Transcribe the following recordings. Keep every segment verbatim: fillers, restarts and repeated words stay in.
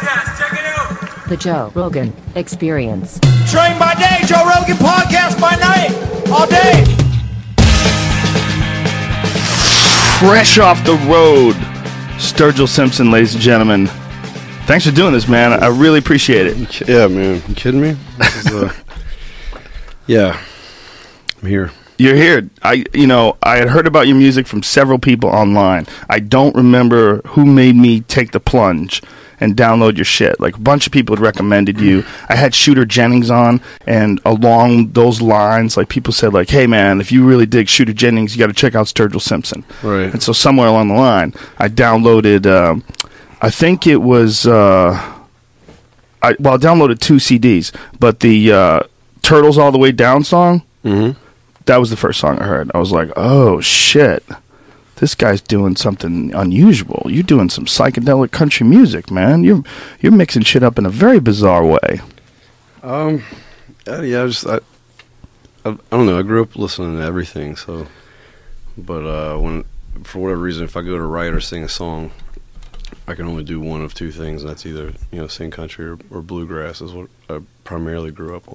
Podcast. Check it out. The Joe Rogan Experience. Train by day, Joe Rogan Podcast by night, all day. Fresh off the road, Sturgill Simpson, ladies and gentlemen. Thanks for doing this, man. I really appreciate it. Yeah, man. You kidding me? This is, uh, yeah, I'm here. You're here. I, you know, I had heard about your music from several people online. I don't remember who made me take the plunge and download your shit. Like, a bunch of people had recommended you. I had Shooter Jennings on, and along those lines, like, people said, like, hey, man, if you really dig Shooter Jennings, you got to check out Sturgill Simpson. Right. And so somewhere along the line, I downloaded, um, I think it was, uh, I well, I downloaded two C Ds, but the uh, Turtles All the Way Down song, Mm-hmm. that was the first song I heard. I was like, oh, shit. This guy's doing something unusual. You're doing some psychedelic country music, man. You're you're mixing shit up in a very bizarre way. Um, yeah, yeah, I just, I, I, I don't know. I grew up listening to everything, so, but uh, when, for whatever reason, if I go to write or sing a song, I can only do one of two things, and that's either, you know, sing country or, or bluegrass is what I primarily grew up on.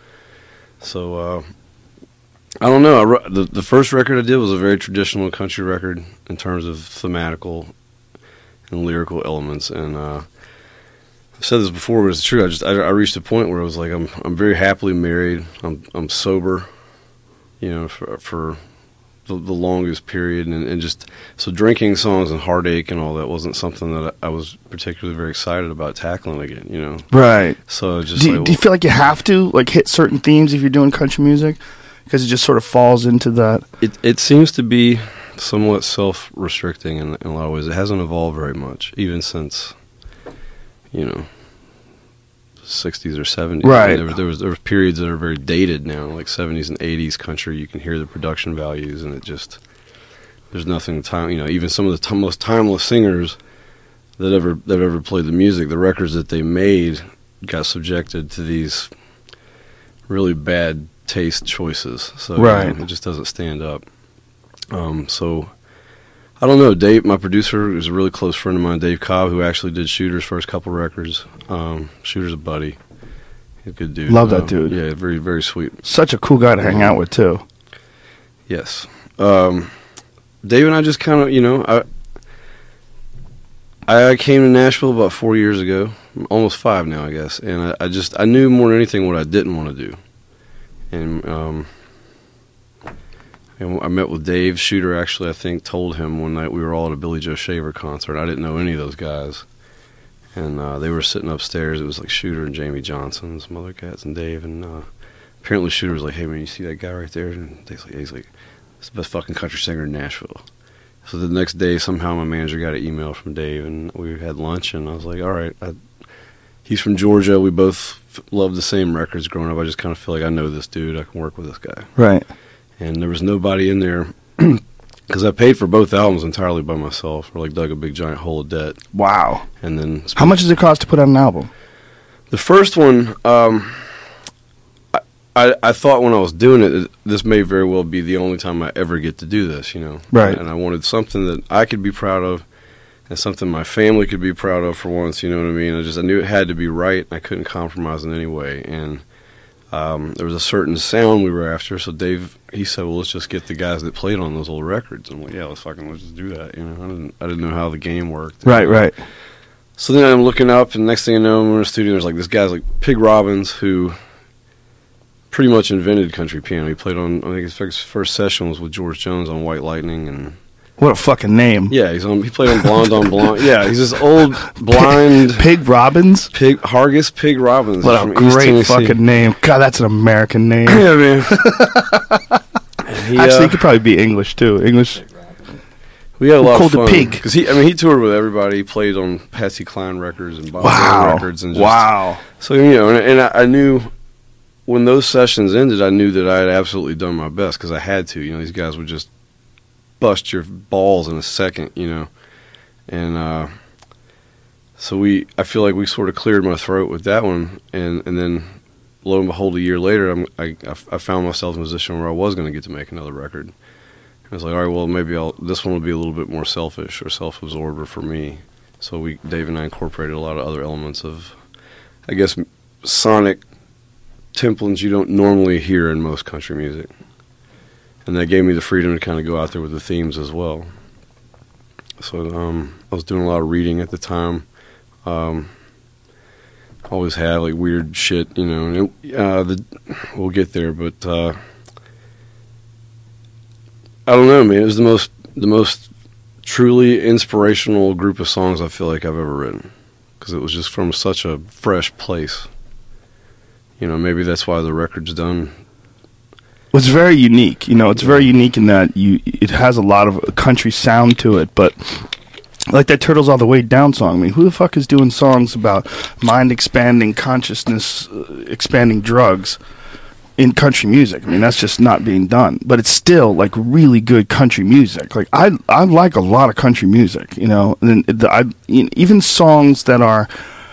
So, uh, I don't know. I wrote, the the first record I did was a very traditional country record in terms of thematical and lyrical elements. And uh, I've said this before, but it's true. I just I, I reached a point where I was like, I'm I'm very happily married. I'm I'm sober, you know, for for the, the longest period, and, and just so drinking songs and heartache and all that wasn't something that I, I was particularly very excited about tackling again. You know, Right. so it's just Do, like, you- do you feel like you have to like hit certain themes if you're doing country music? Because it just sort of falls into that. It it seems to be somewhat self-restricting in, in a lot of ways. It hasn't evolved very much, even since, you know, sixties or seventies. Right. I mean, there, there was there was periods that are very dated now, like seventies and eighties country. You can hear the production values, and it just there's nothing time. You know, even some of the t- most timeless singers that ever that ever played the music, the records that they made got subjected to these really bad taste choices, so Right. you know, it just doesn't stand up. Um, so I don't know. Dave, my producer, is a really close friend of mine, Dave Cobb, who actually did Shooter's first couple records. Um, Shooter's a buddy, he's a good dude. Love that Um, dude. Yeah, very very sweet. Such a cool guy to hang out with, too. Yes, um, Dave and I just kind of, you know, I I came to Nashville about four years ago, almost five now, I guess, and I, I just I knew more than anything what I didn't want to do. And, um, and I met with Dave. Shooter actually, I think, told him one night we were all at a Billy Joe Shaver concert. I didn't know any of those guys. And uh, they were sitting upstairs. It was like Shooter and Jamie Johnson and some other cats and Dave. And uh, apparently Shooter was like, hey, man, you see that guy right there? And Dave's like, he's like, he's the best fucking country singer in Nashville. So the next day, somehow my manager got an email from Dave, and we had lunch. And I was like, all right, I, he's from Georgia. We both loved the same records growing up. I just kind of feel like I know this dude. I can work with this guy. Right. And there was nobody in there because I paid for both albums entirely by myself. Or like dug a big giant hole of debt. Wow. And then How much does it cost to put out an album? the first one, um, I, I I thought when I was doing it, this may very well be the only time I ever get to do this. You know, Right. And I wanted something that I could be proud of. And something my family could be proud of for once, you know what I mean? I just I knew it had to be right. I couldn't compromise in any way. And um, there was a certain sound we were after. So Dave, he said, "Well, let's just get the guys that played on those old records." I'm like, "Yeah, let's fucking let's just do that." You know, I didn't I didn't know how the game worked. Right, right. So then I'm looking up, and next thing you know, I'm in the studio. There's like this guy's like Pig Robbins, who pretty much invented country piano. He played on I think his first session was with George Jones on White Lightning and. What a fucking name. Yeah, he's on. He played on Blonde on Blonde. Yeah, he's this old blind Pig Robbins? pig Hargis Pig Robbins. What a from East great Tennessee. fucking name. God, that's an American name. Yeah, man. And he, Actually, uh, it could probably be English, too. English. we had a lot called of the fun Pig. because he. I mean, he toured with everybody. He played on Patsy Cline records and Bob Wow. Dylan records and just, Wow. So you know, and, and I, I knew when those sessions ended, I knew that I had absolutely done my best because I had to. You know, these guys would just bust your balls in a second, you know. And uh, so we, I feel like we sort of cleared my throat with that one, and, and then lo and behold, a year later, I'm, I, I found myself in a position where I was going to get to make another record. I was like, all right, well, maybe I'll, this one will be a little bit more selfish or self-absorbed for me. So we, Dave and I, incorporated a lot of other elements of, I guess, sonic templates you don't normally hear in most country music. And that gave me the freedom to kind of go out there with the themes as well. So um, I was doing a lot of reading at the time. Um, always have like weird shit, you know. And it, uh, the, we'll get there, but uh, I don't know, man. It was the most the most truly inspirational group of songs I feel like I've ever written, because it was just from such a fresh place. You know, maybe that's why the record's done. It's very unique. You know, it's very unique in that you it has a lot of country sound to it, but like that Turtles All the Way Down song. I mean, who the fuck is doing songs about mind-expanding, consciousness-expanding drugs in country music? I mean, that's just not being done. But it's still, like, really good country music. Like, I I like a lot of country music, you know. And the, I, even songs that are,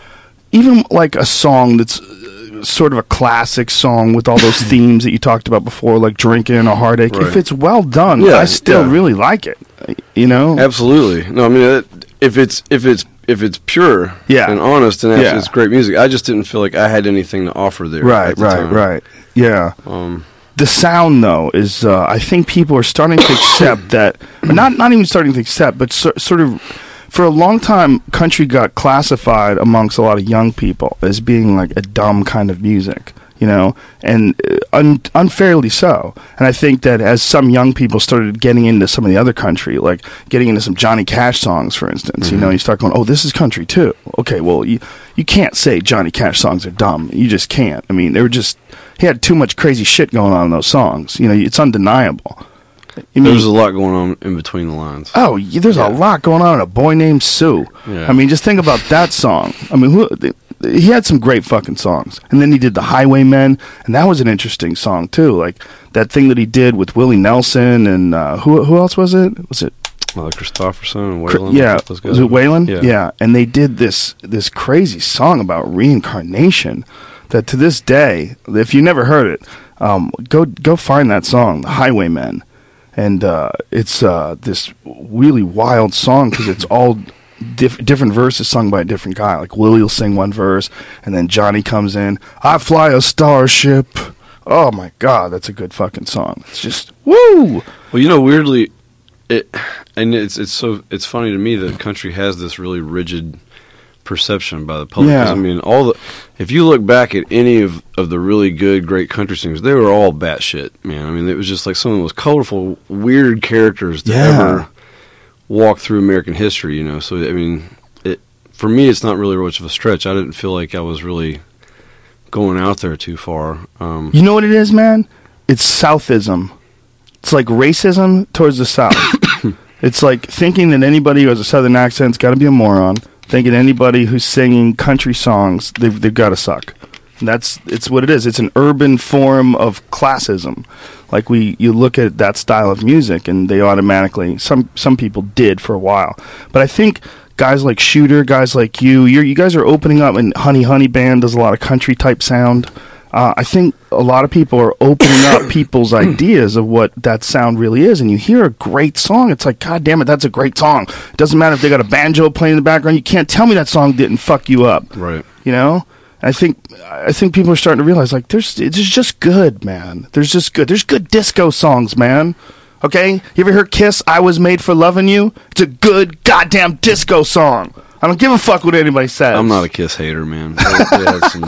even like a song that's sort of a classic song with all those themes that you talked about before, like Drinking or Heartache. Right. If it's well done, Yeah, I still yeah. really like it. You know, Absolutely. No, I mean, it, if it's if it's if it's pure Yeah. and honest, and Yeah. it's great music. I just didn't feel like I had anything to offer there. right, at the right, time. right. Yeah. Um, The sound, though, is uh, I think people are starting to accept that. Not not even starting to accept, but so, sort of. For a long time, country got classified amongst a lot of young people as being like a dumb kind of music, you know, and uh, un- unfairly so. And I think that as some young people started getting into some of the other country, like getting into some Johnny Cash songs, for instance, Mm-hmm. you know, you start going, oh, this is country too. Okay, well, you, you can't say Johnny Cash songs are dumb. You just can't. I mean, they were just, he had too much crazy shit going on in those songs. You know, it's undeniable. I mean, There's a lot going on in between the lines. Oh, y- there's Yeah. a lot going on in A Boy Named Sue. Yeah. I mean, just think about that song. I mean, who, th- he had some great fucking songs. And then he did The Highwaymen, and that was an interesting song, too. Like, that thing that he did with Willie Nelson, and uh, who who else was it? Was it? Uh, Christopherson and Cr- Waylon. yeah. those guys. Was it Waylon? Yeah. yeah. And they did this this crazy song about reincarnation that to this day, if you never heard it, um, go go find that song, The Highwaymen. And uh, it's uh, this really wild song because it's all diff- different verses sung by a different guy. Like Willie will sing one verse, and then Johnny comes in. I fly a starship. Oh my God, that's a good fucking song. It's just woo. Well, you know, weirdly, it and it's it's so it's funny to me that country has this really rigid perception by the public. 'Cause, Yeah. I mean, all the if you look back at any of, of the really good, great country singers, they were all batshit, man. I mean, it was just like some of the most colorful, weird characters to Yeah. ever walk through American history. You know, so I mean, it for me, it's not really much of a stretch. I didn't feel like I was really going out there too far. Um, You know what it is, man? It's Southism. It's like racism towards the South. It's like thinking that anybody who has a Southern accent's got to be a moron. Thinking anybody who's singing country songs, they've they've got to suck. And that's it's what it is. It's an urban form of classism. Like we, you look at that style of music, and they automatically some some people did for a while. But I think guys like Shooter, guys like you, you're, you guys are opening up, and Honey Honey Band does a lot of country type sound. Uh, I think a lot of people are opening up people's ideas of what that sound really is. And you hear a great song, it's like, God damn it, that's a great song. It doesn't matter if they got a banjo playing in the background. You can't tell me that song didn't fuck you up. right. You know? I think I think people are starting to realize, like, there's it's just good, man. There's just good. There's good disco songs, man. Okay? You ever hear Kiss, I Was Made for Loving You? It's a good goddamn disco song. I don't give a fuck what anybody says. I'm not a Kiss hater, man. They, they had some,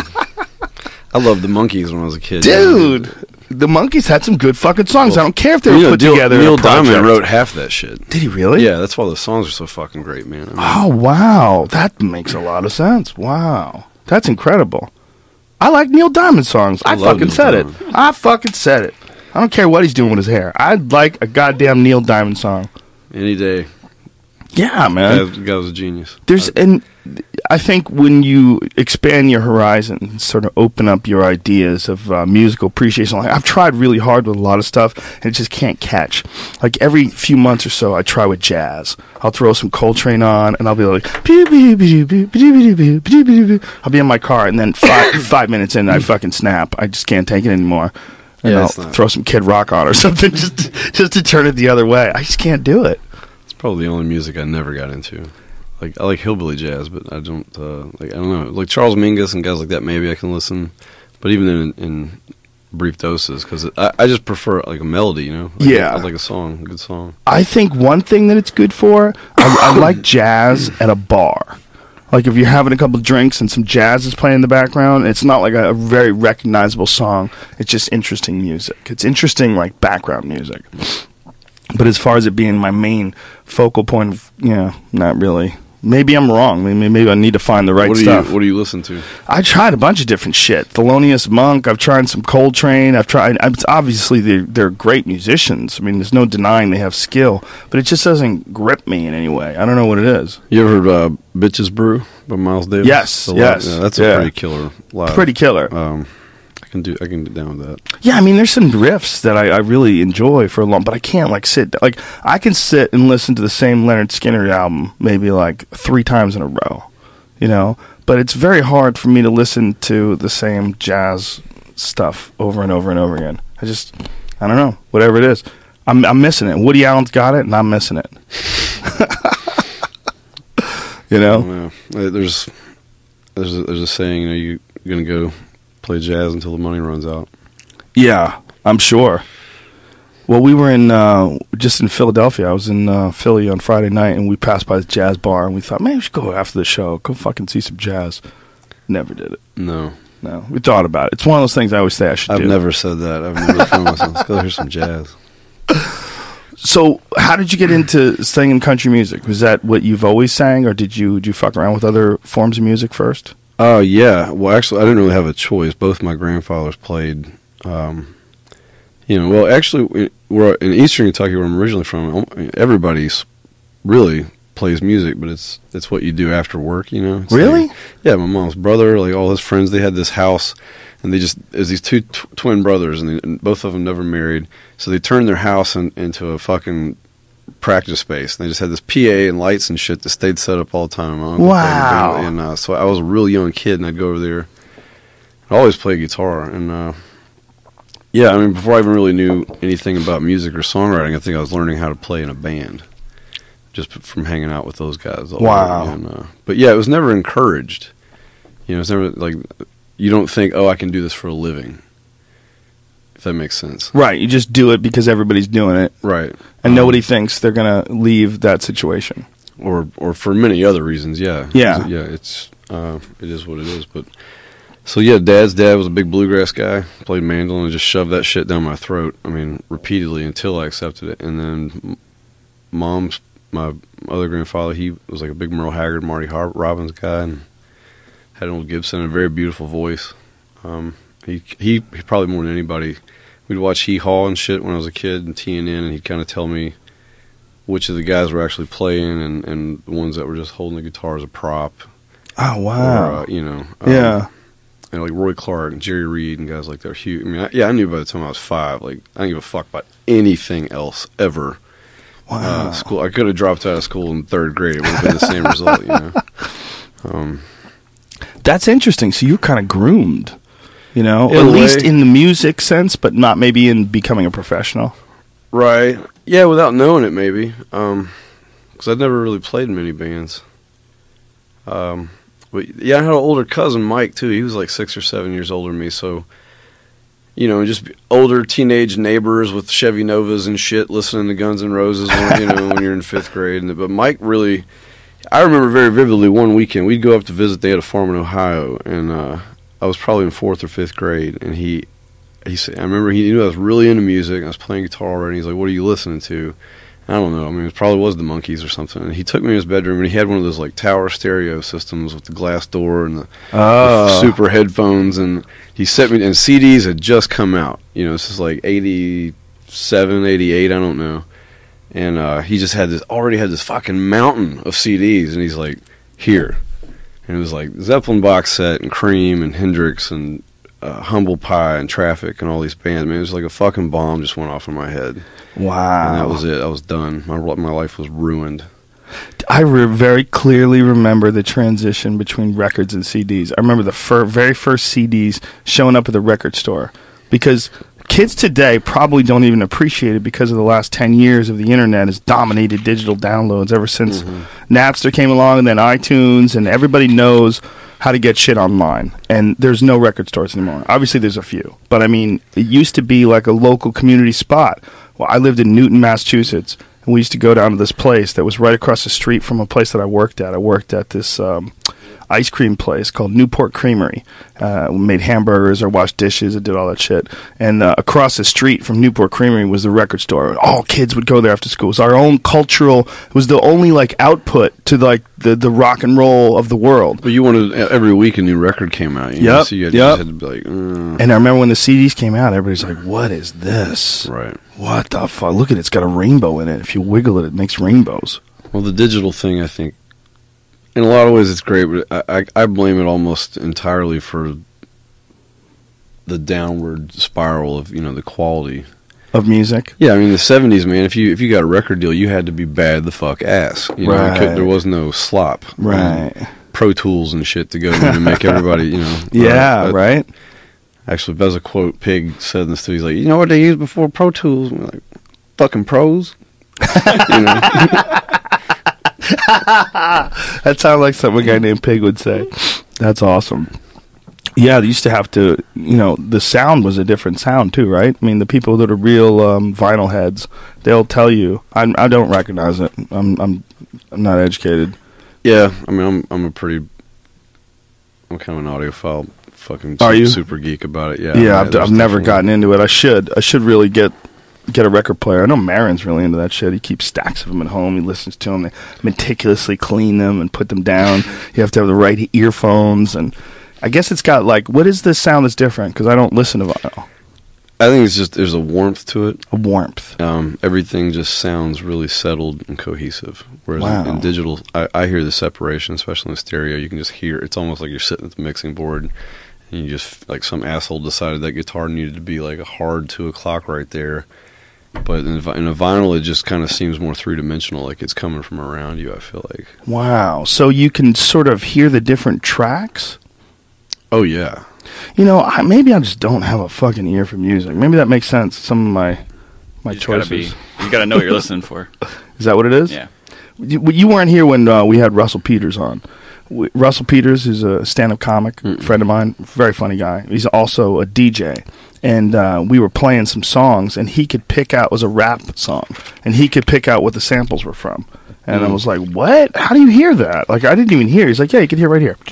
I loved the Monkees when I was a kid. Dude, the Monkees had some good fucking songs. Well, I don't care if they were you know, put Neil, together. in a Neil Diamond project. wrote half that shit. Did he really? Yeah, that's why the songs are so fucking great, man. I mean, Oh, wow. That makes a lot of sense. Wow. That's incredible. I like Neil Diamond songs. I, I love fucking Neil said Diamond. it. I fucking said it. I don't care what he's doing with his hair. I'd like a goddamn Neil Diamond song. any day. Yeah, man. Guy, guy was a genius. There's and I think when you expand your horizon, and sort of open up your ideas of uh, musical appreciation. Like I've tried really hard with a lot of stuff, and it just can't catch. Like every few months or so, I try with jazz. I'll throw some Coltrane on, and I'll be like, I'll be in my car, and then five five minutes in, I fucking snap. I just can't take it anymore. And Yeah, I'll it's not- throw some Kid Rock on or something just just to turn it the other way. I just can't do it. It's probably the only music I never got into. like I like hillbilly jazz, but I don't uh, like I don't know like Charles Mingus and guys like that. Maybe I can listen, but even in, in brief doses because I, I just prefer like a melody, you know. Like, Yeah. I like a song, a good song. I think one thing that it's good for, I, I like jazz at a bar. Like if you're having a couple of drinks and some jazz is playing in the background, it's not like a, a very recognizable song. It's just interesting music. It's interesting like background music. But as far as it being my main focal point, of, you know, not really. Maybe I'm wrong. Maybe, maybe I need to find the right What do stuff. you What do you listen to? I tried a bunch of different shit. Thelonious Monk. I've tried some Coltrane. I've tried. It's obviously they're, they're great musicians. I mean, there's no denying they have skill, but it just doesn't grip me in any way. I don't know what it is. You ever heard uh, "Bitches Brew" by Miles Davis? Yes, The yes, live- yeah, that's yeah. a pretty killer. Live. Pretty killer. Um, I can do. I can get down with that. Yeah, I mean, there's some riffs that I, I really enjoy for a long, but I can't like sit like I can sit and listen to the same Leonard Skinner album maybe like three times in a row, you know. But it's very hard for me to listen to the same jazz stuff over and over and over again. I just, I don't know, whatever it is, I'm I'm missing it. Woody Allen's got it, and I'm missing it. You know, Yeah. There's there's a, there's a saying. You know, you, you're gonna go play jazz until the money runs out. yeah, I'm sure. Well, we were in uh, just in Philadelphia. I was in uh, Philly on Friday night, and we passed by this jazz bar, and we thought, man, we should go after the show, go fucking see some jazz. Never did it. No, No, we thought about it. It's one of those things I always say I should I've do. never said that. I've never found myself. Let's go hear some jazz. So, how did you get into singing country music? Was that what you've always sang, or did you did you fuck around with other forms of music first? Oh, uh, yeah. Well, actually, I didn't really have a choice. Both my grandfathers played, um, you know, well, actually, we're in Eastern Kentucky, where I'm originally from, everybody's really plays music, but it's it's what you do after work, you know? It's Really? like- yeah, my mom's brother, like all his friends, they had this house, and they just, there's these two t- twin brothers, and, they, and both of them never married, so they turned their house in, into a fucking practice space. And they just had this P A and lights and shit that stayed set up all the time. My uncle Wow. played, and uh, so I was a real young kid, and I'd go over there. I always play guitar, and uh, yeah, I mean, before I even really knew anything about music or songwriting, I think I was learning how to play in a band, just from hanging out with those guys. all day. Wow. And, uh, but yeah, it was never encouraged. You know, it's never like you don't think, oh, I can do this for a living. If that makes sense. Right, you just do it because everybody's doing it, Right. and Um, nobody thinks they're gonna leave that situation. or or for many other reasons, yeah. Yeah. Yeah, it's uh, it is what it is. But so yeah, Dad's dad was a big bluegrass guy, played mandolin and just shoved that shit down my throat. I mean, repeatedly until I accepted it. And then m- Mom's my other grandfather, he was like a big Merle Haggard, Marty Har- Robbins guy, and had an old Gibson and a very beautiful voice. Um, he, he he probably more than anybody. We'd watch Hee Haw and shit when I was a kid and T N N, and he'd kind of tell me which of the guys were actually playing and, and the ones that were just holding the guitar as a prop. Oh Or, wow! uh, you know. Um, Yeah. And like Roy Clark and Jerry Reed and guys like that are huge. I mean, I, yeah, I knew by the time I was five. Like, I didn't give a fuck about anything else ever. Wow. Uh, school. I could have dropped out of school in third grade. It would have been the same result, you know. Um, That's interesting. So you're kind of groomed, you know, In at a least way. in the music sense, but not maybe in becoming a professional. right. Yeah, without knowing it, maybe. Um, because I'd never really played in many bands. Um, but yeah, I had an older cousin, Mike, too. He was like six or seven years older than me, so. You know, just older teenage neighbors with Chevy Novas and shit, listening to Guns N' Roses, when, you know, when you're in fifth grade. And, but Mike really, I remember very vividly one weekend, we'd go up to visit, they had a farm in Ohio, and uh, I was probably in fourth or fifth grade, and he, he said, I remember he knew I was really into music, I was playing guitar already, he's like, what are you listening to? I don't know, I mean, it probably was the Monkees or something. And he took me in his bedroom, and he had one of those, like, tower stereo systems with the glass door and the, Oh. the super headphones, and he set me, and C Ds had just come out. You know, this is like eighty-seven, eighty-eight, I don't know. And uh, he just had this, already had this fucking mountain of C Ds, and he's like, here. And it was like Zeppelin box set, and Cream, and Hendrix, and uh, Humble Pie, and Traffic, and all these bands. Man, it was like a fucking bomb just went off in my head. Wow. And that was it. I was done. My, my life was ruined. I re- very clearly remember the transition between records and C Ds. I remember the fir- very first C Ds showing up at the record store because kids today probably don't even appreciate it because of the last ten years of the internet has dominated digital downloads ever since mm-hmm. Napster came along and then iTunes, and everybody knows how to get shit online. And there's no record stores anymore. Obviously, there's a few. But, I mean, it used to be like a local community spot. Well, I lived in Newton, Massachusetts, and we used to go down to this place that was right across the street from a place that I worked at. I worked at this um, ice cream place called Newport Creamery. Uh, we made hamburgers or washed dishes and did all that shit. And uh, across the street from Newport Creamery was the record store. All kids would go there after school. It was our own cultural, it was the only like output to like the, the rock and roll of the world. But you wanted, every week a new record came out. You yep, know, so you had, yep. you had to be like, uh. And I remember when the C Ds came out, everybody's like, what is this? Right. What the fuck? Look at it, it's got a rainbow in it. If you wiggle it, it makes rainbows. Well, the digital thing, I think, in a lot of ways it's great, but I, I, I blame it almost entirely for the downward spiral of, you know, the quality of music. Yeah, I mean the seventies, man. If you if you got a record deal, you had to be bad the fuck ass. You know, right. could, there was no slop, right? Um, Pro Tools and shit to go to make everybody, you know. Yeah, uh, right. Actually, that's a quote Pig said in the studio. He's like, you know what they used before Pro Tools? And we're like, fucking pros. You know. That sounds like something a guy named Pig would say. That's awesome. Yeah, they used to have to, you know, the sound was a different sound too, right? I mean, the people that are real um, vinyl heads, they'll tell you. I, I don't recognize it. I'm, I'm, I'm not educated. Yeah, I mean, I'm, I'm a pretty, I'm kind of an audiophile, fucking are super, you? super geek about it. Yeah, yeah. yeah I've, I've never gotten into it. I should. I should really get. Get a record player. I know Marin's really into that shit. He keeps stacks of them at home. He listens to them. They meticulously clean them and put them down. You have to have the right earphones. And I guess it's got like, what is this sound that's different? Because I don't listen to vinyl. I think it's just, there's a warmth to it. A warmth. Um, everything just sounds really settled and cohesive. Whereas wow. in, in digital, I, I hear the separation, especially in stereo. You can just hear, it's almost like you're sitting at the mixing board and you just, like some asshole decided that guitar needed to be like a hard two o'clock right there. But in, in a vinyl, it just kind of seems more three-dimensional, like it's coming from around you, I feel like. Wow. So you can sort of hear the different tracks? Oh, yeah. You know, I, maybe I just don't have a fucking ear for music. Maybe that makes sense, some of my my you choices. Gotta be, you got to know what you're listening for. Is that what it is? Yeah. You, you weren't here when uh, we had Russell Peters on. We, Russell Peters is a stand-up comic, Mm-mm. friend of mine, very funny guy. He's also a D J. And uh, we were playing some songs, and he could pick out, it was a rap song, and he could pick out what the samples were from. And mm. I was like, what? How do you hear that? Like, I didn't even hear. He's like, yeah, you can hear right here.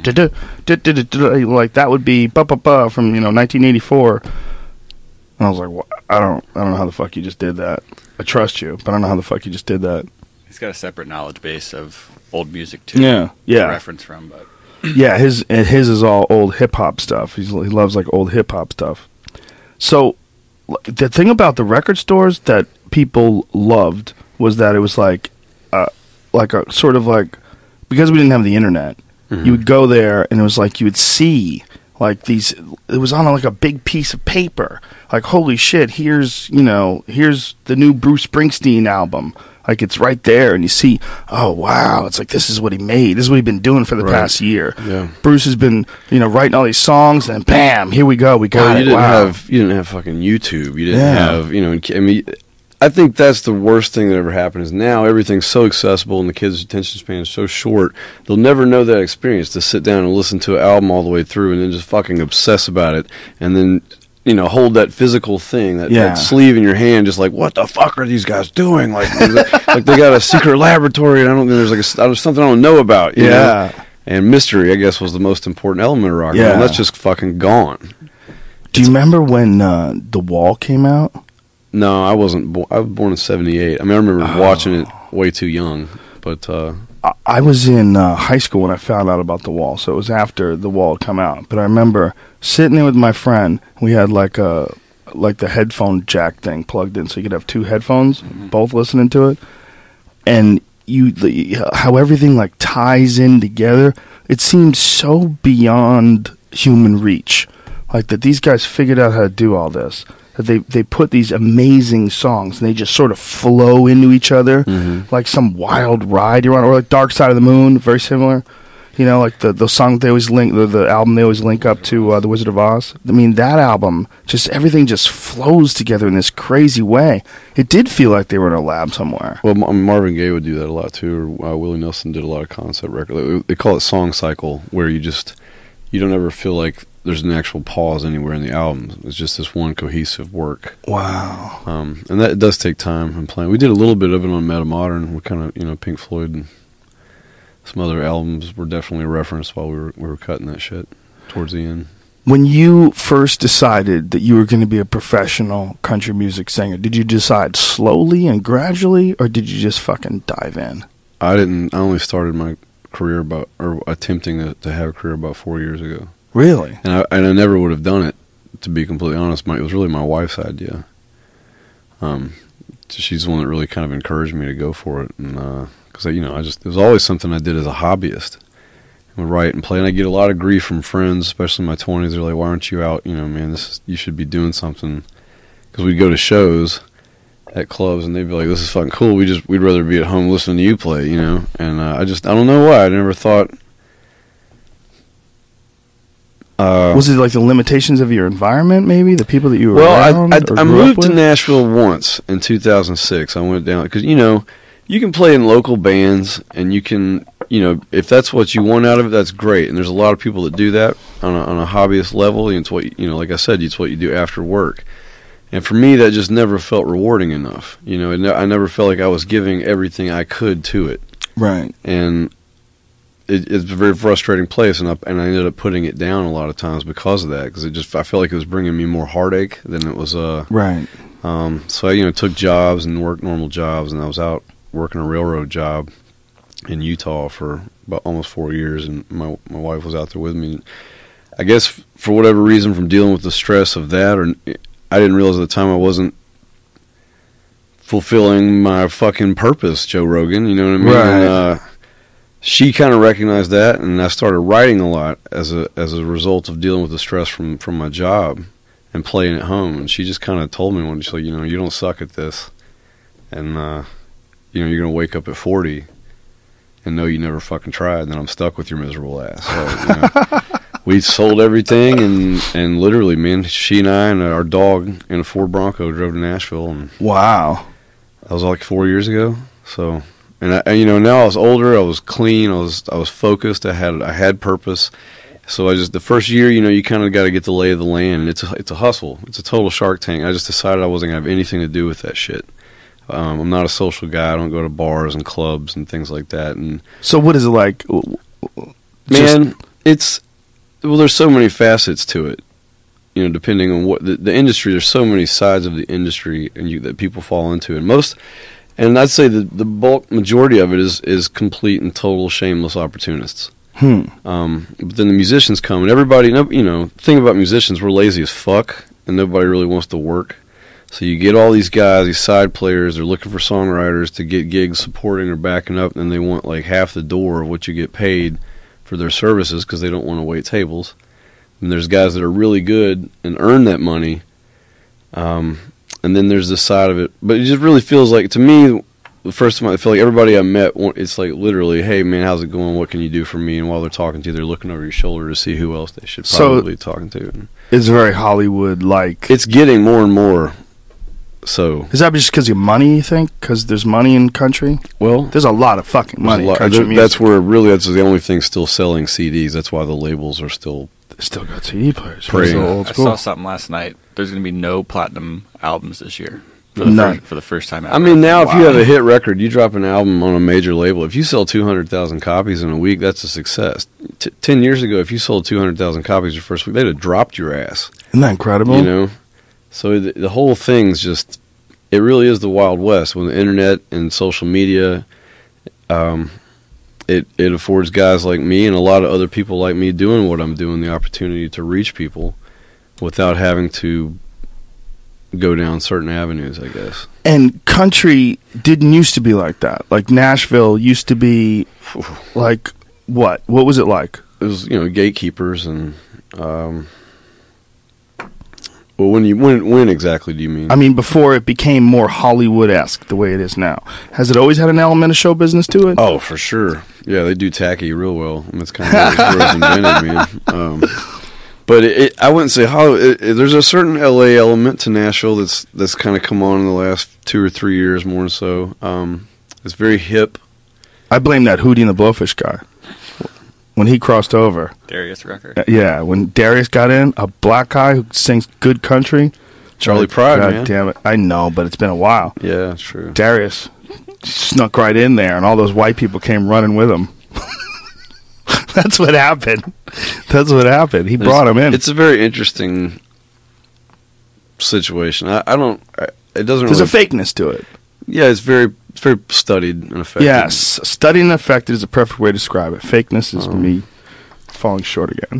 Like, that would be ba-ba-ba from, you know, nineteen eighty-four. And I was like, well, I don't I don't know how the fuck you just did that. I trust you, but I don't know how the fuck you just did that. He's got a separate knowledge base of old music, too. Yeah, yeah. To reference from, but... Yeah, his his is all old hip-hop stuff. He's, he loves, like, old hip-hop stuff. So, the thing about the record stores that people loved was that it was like, uh, like a sort of like, because we didn't have the internet, mm-hmm. you would go there and it was like you would see like these, it was on like a big piece of paper. Like, holy shit, here's, you know, here's the new Bruce Springsteen album. Like, it's right there, and you see, oh, wow, it's like, this is what he made. This is what he's been doing for the right. past year. Yeah. Bruce has been, you know, writing all these songs, and bam, here we go, we got well, you it. Didn't wow. have, you didn't have fucking YouTube. You didn't yeah. have, you know, I mean, I think that's the worst thing that ever happened is now everything's so accessible and the kids' attention span is so short, they'll never know that experience to sit down and listen to an album all the way through and then just fucking obsess about it, and then... you know, hold that physical thing, that, yeah. that sleeve in your hand, just like, what the fuck are these guys doing? Like, like they got a secret laboratory, and I don't. There's like a, there's something I don't know about. You yeah, know? And mystery, I guess, was the most important element of rock and yeah. roll. And that's just fucking gone. Do you remember when uh, The Wall came out? No, I wasn't. Bo- I was born in seventy-eight. I mean, I remember oh. watching it way too young, but. Uh, I was in uh, high school when I found out about The Wall, so it was after The Wall had come out. But I remember sitting there with my friend. We had like a like the headphone jack thing plugged in, so you could have two headphones, mm-hmm. both listening to it. And you, the, how everything like ties in together. It seems so beyond human reach, like that these guys figured out how to do all this. That they they put these amazing songs and they just sort of flow into each other, mm-hmm. like some wild ride you're on, or like Dark Side of the Moon, very similar. You know, like the the song they always link, the, the album they always link up to, uh, The Wizard of Oz. I mean, that album, just everything just flows together in this crazy way. It did feel like they were in a lab somewhere. Well, M- Marvin Gaye would do that a lot too, or uh, Willie Nelson did a lot of concept record. They call it song cycle, where you just you don't ever feel like there's an actual pause anywhere in the album. It's just this one cohesive work. Wow. Um, and that it does take time and playing. We did a little bit of it on Metamodern. We kind of, you know, Pink Floyd and some other albums were definitely referenced while we were we were cutting that shit towards the end. When you first decided that you were going to be a professional country music singer, did you decide slowly and gradually, or did you just fucking dive in? I didn't. I only started my career about, or attempting to, to have a career about four years ago. Really? And I, and I never would have done it, to be completely honest. My, it was really my wife's idea. Um, she's the one that really kind of encouraged me to go for it, and uh, because you know, I just it was always something I did as a hobbyist. I would write and play, and I get a lot of grief from friends, especially in my twenties. They're like, "Why aren't you out? You know, man, this is, you should be doing something." Because we'd go to shows at clubs, and they'd be like, "This is fucking cool. We just we'd rather be at home listening to you play," you know. And uh, I just I don't know why I never thought. Uh, Was it like the limitations of your environment, maybe the people that you were well, around? I, or I, I grew moved up to with? Nashville once in two thousand six. I went down because you know you can play in local bands, and you can you know if that's what you want out of it, that's great. And there's a lot of people that do that on a, on a hobbyist level. And it's what you know, like I said, it's what you do after work. And for me, that just never felt rewarding enough. You know, it ne- I never felt like I was giving everything I could to it. Right. And It, it's a very frustrating place, and I, and I ended up putting it down a lot of times because of that. Because it just I felt like it was bringing me more heartache than it was. Uh, Right. um, so I, you know, took jobs and worked normal jobs, and I was out working a railroad job in Utah for about almost four years, and my my wife was out there with me. I guess for whatever reason, from dealing with the stress of that, or I didn't realize at the time I wasn't fulfilling my fucking purpose, Joe Rogan. You know what I mean? Right. And, uh, she kind of recognized that, and I started writing a lot as a as a result of dealing with the stress from, from my job and playing at home. And she just kind of told me one day, she's like, you know, you don't suck at this, and uh, you know, you're gonna wake up at forty and know you never fucking tried, and then I'm stuck with your miserable ass. So, you know, we sold everything, and and literally, man, she and I and our dog in a Ford Bronco drove to Nashville, and Wow. that was like four years ago. So. And I, you know, now I was older, I was clean, I was I was focused, I had I had purpose. So I just the first year, you know, you kind of got to get the lay of the land, and it's a, it's a hustle, it's a total Shark Tank. I just decided I wasn't gonna have anything to do with that shit. Um, I'm not a social guy. I don't go to bars and clubs and things like that. And So what is it like? man, Just- it's well, there's so many facets to it. You know, depending on what the, the industry, there's so many sides of the industry, and you that people fall into, and most. And I'd say the the bulk majority of it is, is complete and total shameless opportunists. Hmm. Um, but then the musicians come, and everybody, you know, the thing about musicians, we're lazy as fuck, and nobody really wants to work. So you get all these guys, these side players, they're looking for songwriters to get gigs supporting or backing up, and they want like half the door of what you get paid for their services because they don't want to wait tables. And there's guys that are really good and earn that money. Um, And then there's this side of it. But it just really feels like, to me, the first time I feel like everybody I met, it's like literally, hey, man, how's it going? What can you do for me? And while they're talking to you, they're looking over your shoulder to see who else they should probably be talking to. It's very Hollywood-like. It's getting more and more so. Is that just because of money, you think? Because there's money in country? Well, There's a lot of fucking money there's a lot- in country there- music. that's where, really, that's the only thing still selling C Ds. That's why the labels are still... They still got C D players. Praying. It's old I school. saw something last night. There's going to be no platinum albums this year for the, None. first, for the first time ever. I mean, now if you Wow. have a hit record, you drop an album on a major label. If you sell two hundred thousand copies in a week, that's a success. T- ten years ago, if you sold two hundred thousand copies your first week, they'd have dropped your ass. Isn't that incredible? You know? So the, the whole thing's just, it really is the Wild West. When the internet and social media, um, it, it affords guys like me and a lot of other people like me doing what I'm doing the opportunity to reach people without having to go down certain avenues, I guess. And country didn't used to be like that. Like Nashville used to be like what? What was it like? It was, you know, gatekeepers and um, Well, when you when when exactly do you mean? I mean, before it became more Hollywood-esque the way it is now. Has it always had an element of show business to it? Oh, for sure. Yeah, they do tacky real well. I mean, it's kind of where it's invented, man. Um, but it, it, I wouldn't say Hollywood. It, it, there's a certain L A element to Nashville that's that's kind of come on in the last two or three years more than so. Um, it's very hip. I blame that Hootie and the Blowfish guy. When he crossed over. Darius Rucker. Uh, yeah, when Darius got in, a black guy who sings good country. Charlie Pride, God man. damn it. I know, but it's been a while. Yeah, true. Darius snuck right in there, and all those white people came running with him. That's what happened. That's what happened. He There's, brought him in. It's a very interesting situation. I, I don't... I, it doesn't There's really... a fakeness to it. Yeah, it's very... It's very studied and effective. Yes, studied and affected is a perfect way to describe it. Fakeness is Um, me falling short again.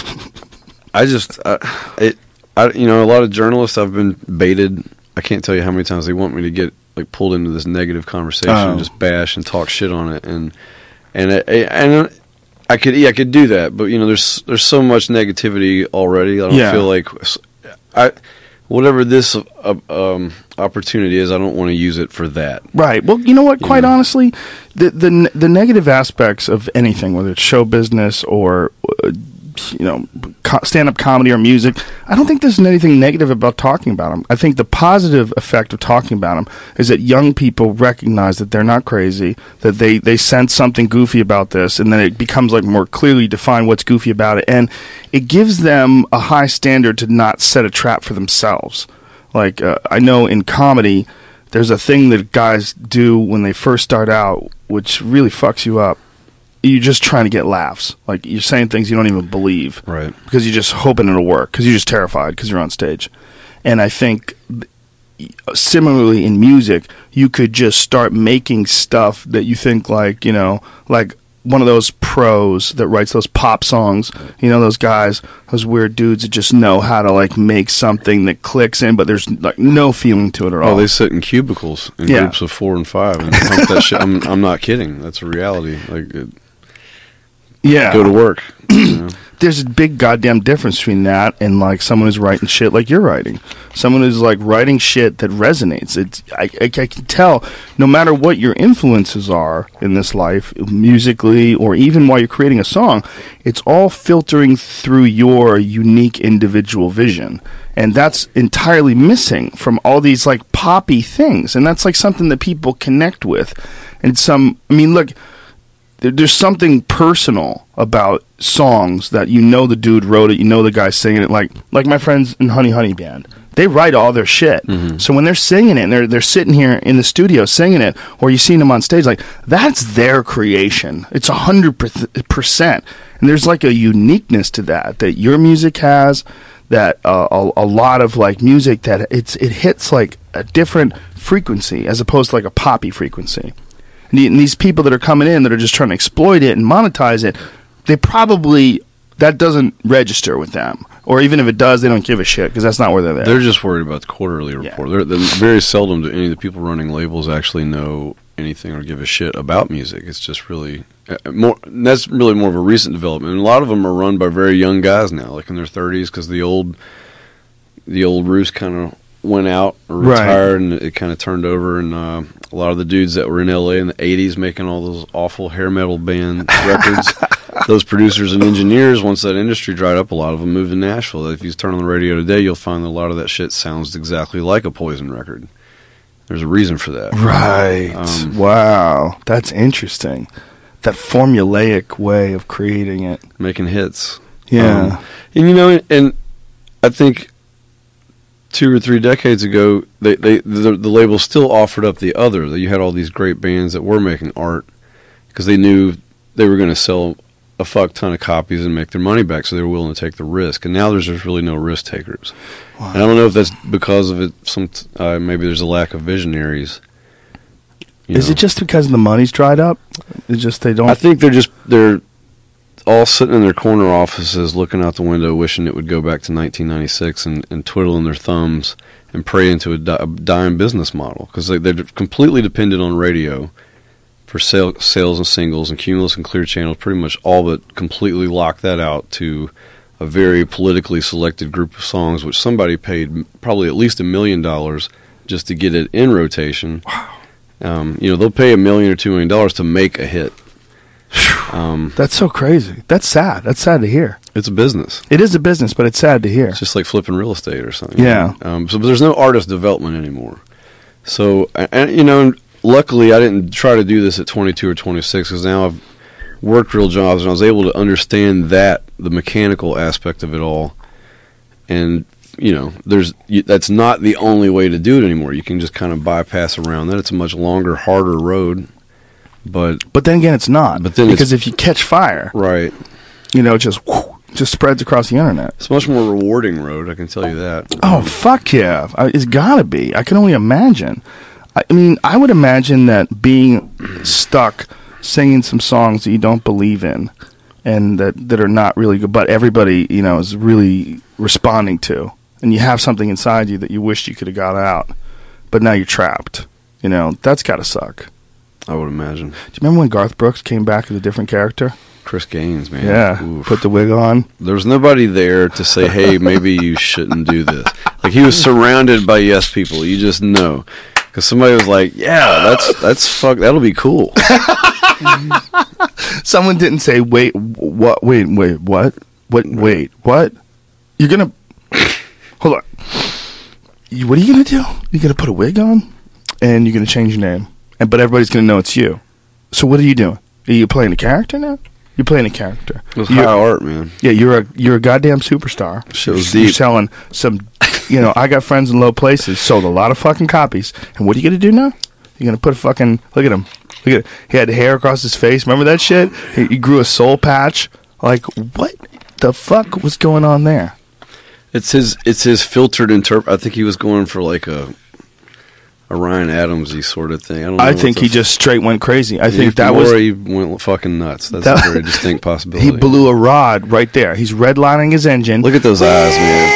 I just, I, it, I, you know, a lot of journalists I've been baited. I can't tell you how many times they want me to get like pulled into this negative conversation Oh. and just bash and talk shit on it, and and I, and I could, yeah, I could do that, but you know, there's there's so much negativity already. I don't Yeah. feel like I, whatever this uh, um, opportunity is, I don't want to use it for that. Right. Well, you know what? You Quite know. honestly, the the the negative aspects of anything, whether it's show business or uh, you know co- stand-up comedy or music, I don't think there's anything negative about talking about them. I think the positive effect of talking about them is that young people recognize that they're not crazy, that they they sense something goofy about this, and then it becomes like more clearly defined what's goofy about it, and it gives them a high standard to not set a trap for themselves. Like, uh, I know in comedy, there's a thing that guys do when they first start out, which really fucks you up. You're just trying to get laughs. Like, you're saying things you don't even believe. Right. Because you're just hoping it'll work. Because you're just terrified because you're on stage. And I think, similarly in music, you could just start making stuff that you think like, you know, like one of those pros that writes those pop songs, you know, those guys, those weird dudes that just know how to like make something that clicks in, but there's like no feeling to it at all. Oh, they sit in cubicles in Yeah. groups of four and five and pump that shit. I'm, I'm not kidding. That's a reality. Like, it, yeah. go to work. You know? There's a big goddamn difference between that and like someone who's writing shit like you're writing. Someone who's like writing shit that resonates. It's I, I, I can tell no matter what your influences are in this life, musically or even while you're creating a song, it's all filtering through your unique individual vision. And that's entirely missing from all these like poppy things. And that's like something that people connect with. And some, I mean, look, there, there's something personal about songs that you know the dude wrote it, you know the guy singing it, like like my friends in Honey Honey Band. They write all their shit. Mm-hmm. So when they're singing it and they're they're sitting here in the studio singing it, or you've seen them on stage, like that's their creation. It's a hundred percent. And there's like a uniqueness to that that your music has, that uh, a, a lot of like music that it's it hits like a different frequency as opposed to like a poppy frequency. And, the, and these people that are coming in that are just trying to exploit it and monetize it, they probably, that doesn't register with them. Or even if it does, they don't give a shit because that's not where they're there. They're just worried about the quarterly Yeah. report. They're, they're very seldom do any of the people running labels actually know anything or give a shit about music. It's just really uh, more. That's really more of a recent development. And a lot of them are run by very young guys now, like in their thirties, because the old, the old roost kind of went out or Right. retired, and it kind of turned over. And uh, a lot of the dudes that were in L A in the eighties making all those awful hair metal band records. Those producers and engineers, once that industry dried up, a lot of them moved to Nashville. If you turn on the radio today, you'll find that a lot of that shit sounds exactly like a Poison record. There's a reason for that. Right. Um, Wow. That's interesting. That formulaic way of creating it. Making hits. Yeah. Um, and, you know, and I think two or three decades ago, they, they the, the label still offered up the other. That you had all these great bands that were making art because they knew they were going to sell a fuck ton of copies and make their money back, so they were willing to take the risk. And now there's just really no risk takers. Wow. And I don't know if that's because of it. Some uh, maybe there's a lack of visionaries. You Is know. it just because the money's dried up? It's just they don't. I think they're just they're all sitting in their corner offices, looking out the window, wishing it would go back to nineteen ninety-six, and, and twiddling their thumbs and pray into a, di- a dying business model because they, they're completely dependent on radio for sale, sales and singles, and Cumulus and Clear Channel pretty much all but completely locked that out to a very politically selected group of songs, which somebody paid probably at least a million dollars just to get it in rotation. Wow. Um, you know, they'll pay a million or two million dollars to make a hit. Um, That's so crazy. That's sad. That's sad to hear. It's a business. It is a business, but it's sad to hear. It's just like flipping real estate or something. Yeah. Um, so but there's no artist development anymore. So, and, you know, luckily I didn't try to do this at twenty-two or twenty-six because now I've worked real jobs and I was able to understand that, the mechanical aspect of it all. And, you know, there's you, that's not the only way to do it anymore. You can just kind of bypass around that. It's a much longer, harder road. But but then again, it's not. But then because if you catch fire, right, you know, it just whoo, just spreads across the internet. It's a much more rewarding road, I can tell you that. Oh, fuck yeah. I- It's got to be. I can only imagine. I I mean, I would imagine that being stuck singing some songs that you don't believe in and that, that are not really good, but everybody, you know, is really responding to, and you have something inside you that you wished you could have got out, but now you're trapped. You know, that's got to suck. I would imagine. Do you remember when Garth Brooks came back as a different character? Chris Gaines, man. Yeah, Oof. put the wig on. There was nobody there to say, hey, maybe you shouldn't do this. Like, he was surrounded by yes people. You just know. Because somebody was like, yeah, that's, that's fuck, that'll be cool. Someone didn't say, wait, what, wait, wait, what? What, wait, what? You're gonna, hold on. You, what are you gonna do? You're gonna put a wig on? And you're gonna change your name. And but everybody's gonna know it's you. So what are you doing? Are you playing a character now? You're playing a character. It was You're- high art, man. Yeah, you're a you're a goddamn superstar. Shit was You're deep. selling some, you know. I got friends in low places. Sold a lot of fucking copies. And what are you gonna do now? You're gonna put a fucking look at him. Look at it. He had hair across his face. Remember that shit? He, he grew a soul patch. Like what the fuck was going on there? It's his, it's his filtered interp. I think he was going for like a, a Ryan Adamsy sort of thing. I don't know. I what think the he f- just straight went crazy. I He- think that or was he went fucking nuts. That's that- a very distinct possibility. he blew a rod right there. He's redlining his engine. Look at those eyes,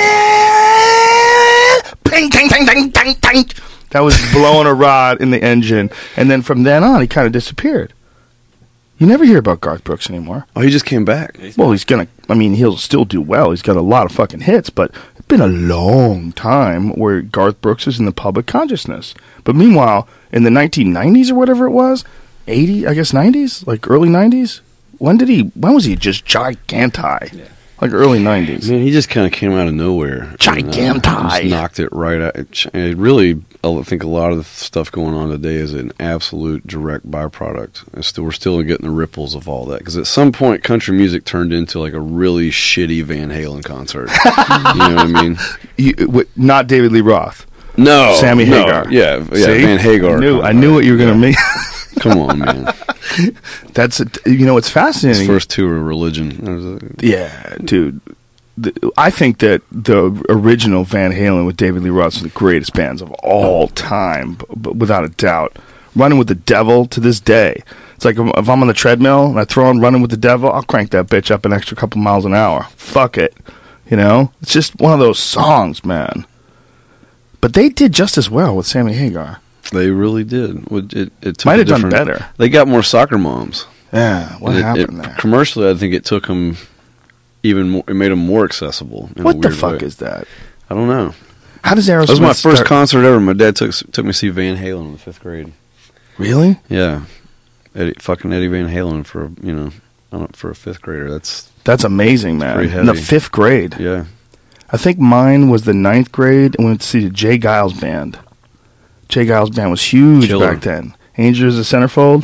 man. Ping, ting, ting, ting, ting, ting. That was blowing a rod in the engine, and then from then on, he kind of disappeared. You never hear about Garth Brooks anymore. Oh, he just came back. Well, he's gonna. I mean, he'll still do well. He's got a lot of fucking hits, but it's been a long time where Garth Brooks is in the public consciousness. But meanwhile, in the nineteen nineties or whatever it was, eighty, I guess nineties, like early nineties. When did he? When was he just giganti? Yeah. Like early nineties. Man, he just kind of came out of nowhere. and, uh, Giganti. just knocked it right out. It, it really, I think a lot of the stuff going on today is an absolute direct byproduct. It's still, we're still getting the ripples of all that. Because at some point, country music turned into like a really shitty Van Halen concert. You know what I mean? You, w- not David Lee Roth. No. Sammy no, Hagar. Yeah, yeah, See? Van Hagar. I knew, I knew what you were going to make. Come on, man. That's a, you know, it's His fascinating. first tour of Religion. That was a- Yeah, dude. The, I think that the original Van Halen with David Lee Roth is one of the greatest bands of all time, b- b- without a doubt. Running with the Devil to this day. It's like if I'm on the treadmill and I throw on Running with the Devil, I'll crank that bitch up an extra couple miles an hour. Fuck it. You know? It's just one of those songs, man. But they did just as well with Sammy Hagar. They really did. It, it, it took Might a have done different- better. They got more soccer moms. Yeah, what And it- happened it- there? Commercially, I think it took them even more. It made them more accessible. In a What the weird fuck way. is that? I don't know. How does Aerosmith That was my first start- concert ever. My dad took took me to see Van Halen in the fifth grade. Really? Yeah, Eddie, fucking Eddie Van Halen for a, you know, I don't, for a fifth grader. That's That's amazing, man. Pretty In the heavy. fifth grade. yeah. I think mine was the ninth grade, and we went to see the Jay Giles Band. Jay Giles Band was huge Killer. back then. Angels of Centerfold.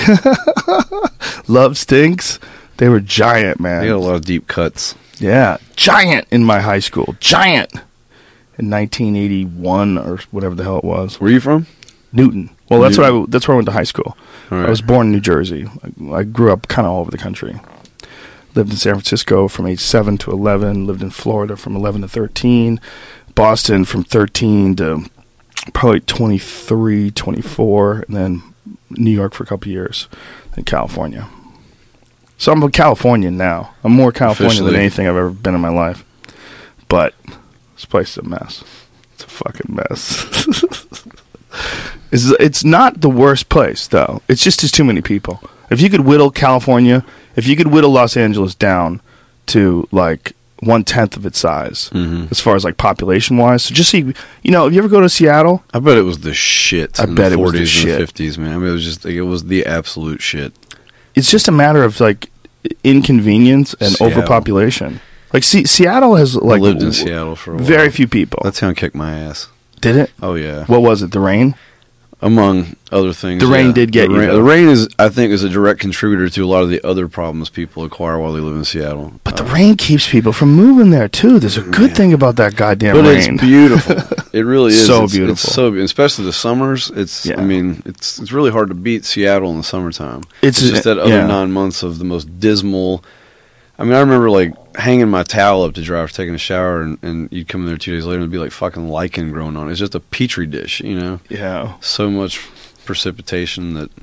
Love Stinks. They were giant, man. They got a lot of deep cuts. Yeah, giant in my high school. Giant. In nineteen eighty-one or whatever the hell it was. Where are you from? Newton. Well, that's Newton. what I, that's where I went to high school. All right. I was born in New Jersey. I, I grew up kind of all over the country. Lived in San Francisco from age seven to eleven. Lived in Florida from eleven to thirteen. Boston from thirteen to probably twenty-three, twenty-four. And then New York for a couple years. Then California. So I'm a Californian now. I'm more Californian than Officially. anything I've ever been in my life. But this place is a mess. It's a fucking mess. It's, it's not the worst place, though. It's just there's too many people. If you could whittle California, if you could whittle Los Angeles down to, like, one tenth of its size Mhm. as far as like population wise. So just see, you know, if you ever go to Seattle, I bet it was the shit. I in bet the it was the forties and shit. fifties, man. I mean, it was just like, it was the absolute shit. it's just a matter of like inconvenience and Seattle. overpopulation. Like see, Seattle has like I lived in w- Seattle for a while. very few people. That town kicked my ass. Did it? Oh yeah. What was it? The rain? Among other things, The rain yeah. did get the you, rain, though. The rain is, I think, is a direct contributor to a lot of the other problems people acquire while they live in Seattle. But the Uh, rain keeps people from moving there too. There's a good Man. thing about that goddamn but rain. it's beautiful. It really is. So It's- beautiful. It's so, especially the summers. It's. Yeah. I mean, it's it's really hard to beat Seattle in the summertime. It's- It's, just that other yeah. nine months of the most dismal. I mean, I remember like hanging my towel up to dry after taking a shower, and, and you'd come in there two days later and it'd be like fucking lichen growing on it. It's just a petri dish, you know. Yeah. So much precipitation that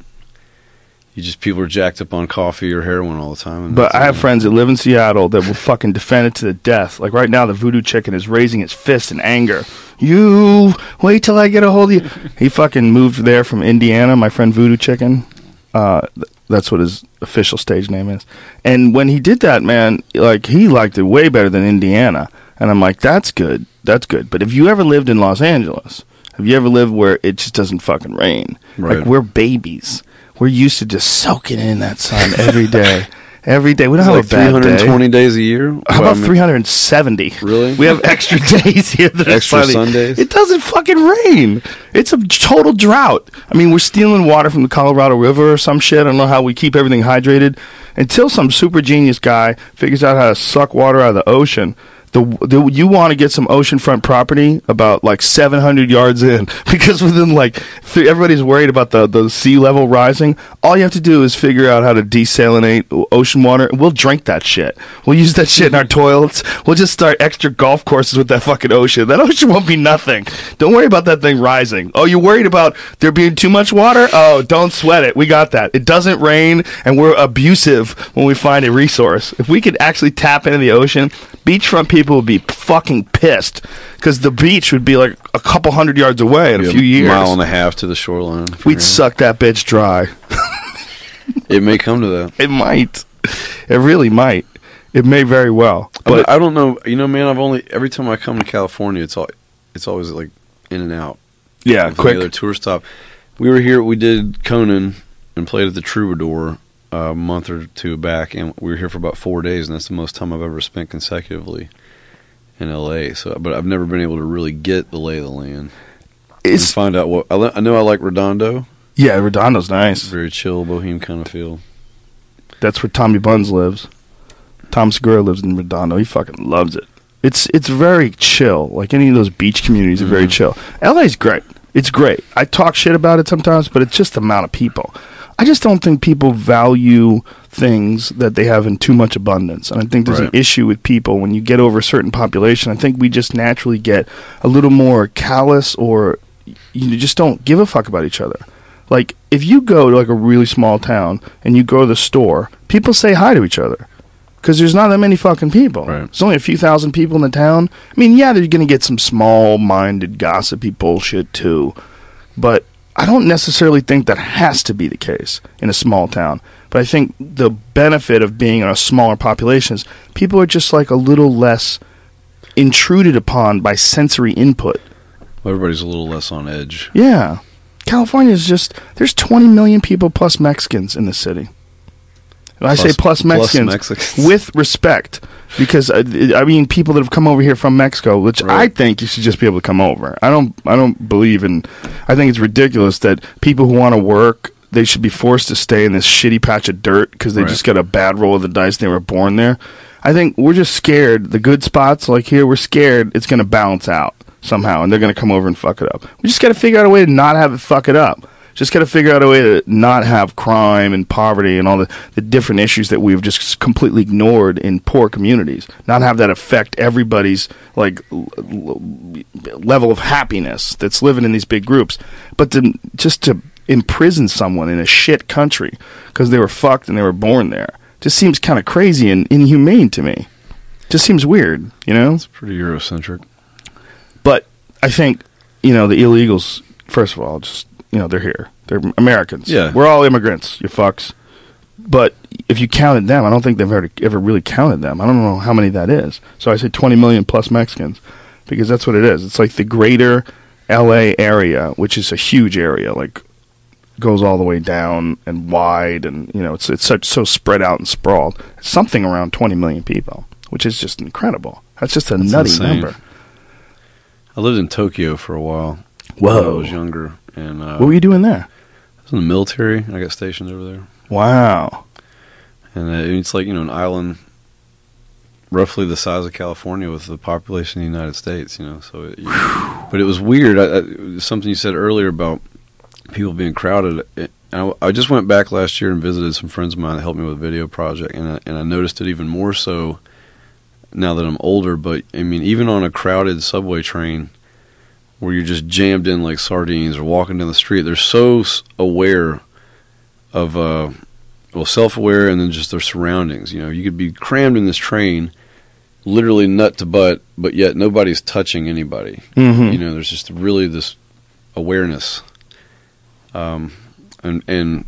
you just people are jacked up on coffee or heroin all the time. And But that's I have it. friends that live in Seattle that will fucking defend it to the death. Like right now, the Voodoo Chicken is raising its fist in anger. You wait till I get a hold of you. He fucking moved there from Indiana. My friend Voodoo Chicken. Uh, th- that's what his official stage name is. And when he did that, man, like he liked it way better than Indiana. And I'm like, that's good. That's good. But if you ever lived in Los Angeles, have you ever lived where it just doesn't fucking rain? Right. Like we're babies. We're used to just soaking in that sun every day. Every day. We don't It's have like a bad three hundred twenty day. days a year. How Well, about I mean, three hundred seventy? Really? We have extra days here that are Extra sunny. Sundays? It doesn't fucking rain. It's a total drought. I mean, we're stealing water from the Colorado River or some shit. I don't know how we keep everything hydrated. Until some super genius guy figures out how to suck water out of the ocean. The, the you want to get some oceanfront property about like seven hundred yards in because within like th- everybody's worried about the, the sea level rising. All you have to do is figure out how to desalinate o- ocean water, and we'll drink that shit. We'll use that shit in our toilets. We'll just start extra golf courses with that fucking ocean. That ocean won't be nothing. Don't worry about that thing rising. Oh, you're worried about there being too much water? Oh, don't sweat it. We got that. It doesn't rain, and we're abusive when we find a resource. If we could actually tap into the ocean, beachfront people would be fucking pissed because the beach would be like a couple hundred yards away in a be few years. mile and a half to the shoreline. We'd suck that bitch dry. It may come to that. It might. It really might. It may very well. But But I don't know. You know, man. I've only every time I come to California, it's all it's always like in and out. yeah, Like any other quick. tour stop. We were here. We did Conan and played at the Troubadour uh, a month or two back, and we were here for about four days, and that's the most time I've ever spent consecutively in L A. So, but I've never been able to really get the lay of the land and It's find out what I, li- I know. I like Redondo. yeah, Redondo's nice. Very chill, bohemian kind of feel. That's where Tommy Buns lives. Tom Segura lives in Redondo. He fucking loves it. It's it's very chill. Like any of those beach communities are very Mhm. chill. L A's great. It's great. I talk shit about it sometimes, but it's just the amount of people. I just don't think people value things that they have in too much abundance. And I think there's an Right. issue with people when you get over a certain population. I think we just naturally get a little more callous, or you just don't give a fuck about each other. Like if you go to like a really small town and you go to the store, people say hi to each other. Because there's not that many fucking people. Right. There's only a few thousand people in the town. I mean, yeah, they're going to get some small-minded, gossipy bullshit, too. But I don't necessarily think that has to be the case in a small town. But I think the benefit of being in a smaller population is people are just, like, a little less intruded upon by sensory input. Everybody's a little less on edge. Yeah. California is just... There's twenty million people plus Mexicans in the city. And I say plus Plus Mexicans, Mexicans. with respect, because uh, I mean people that have come over here from Mexico, which I Right. think you should just be able to come over. I don't, I don't believe in. I think it's ridiculous that people who want to work, they should be forced to stay in this shitty patch of dirt because they Right. just got a bad roll of the dice. They were born there. I think we're just scared. The good spots like here, we're scared it's going to balance out somehow, and they're going to come over and fuck it up. We just got to figure out a way to not have it fuck it up. Just got to figure out a way to not have crime and poverty and all the, the different issues that we've just completely ignored in poor communities. Not have that affect everybody's like l- l- level of happiness that's living in these big groups. But to, just to imprison someone in a shit country because they were fucked and they were born there just seems kind of crazy and inhumane to me. Just seems weird, you know? It's pretty Eurocentric. But I think, you know, the illegals, first of all, just, you know, they're here. They're Americans. Yeah. We're all immigrants, you fucks. but if you counted them, I don't think they've ever, ever really counted them. I don't know how many that is. So I say twenty million plus Mexicans, because that's what it is. It's like the greater L A area, which is a huge area, like goes all the way down and wide, and you know it's it's such so spread out and sprawled. It's something around twenty million people, which is just incredible. That's just a That's nutty insane. number. I lived in Tokyo for a while. Whoa. When I was younger, and uh, What were you doing there? I was in the military. I got stationed over there, Wow. and uh, it's like, you know, an island roughly the size of California with the population of the United States. You know, so it, you, but it was weird. I, I, something you said earlier about people being crowded. It, I, I just went back last year and visited some friends of mine that helped me with a video project, and I, and I noticed it even more so now that I'm older. But I mean, even on a crowded subway train where you're just jammed in like sardines, or walking down the street, they're so aware of, uh, well, self-aware, and then just their surroundings. You know, you could be crammed in this train, literally nut to butt, but yet nobody's touching anybody. Mm-hmm. You know, there's just really this awareness, um, and and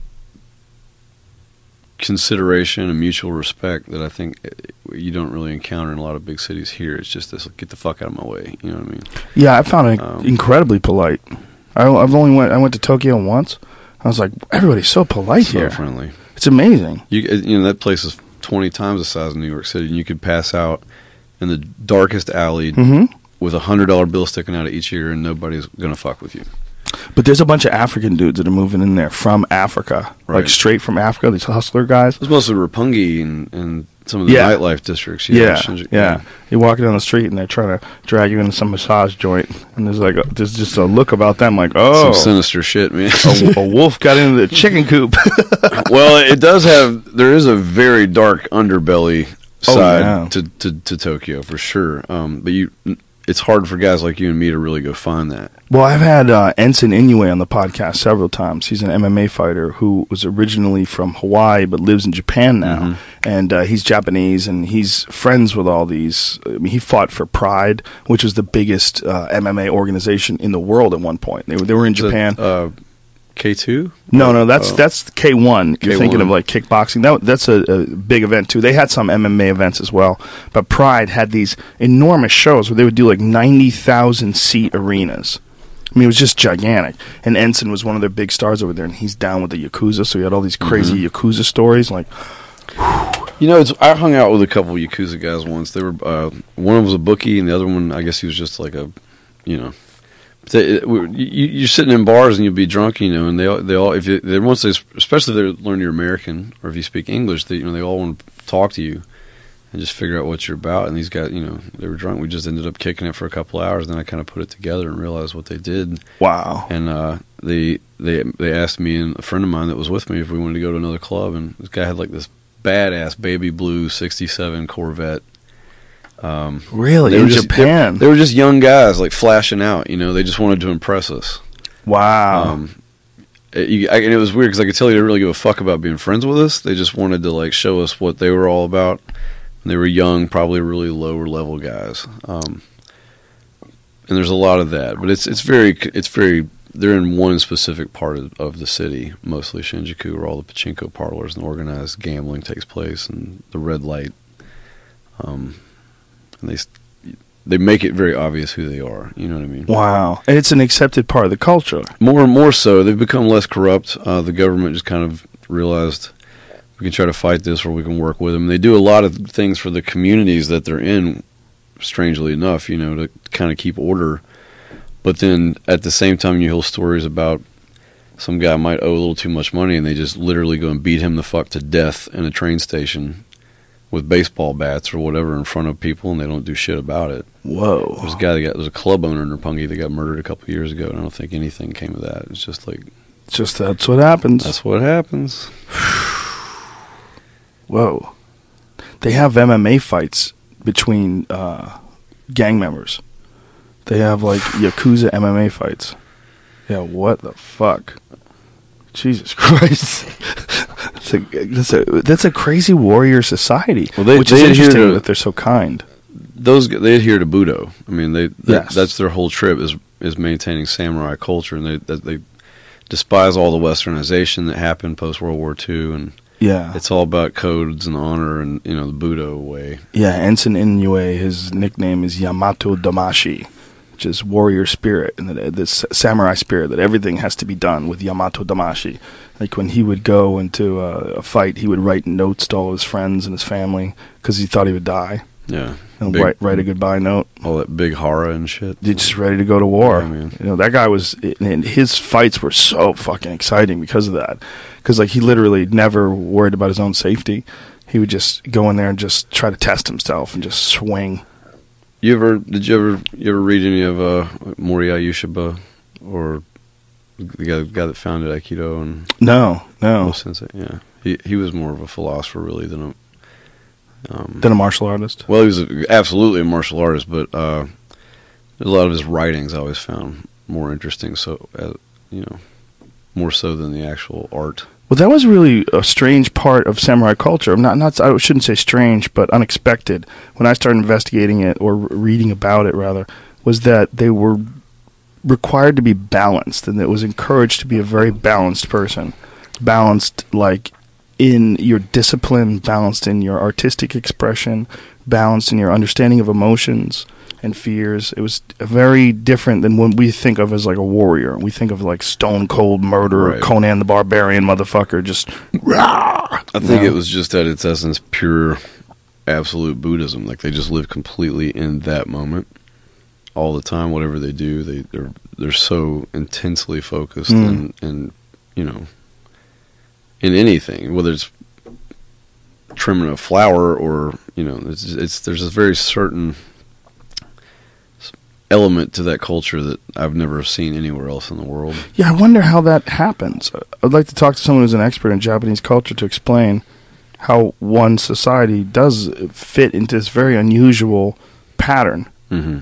consideration and mutual respect that I think you don't really encounter in a lot of big cities here. It's just this, get the fuck out of my way. You know what I mean? Yeah, I found it Um, incredibly polite. I, I've only went. I went to Tokyo once. I was like, everybody's so polite So here. friendly. It's amazing. You you know, that place is twenty times the size of New York City, and you could pass out in the darkest alley Mm-hmm. with a hundred dollar bill sticking out of each ear, and nobody's gonna fuck with you. But there's a bunch of African dudes that are moving in there from Africa, like Right. straight from Africa. These hustler guys. It's mostly Roppongi and, and some of the Yeah. nightlife districts. you know, Yeah, Shinjuku. yeah. You're walking down the street and they're trying to drag you into some massage joint, and there's like a, there's just a look about them, like, oh, Some sinister shit, man. a, a wolf got into the chicken coop. Well, it does have. There is a very dark underbelly Oh, side yeah. to, to to Tokyo for sure. Um, but you, it's hard for guys like you and me to really go find that. Well, I've had uh, Ensign Inoue on the podcast several times. He's an M M A fighter who was originally from Hawaii but lives in Japan now, Mhm. and uh, he's Japanese, and he's friends with all these. I mean, he fought for Pride, which was the biggest uh, M M A organization in the world at one point. They were they were in Is it, Japan. uh, K two? No, no, that's Oh. that's K one. You're K thinking one. of like kickboxing. That that's a, a big event too. They had some M M A events as well, but Pride had these enormous shows where they would do like ninety thousand seat arenas. I mean, it was just gigantic. And Ensign was one of their big stars over there, and he's down with the Yakuza, so he had all these crazy Mm-hmm. Yakuza stories. Like, You know, it's, I hung out with a couple of Yakuza guys once. They were uh, one of them was a bookie, and the other one, I guess, he was just like a, you know, they, it, we- you, you're sitting in bars and you'll be drunk, you know, and they all, they all if you, they once they, especially if they learn you're American or if you speak English, they, you know, they all want to talk to you and just figure out what you're about. And these guys, you know, they were drunk. We just ended up kicking it for a couple of hours. Then I kind of put it together and realized what they did. wow. And uh, they they they asked me and a friend of mine that was with me if we wanted to go to another club. And this guy had like this badass baby blue sixty-seven Corvette. Um, Really? they In were just, Japan? They, they were just young guys, like flashing out. You know, they just wanted to impress us. Wow. Um, it, you, I, and it was weird because I could tell you didn't really give a fuck about being friends with us. They just wanted to like show us what they were all about. And they were young, probably really lower level guys. Um, and there's a lot of that, but it's it's very it's very. They're in one specific part of, of the city, mostly Shinjuku, where all the pachinko parlors and organized gambling takes place, and the red light. Um, and they they make it very obvious who they are. You know what I mean? wow. And it's an accepted part of the culture. More and more so, they've become less corrupt. Uh, the government just kind of realized we can try to fight this, or we can work with them. They do a lot of things for the communities that they're in. Strangely enough, you know, to kind of keep order. But then at the same time, you hear stories about some guy might owe a little too much money, and they just literally go and beat him the fuck to death in a train station with baseball bats or whatever in front of people, and they don't do shit about it. Whoa. There's a guy that got there's a club owner in Roppongi that got murdered a couple of years ago, and I don't think anything came of that. It's just like Just that's what happens. that's what happens. Whoa. They have M M A fights between uh, gang members. They have like Yakuza M M A fights. Yeah, what the fuck? Jesus Christ. that's, a, that's, a, that's a crazy warrior society. Well, they- which they is adhere interesting to- that they're so kind. Those g- they adhere to Budo. I mean, they, they Yes. that's their whole trip is is maintaining samurai culture, and they that they despise all the westernization that happened post World War Two, and Yeah. It's all about codes and honor and, you know, the Budo way. Yeah, Ensign Inoue, his nickname is Yamato Damashi, which is warrior spirit, and the, this samurai spirit, that everything has to be done with Yamato Damashi. Like when he would go into a, a fight, he would write notes to all his friends and his family because he thought he would die. Yeah. And Big- write, write a goodbye note. All that big horror and shit. He's just ready to go to war. Yeah, man. You know, that guy was, and his fights were so fucking exciting because of that. Because like he literally never worried about his own safety. He would just go in there and just try to test himself and just swing. You ever did you ever you ever read any of uh, Moriya Yushiba or the guy, the guy that founded Aikido and No, no. Oh, Sensei? Yeah, he he was more of a philosopher really than a um, Than a martial artist. well, he was a, absolutely a martial artist, but uh, a lot of his writings I always found more interesting. So uh, you know, more so than the actual art. Well, that was really a strange part of samurai culture. Not, not. I shouldn't say strange, but unexpected. When I started investigating it or re- reading about it, rather, was that they were required to be balanced, and it was encouraged to be a very balanced person, balanced like in your discipline, balanced in your artistic expression, balanced in your understanding of emotions and fears. It was very different than what we think of as like a warrior. We think of like stone cold murder, Right. Conan the Barbarian motherfucker, just rah! I think You it know? was just at its essence pure, absolute Buddhism. Like they just live completely in that moment, all the time. Whatever they do, they they're they're so intensely focused, Mm. and and you know, in anything, whether it's trimming a flower or you know, it's it's there's a very certain element to that culture that I've never seen anywhere else in the world. Yeah, I wonder how that happens. I'd like to talk to someone who's an expert in Japanese culture to explain how one society does fit into this very unusual pattern. Mm-hmm.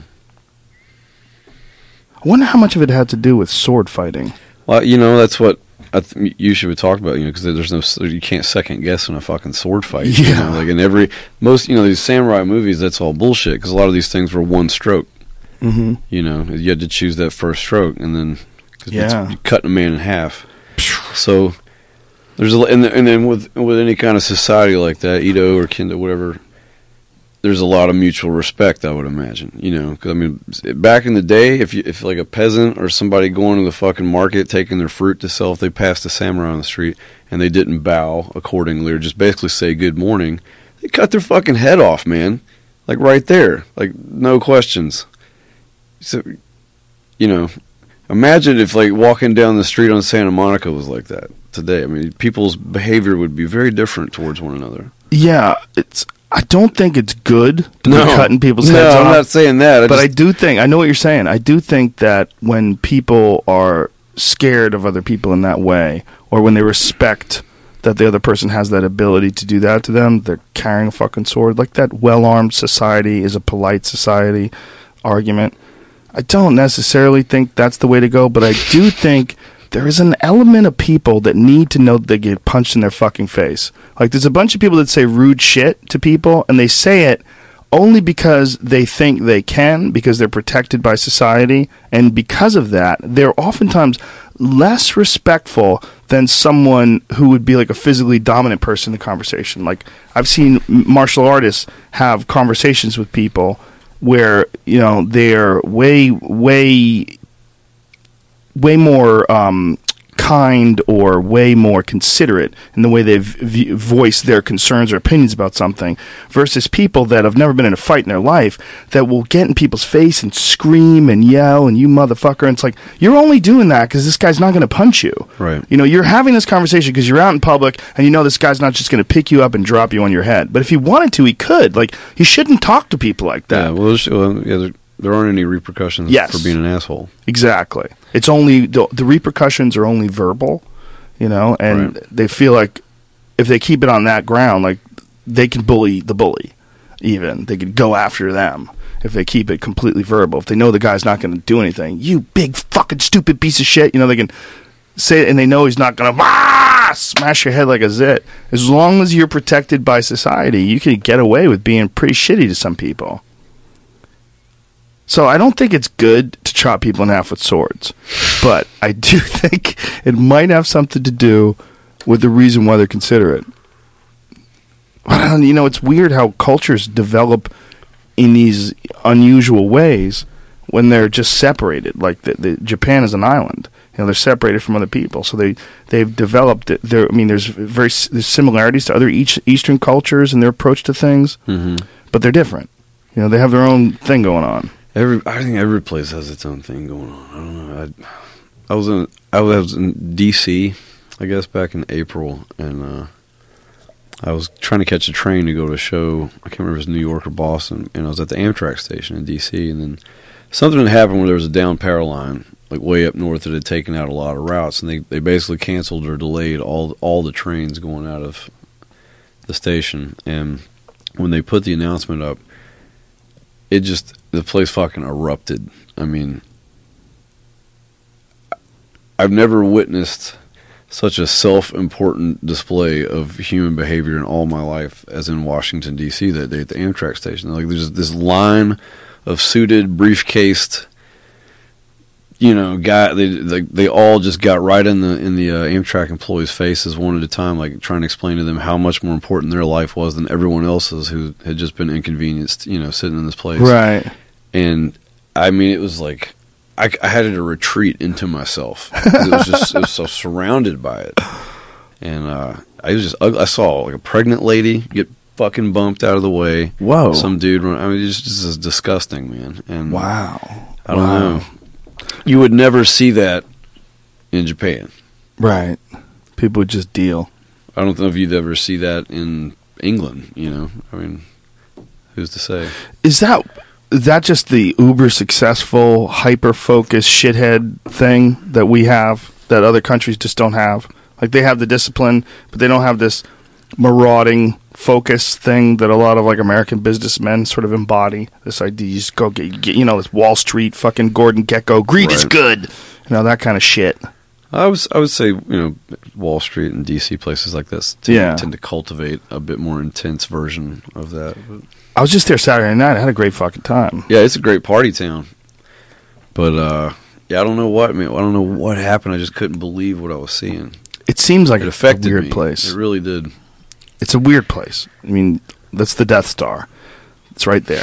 I wonder how much of it had to do with sword fighting. Well, you know, that's what I th- you should talk about, you know, because there's no, you can't second guess in a fucking sword fight. You Yeah. know? Like in every, most, you know, these samurai movies, that's all bullshit, because a lot of these things were one stroke. Mm-hmm. You know, you had to choose that first stroke, and then, cause Yeah. it's, you're cutting a man in half. So, there's a, and, and then with, with any kind of society like that, Ido or Kendo, whatever, there's a lot of mutual respect, I would imagine. You know, because I mean, back in the day, if you, if like a peasant or somebody going to the fucking market taking their fruit to sell, if they passed a samurai on the street and they didn't bow accordingly or just basically say good morning, they cut their fucking head off, man. Like right there, like no questions. So, you know, imagine if like walking down the street on Santa Monica was like that today. I mean, people's behavior would be very different towards one another. Yeah, it's. I don't think it's good to No. be cutting people's No, heads I'm off. not saying that. I but I just- do think I know what you're saying. I do think that when people are scared of other people in that way, or when they respect that the other person has that ability to do that to them, they're carrying a fucking sword. Like that well-armed society is a polite society argument. I don't necessarily think that's the way to go, but I do think there is an element of people that need to know that they get punched in their fucking face. Like, there's a bunch of people that say rude shit to people, and they say it only because they think they can, because they're protected by society, and because of that, they're oftentimes less respectful than someone who would be like a physically dominant person in the conversation. Like, I've seen martial artists have conversations with people where, you know, they're way, way, way more um, kind or way more considerate in the way they v- voice their concerns or opinions about something, versus people that have never been in a fight in their life that will get in people's face and scream and yell and you motherfucker. And it's like, you're only doing that because this guy's not going to punch you. Right. You know, you're having this conversation because you're out in public and you know this guy's not just going to pick you up and drop you on your head. But if he wanted to, he could. Like, he shouldn't talk to people like that. Yeah, well, there's- well, yeah, there, there aren't any repercussions Yes. for being an asshole. Exactly. It's only the, the repercussions are only verbal, you know, and Right. they feel like if they keep it on that ground, like they can bully the bully. Even they could go after them if they keep it completely verbal. If they know the guy's not going to do anything, you big fucking stupid piece of shit, you know, they can say it and they know he's not going to ah, smash your head like a zit. As long as you're protected by society, you can get away with being pretty shitty to some people. So I don't think it's good to chop people in half with swords, but I do think it might have something to do with the reason why they're considerate. you know, it's weird how cultures develop in these unusual ways when they're just separated. Like the, the, Japan is an island. You know, they're separated from other people, so they they've developed it. There, I mean, there's very there's similarities to other each, Eastern cultures and their approach to things, mm-hmm. but they're different. You know, they have their own thing going on. Every I think every place has its own thing going on. I don't know. I, I was in I was in D C, I guess, back in April, and uh, I was trying to catch a train to go to a show. I can't remember if it was New York or Boston, and I was at the Amtrak station in D C, and then something had happened where there was a down power line, like way up north, that had taken out a lot of routes, and they, they basically canceled or delayed all all the trains going out of the station. And when they put the announcement up, it just, the place fucking erupted. I mean, I've never witnessed such a self-important display of human behavior in all my life as in Washington, D C that day at the Amtrak station. Like, there's this line of suited, briefcased, you know, guy. They they, they all just got right in the in the uh, Amtrak employees' faces one at a time, like trying to explain to them how much more important their life was than everyone else's who had just been inconvenienced, you know, sitting in this place. Right. And I mean, it was like I, I had to retreat into myself. It was just it was so surrounded by it, and uh, I was just I saw like a pregnant lady get fucking bumped out of the way. Whoa! Some dude run. I mean, it's just is disgusting, man. And wow, I don't wow. know. You would never see that in Japan, right? People would just deal. I don't know if you'd ever see that in England. You know, I mean, who's to say? Is that is that just the uber successful, hyper focused shithead thing that we have that other countries just don't have? Like, they have the discipline, but they don't have this marauding focus thing that a lot of like American businessmen sort of embody. This idea, you just go get, get you know, this Wall Street fucking Gordon Gekko, greed right. is good, you know, that kind of shit. I was I would say, you know, Wall Street and D C, places like this tend, yeah. tend to cultivate a bit more intense version of that. But I was just there Saturday night. I had a great fucking time. Yeah, it's a great party town. But uh, yeah, I don't know what, man. I don't know what happened. I just couldn't believe what I was seeing. It seems like it affected a weird me. place. It really did. It's a weird place. I mean, that's the Death Star. It's right there.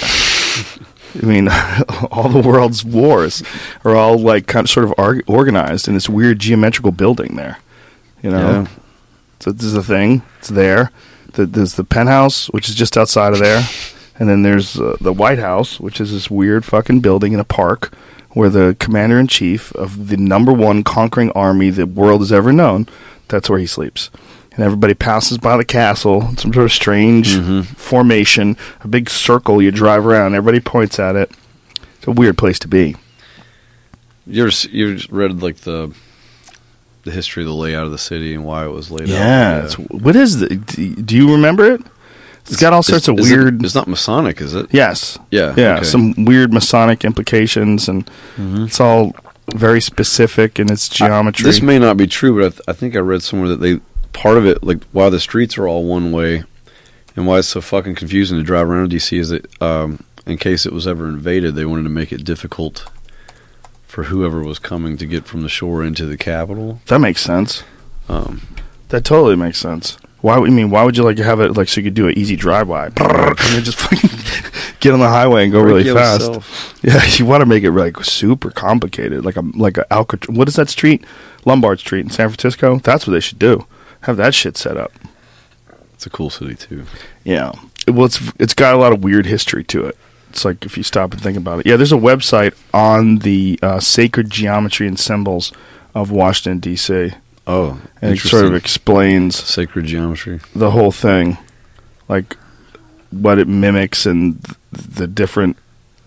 I mean, all the world's wars are all like kind of sort of ar- organized in this weird geometrical building there. You know, yeah. So this is a thing. It's there. The, there's the penthouse, which is just outside of there, and then there's uh, the White House, which is this weird fucking building in a park where the commander in chief of the number one conquering army the world has ever known. That's where he sleeps. And everybody passes by the castle, some sort of strange mm-hmm. formation, a big circle you drive around. Everybody points at it. It's a weird place to be. You ever you ever read like the the history of the layout of the city and why it was laid yeah, out? Yeah. What is the? Do you remember it? It's, it's got all sorts of weird. It, it's not Masonic, is it? Yes. Yeah. Yeah. Okay. Some weird Masonic implications, and mm-hmm. it's all very specific in its geometry. I, this may not be true, but I, th- I think I read somewhere that they. Part of it, like why the streets are all one way, and why it's so fucking confusing to drive around D C, is that um, in case it was ever invaded, they wanted to make it difficult for whoever was coming to get from the shore into the capital. That makes sense. Um, that totally makes sense. Why would you mean? Why would you like to have it like so you could do an easy drive-by? You just fucking get on the highway and go really fast. Yourself. Yeah, you want to make it like super complicated, like a like a Alcatraz. What is that street? Lombard Street in San Francisco. That's what they should do. Have that shit set up. It's a cool city too. Yeah. Well, it's it's got a lot of weird history to it. It's like if you stop and think about it. Yeah, there's a website on the uh, sacred geometry and symbols of Washington, D C Oh, and it sort of explains sacred geometry, the whole thing, like what it mimics and th- the different,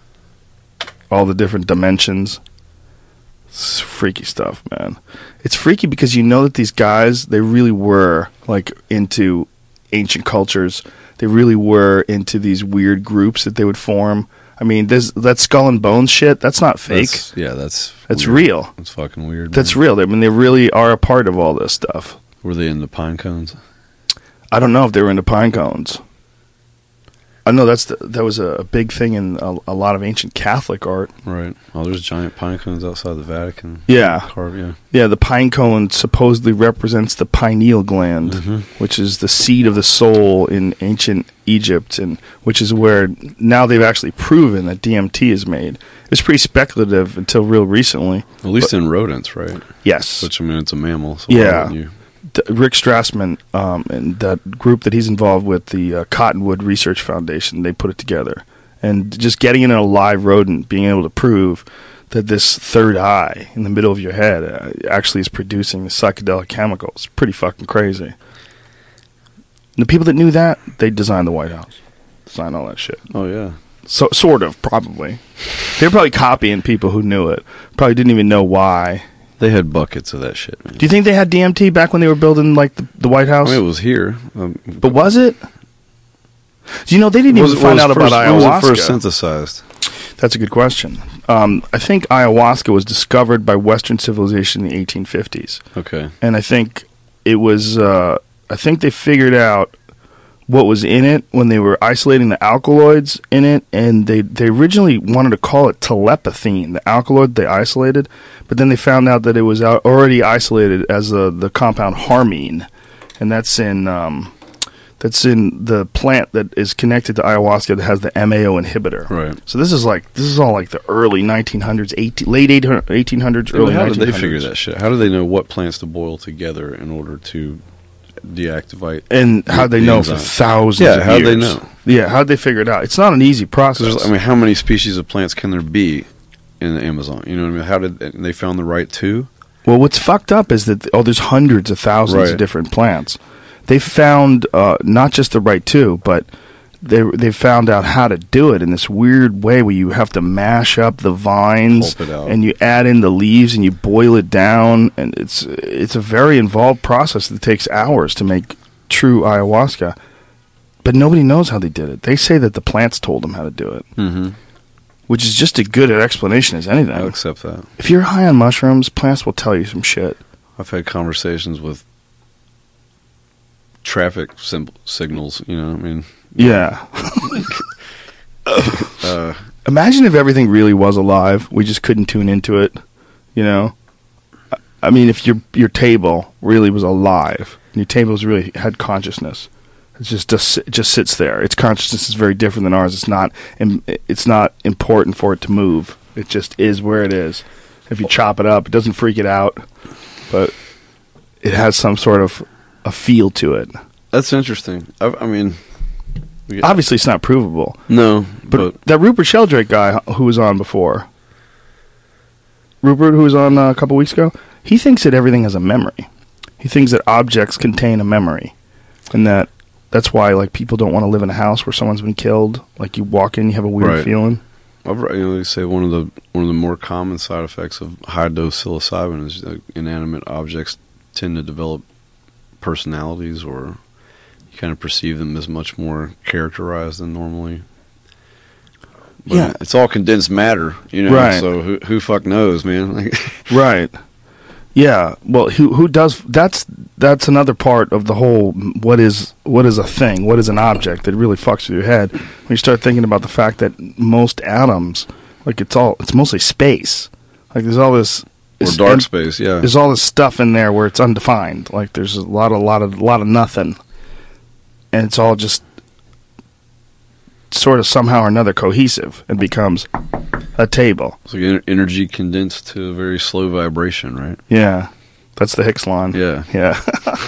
all the different dimensions. It's freaky stuff, man. It's freaky because you know that these guys, they really were like into ancient cultures. They really were into these weird groups that they would form. I mean, there's that skull and bones shit. That's not fake. That's, yeah, that's that's weird. real. That's fucking weird. That's man. real. I mean, they really are a part of all this stuff. Were they in the pine cones? I don't know if they were into pine cones. I know that's the, that was a, a big thing in a, a lot of ancient Catholic art. Right. Oh, there's giant pine cones outside the Vatican. Yeah. Carved, yeah. Yeah, the pine cone supposedly represents the pineal gland, Mm-hmm. which is the seat of the soul in ancient Egypt, and which is where now they've actually proven that D M T is made. It was pretty speculative until real recently. At least But- in rodents, right? Yes. Which, I mean, it's a mammal. So why Yeah. wouldn't you? D- Rick Strassman um, and that group that he's involved with, the uh, Cottonwood Research Foundation, they put it together. And just getting in a live rodent, being able to prove that this third eye in the middle of your head uh, actually is producing the psychedelic chemicals. Pretty fucking crazy. And the people that knew that, they designed the White House. Designed all that shit. Oh, yeah. So, sort of, probably. They were probably copying people who knew it. Probably didn't even know why. They had buckets of that shit, man. Do you think they had D M T back when they were building like the, the White House? I mean, it was here. Um, But was it? Do you know they didn't was even it- find was out first, about when was ayahuasca? it first synthesized? That's a good question. Um, I think ayahuasca was discovered by Western civilization in the eighteen fifties, Okay. and I think it was. Uh, I think they figured out what was in it when they were isolating the alkaloids in it, and they they originally wanted to call it telepathine, the alkaloid they isolated, but then they found out that it was out, already isolated as a, the compound harmine, and that's in. Um, That's in the plant that is connected to ayahuasca that has the M A O inhibitor. Right. So this is like this is all like the early nineteen hundreds, eighteen, late eighteen hundreds, early How did nineteen hundreds. they figure that shit? How do they know what plants to boil together in order to deactivate? And how they the know for enzyme? thousands Yeah, of how'd years. they know? Yeah, how'd they figure it out? It's not an easy process. There's, I mean, how many species of plants can there be in the Amazon? You know what I mean? How did and they found the right two? Well, what's fucked up is that oh, there's hundreds of thousands Right. of different plants. They found uh, not just the right two, but they they found out how to do it in this weird way where you have to mash up the vines Pulp it out. and you add in the leaves and you boil it down, and it's it's a very involved process that takes hours to make true ayahuasca. But nobody knows how they did it. They say that the plants told them how to do it, Mm-hmm. which is just as good an explanation as anything. I'll accept that. If you're high on mushrooms, plants will tell you some shit. I've had conversations with traffic sim- signals. You know, I mean, Yeah. uh, Imagine if everything really was alive. We just couldn't tune into it. You know? I mean, if your your table really was alive, and your table's really had consciousness, it just just it just sits there. Its consciousness is very different than ours. It's not im- it's not important for it to move. It just is where it is. If you chop it up, it doesn't freak it out, but it has some sort of a feel to it. that's interesting. I, I mean, we- Obviously, it's not provable. no, But, but, that Rupert Sheldrake guy who was on before, Rupert, who was on uh, a couple weeks ago, he thinks that everything has a memory. He thinks that objects contain a memory, and that that's why like people don't want to live in a house where someone's been killed. Like you walk in, you have a weird Right. feeling. I've, you know, they say one of the one of the more common side effects of high dose psilocybin is that inanimate objects tend to develop personalities, or you kind of perceive them as much more characterized than normally. But Yeah. it's all condensed matter, you know. Right. So who who fuck knows, man? Like, Right. Yeah. Well, who who does that's that's another part of the whole what is what is a thing, what is an object that really fucks with your head when you start thinking about the fact that most atoms, like it's all it's mostly space. Like there's all this or this dark em- space, yeah. There's all this stuff in there where it's undefined. Like there's a lot of lot of lot of nothing, and it's all just sort of somehow or another cohesive and becomes a table. It's like en- energy condensed to a very slow vibration, right? Yeah, that's the Higgs line. Yeah. Yeah.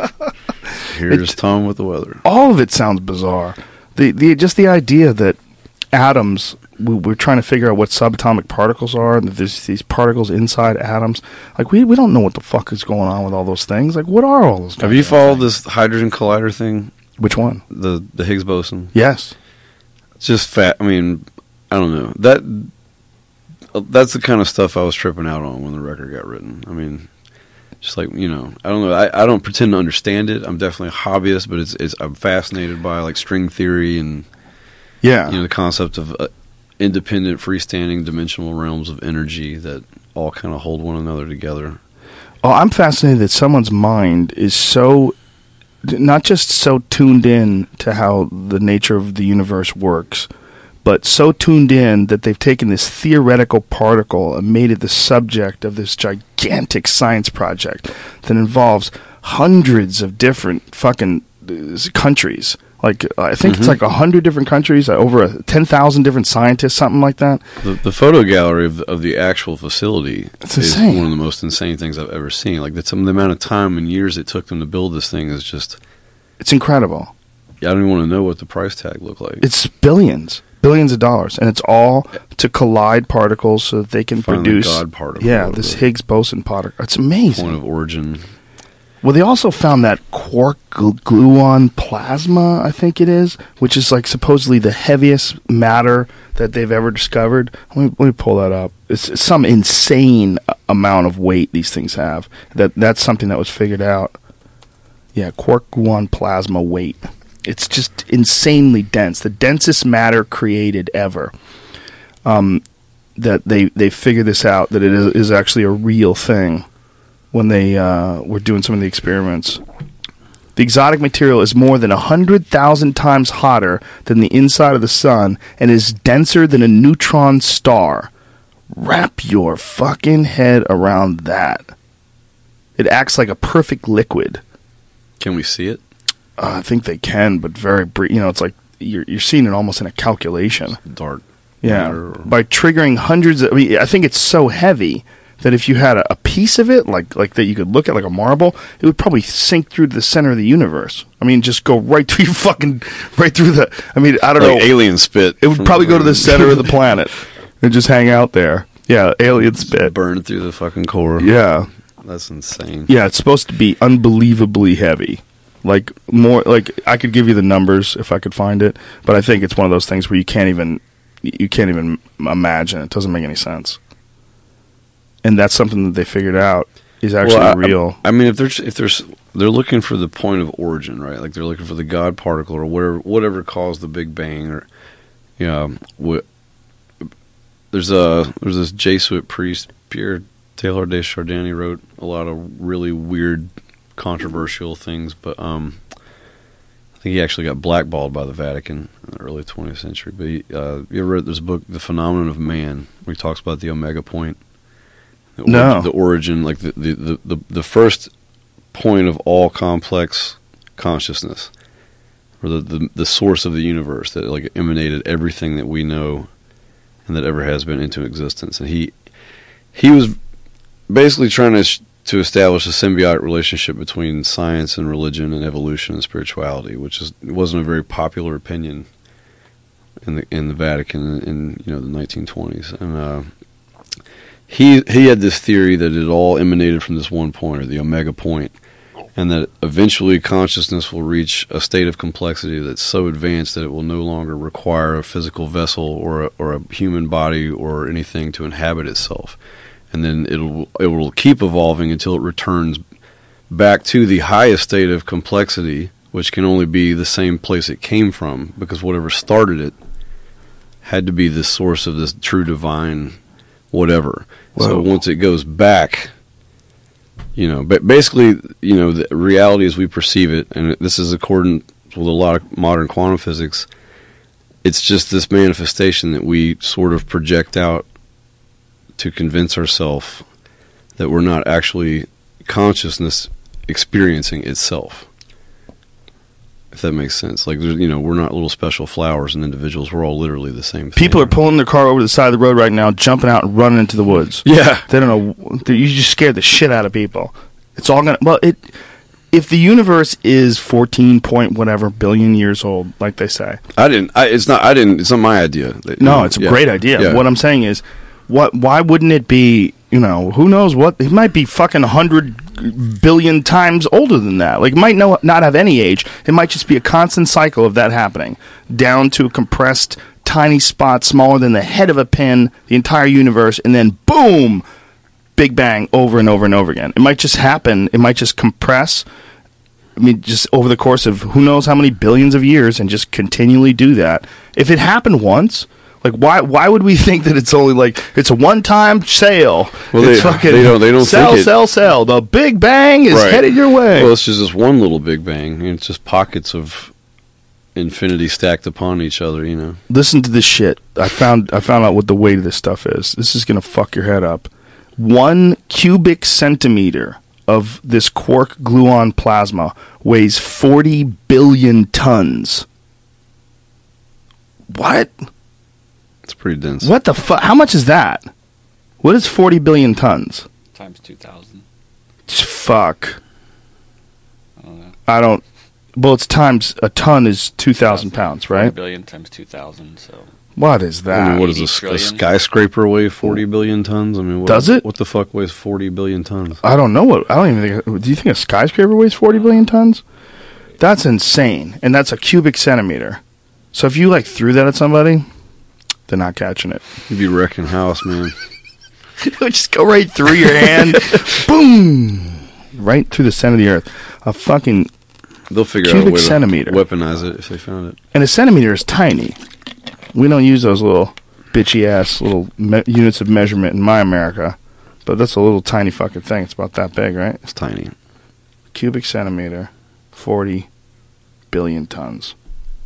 Here's Tom with the weather. All of it sounds bizarre. The the just the idea that atoms, we, we're trying to figure out what subatomic particles are, and that there's these particles inside atoms. Like we we don't know what the fuck is going on with all those things. Like what are all those? Have you goddamn followed things? this hydrogen collider thing? Which one? The the Higgs boson. Yes. It's just fat. I mean, I don't know. That that's the kind of stuff I was tripping out on when the record got written. I mean, just like, you know, I don't know. I, I don't pretend to understand it. I'm definitely a hobbyist, but it's it's I'm fascinated by like string theory and Yeah. you know the concept of uh, independent, freestanding, dimensional realms of energy that all kind of hold one another together. Oh, I'm fascinated that someone's mind is so not just so tuned in to how the nature of the universe works, but so tuned in that they've taken this theoretical particle and made it the subject of this gigantic science project that involves hundreds of different fucking uh, countries. Like, I think mm-hmm. it's like a hundred different countries, uh, over a, ten thousand different scientists, something like that. The, the photo gallery of the, of the actual facility it's is insane. One of the most insane things I've ever seen. Like, the, the amount of time and years it took them to build this thing is just... It's incredible. I don't even want to know what the price tag looked like. It's billions. Billions of dollars. And it's all to collide particles so that they can Find produce... the God particle. Yeah, this Higgs boson particle. It's amazing. Point of origin... Well, they also found that quark gluon plasma, I think it is, which is like supposedly the heaviest matter that they've ever discovered. Let me, let me pull that up. It's, it's some insane amount of weight these things have. That That's something that was figured out. Yeah, quark gluon plasma weight. It's just insanely dense. The densest matter created ever. Um, that they, they figured this out, that it is, is actually a real thing. When they uh, were doing some of the experiments. The exotic material is more than one hundred thousand times hotter than the inside of the sun and is denser than a neutron star. Wrap your fucking head around that. It acts like a perfect liquid. Can we see it? Uh, I think they can, but very brief. You know, it's like you're, you're seeing it almost in a calculation. Dark. Yeah. Or... By triggering hundreds of... I mean, I think it's so heavy... that if you had a, a piece of it, like like that you could look at like a marble, it would probably sink through to the center of the universe. I mean, just go right through your fucking, right through the, I mean, I don't like know. alien spit. It would probably go to the center of the planet and just hang out there. Yeah, alien spit. Burn through the fucking core. Yeah. That's insane. Yeah, it's supposed to be unbelievably heavy. Like, more, like, I could give you the numbers if I could find it, but I think it's one of those things where you can't even, you can't even imagine. It doesn't make any sense. And that's something that they figured out is actually well, I, real. I mean, if there's if there's they're looking for the point of origin, right? Like they're looking for the God particle or whatever whatever caused the Big Bang, or you know, what, there's a there's this Jesuit priest Pierre Teilhard de Chardin. He wrote a lot of really weird, controversial things, but um, I think he actually got blackballed by the Vatican in the early twentieth century. But he, uh, you ever read this book, The Phenomenon of Man, where he talks about the Omega Point? The no. Origin, the origin, like the, the, the, the, the first point of all complex consciousness, or the, the the source of the universe that like emanated everything that we know and that ever has been into existence. And he he was basically trying to sh- to establish a symbiotic relationship between science and religion and evolution and spirituality, which is wasn't a very popular opinion in the in the Vatican in, in you know the nineteen twenties. And uh, He he had this theory that it all emanated from this one point, or the Omega Point, and that eventually consciousness will reach a state of complexity that's so advanced that it will no longer require a physical vessel or a, or a human body or anything to inhabit itself, and then it'll it will keep evolving until it returns back to the highest state of complexity, which can only be the same place it came from, because whatever started it had to be the source of this true divine whatever. Whoa. So once it goes back, you know, but basically, you know, the reality as we perceive it, and this is according with a lot of modern quantum physics, it's just this manifestation that we sort of project out to convince ourselves that we're not actually consciousness experiencing itself. If that makes sense. Like, you know, we're not little special flowers and individuals. We're all literally the same thing. People are pulling their car over the side of the road right now, jumping out and running into the woods. Yeah. They don't know. You just scared the shit out of people. It's all going to... Well, it, if the universe is fourteen point whatever billion years old, like they say... I didn't... I, it's not... I didn't... It's not my idea. No, know, it's a yeah. great idea. Yeah. What I'm saying is, what? why wouldn't it be... You know, who knows what? It might be fucking one hundred billion times older than that. Like, it might no, not have any age. It might just be a constant cycle of that happening. Down to a compressed, tiny spot smaller than the head of a pin, the entire universe, and then boom! Big Bang over and over and over again. It might just happen. It might just compress. I mean, just over the course of who knows how many billions of years and just continually do that. If it happened once... Like, why why would we think that it's only like it's a one time sale? Well, it's they, fucking they don't. They don't sell, think it, sell, sell. The Big Bang is Right. headed your way. Well, it's just this one little Big Bang, and it's just pockets of infinity stacked upon each other. You know. Listen to this shit. I found I found out what the weight of this stuff is. This is gonna fuck your head up. One cubic centimeter of this quark gluon plasma weighs forty billion tons. What? It's pretty dense. What the fuck? How much is that? What is forty billion tons? Times two thousand. Fuck. I don't know. I don't. Well, it's times a ton is two thousand pounds, forty right? billion times two thousand, so. What is I that? mean, what does a, eighty s- a trillion? skyscraper weigh? Forty billion tons. I mean, what, Does it? What the fuck weighs forty billion tons? I don't know what. I don't even think. Do you think a skyscraper weighs forty billion tons? That's insane, and that's a cubic centimeter. So if you like threw that at somebody, they're not catching it. You'd be wrecking house, man. It would just go right through your hand, boom, right through the center of the earth. A fucking They'll figure out a Cubic way centimeter. to weaponize it if they found it. and a centimeter is tiny. We don't use those little bitchy ass little me- units of measurement in my America, but that's a little tiny fucking thing. It's about that big, right? It's tiny. Cubic centimeter, forty billion tons.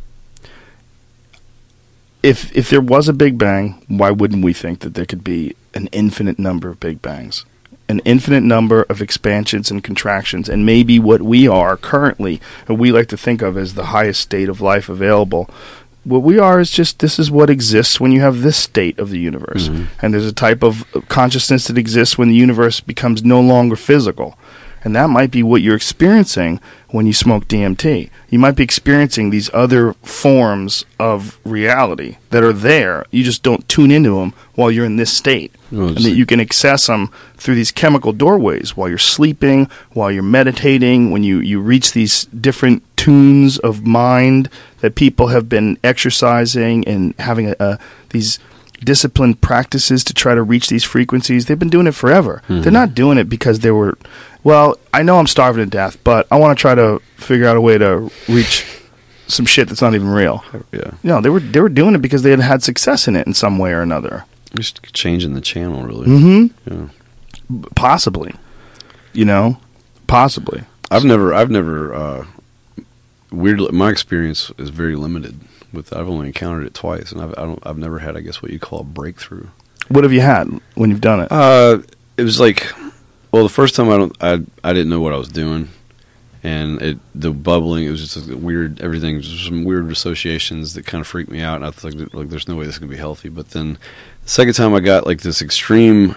If if there was a Big Bang, why wouldn't we think that there could be an infinite number of Big Bangs? An infinite number of expansions and contractions, and maybe what we are currently, and we like to think of as the highest state of life available, what we are is just, this is what exists when you have this state of the universe. Mhm. And there's a type of consciousness that exists when the universe becomes no longer physical. And that might be what you're experiencing when you smoke D M T. You might be experiencing these other forms of reality that are there. You just don't tune into them while you're in this state. Well, and it's that like- you can access them through these chemical doorways while you're sleeping, while you're meditating, when you, you reach these different tunes of mind that people have been exercising and having a, a, these disciplined practices to try to reach these frequencies. They've been doing it forever. Mhm. They're not doing it because they were, well, I know I'm starving to death, but I want to try to figure out a way to reach some shit that's not even real. Yeah. No, they were they were doing it because they had had success in it in some way or another. Just changing the channel, really. Mm-hmm. Yeah. Possibly. You know? Possibly. I've never, I've never, uh, weirdly, my experience is very limited with, I've only encountered it twice, and I've, I don't, I've never had, I guess, what you call a breakthrough. What have you had when you've done it? Uh, it was like, well, the first time I don't, I, I didn't know what I was doing, and it, the bubbling, it was just a weird, everything, just some weird associations that kind of freaked me out, and I was like, like, there's no way this is gonna be healthy. But then, the second time I got like this extreme,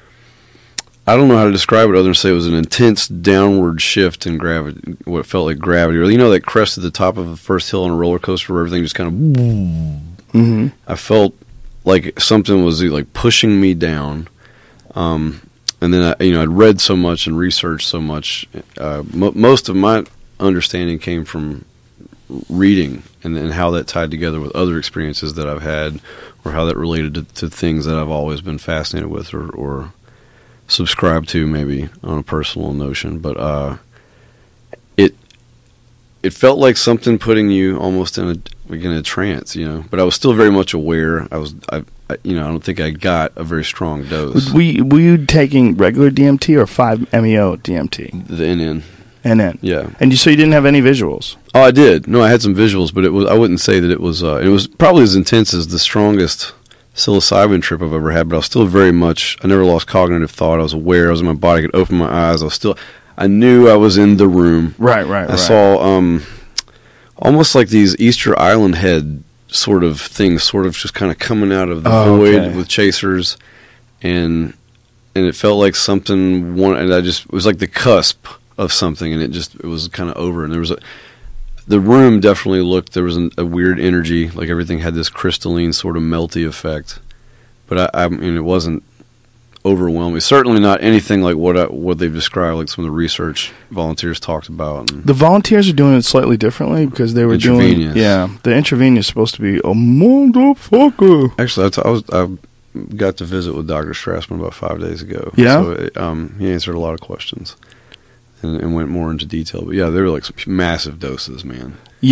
I don't know how to describe it other than say it was an intense downward shift in gravity, what felt like gravity, or you know that crest at the top of the first hill on a roller coaster where everything just kind of, Mm-hmm. I felt like something was like pushing me down. Um, and then I, you know, I'd read so much and researched so much. Uh, mo most of my understanding came from reading and, and how that tied together with other experiences that I've had, or how that related to, to things that I've always been fascinated with, or, or subscribed to, maybe on a personal notion. But uh, it it felt like something putting you almost in a like in a trance, you know. But I was still very much aware. I was, I, I you know, I don't think I got a very strong dose. Were you, were you taking regular D M T or five M E O D M T? The N N, And then? yeah. And you, so you didn't have any visuals? Oh, I did. No, I had some visuals, but it was. I wouldn't say that it was. Uh, it was probably as intense as the strongest psilocybin trip I've ever had. But I was still very much. I never lost cognitive thought. I was aware. I was in my body. I could open my eyes. I was still. I knew I was in the room. Right, right, I right. saw um, almost like these Easter Island head sort of things, sort of just kind of coming out of the Oh, void okay. with chasers, and and it felt like something. One, and I just it was like the cusp of something, and it just it was kind of over. And there was a the room definitely looked. There was an, a weird energy, like everything had this crystalline sort of melty effect. But I, I mean, it wasn't overwhelming. Certainly not anything like what I, what they've described, like some of the research volunteers talked about. And The volunteers are doing it slightly differently because they were doing, Intravenous. yeah, the intravenous is supposed to be a motherfucker. Actually, I, t- I was I got to visit with Doctor Strassman about five days ago. Yeah? so it, um, he answered a lot of questions and, and went more into detail. But yeah, they were like some massive doses, man. Yeah,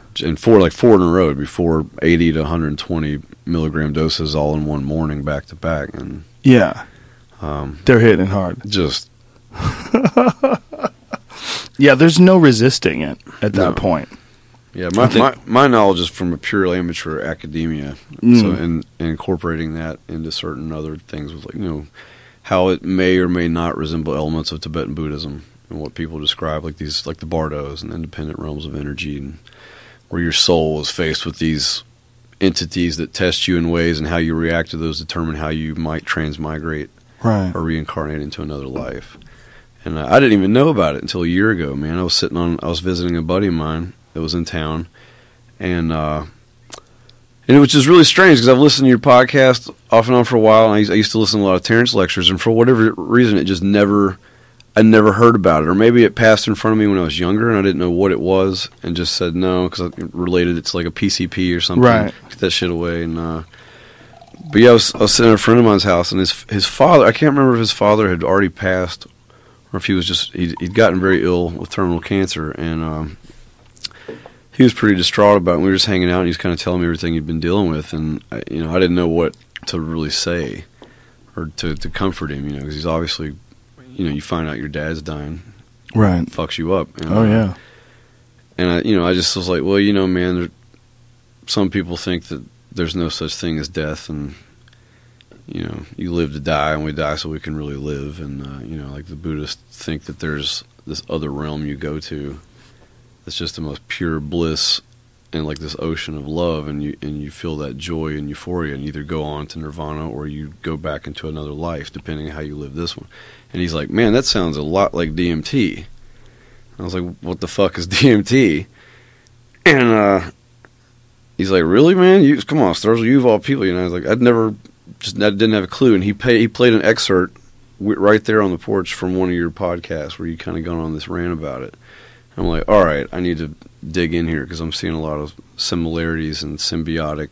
and four like four in a row, it'd be four eighty to one hundred twenty milligram doses all in one morning, back to back, and Yeah. um, They're hitting hard. just Yeah, there's no resisting it at that No. point. yeah. My, I think- my my knowledge is from a pure amateur academia, Mm. so and, and incorporating that into certain other things with like you know how it may or may not resemble elements of Tibetan Buddhism and what people describe like these like the bardos and independent realms of energy, and where your soul is faced with these entities that test you in ways, and how you react to those determine how you might transmigrate Right. or reincarnate into another life. And uh, I didn't even know about it until a year ago, man. I was sitting on, I was visiting a buddy of mine that was in town, and uh, and it was just really strange because I've listened to your podcast off and on for a while, and I used, I used to listen to a lot of Terrence lectures, and for whatever reason, it just never, I never heard about it, or maybe it passed in front of me when I was younger, and I didn't know what it was, and just said no because I related it to like a P C P or something. Right. Get that shit away, and. Uh, But yeah, I was, I was sitting at a friend of mine's house, and his his father, I can't remember if his father had already passed, or if he was just, he'd, he'd gotten very ill with terminal cancer, and um, he was pretty distraught about it. And we were just hanging out, and he was kind of telling me everything he'd been dealing with, and, I, you know, I didn't know what to really say, or to, to comfort him, you know, because he's obviously, you know, you find out your dad's dying, Right. it fucks you up. And, Oh, uh, yeah. And, I, you know, I just was like, well, you know, man, there, some people think that there's no such thing as death, and you know, you live to die, and we die so we can really live. And uh, you know, like the Buddhists think that there's this other realm you go to that's just the most pure bliss and like this ocean of love, and you and you feel that joy and euphoria, and either go on to nirvana or you go back into another life, depending on how you live this one. And he's like, man, that sounds a lot like D M T. I was like, what the fuck is D M T? And uh, he's like, really, man? You come on, stars, you of all people. You know, I was like, I'd never, just I didn't have a clue. And he pay, he played an excerpt w- right there on the porch from one of your podcasts where you kind of gone on this rant about it. And I'm like, all right, I need to dig in here because I'm seeing a lot of similarities and symbiotic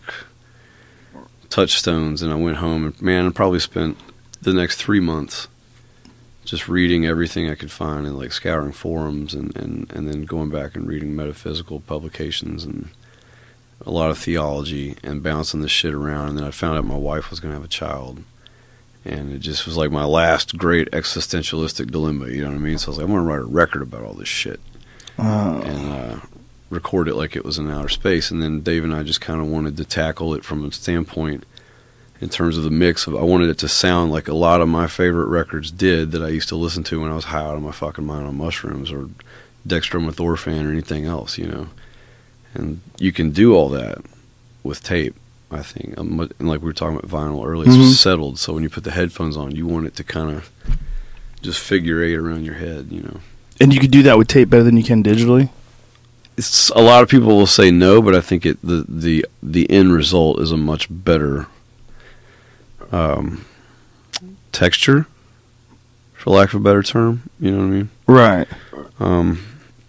touchstones. And I went home and man, I probably spent the next three months just reading everything I could find and like scouring forums and, and, and then going back and reading metaphysical publications and a lot of theology and bouncing this shit around. And then I found out my wife was going to have a child. And it just was like my last great existentialistic dilemma, you know what I mean? So I was like, I'm going to write a record about all this shit. Oh. And uh, record it like it was in outer space. And then Dave and I just kind of wanted to tackle it from a standpoint in terms of the mix of, I wanted it to sound like a lot of my favorite records did that I used to listen to when I was high out of my fucking mind on mushrooms or dextromethorphan or anything else, you know. And you can do all that with tape, I think. Um, and like we were talking about vinyl earlier, it's Mhm. settled. So when you put the headphones on, you want it to kind of just figure eight around your head, you know. And you could do that with tape better than you can digitally? It's, a lot of people will say no, but I think it the the, the end result is a much better um, texture, for lack of a better term. You know what I mean? Right. Um,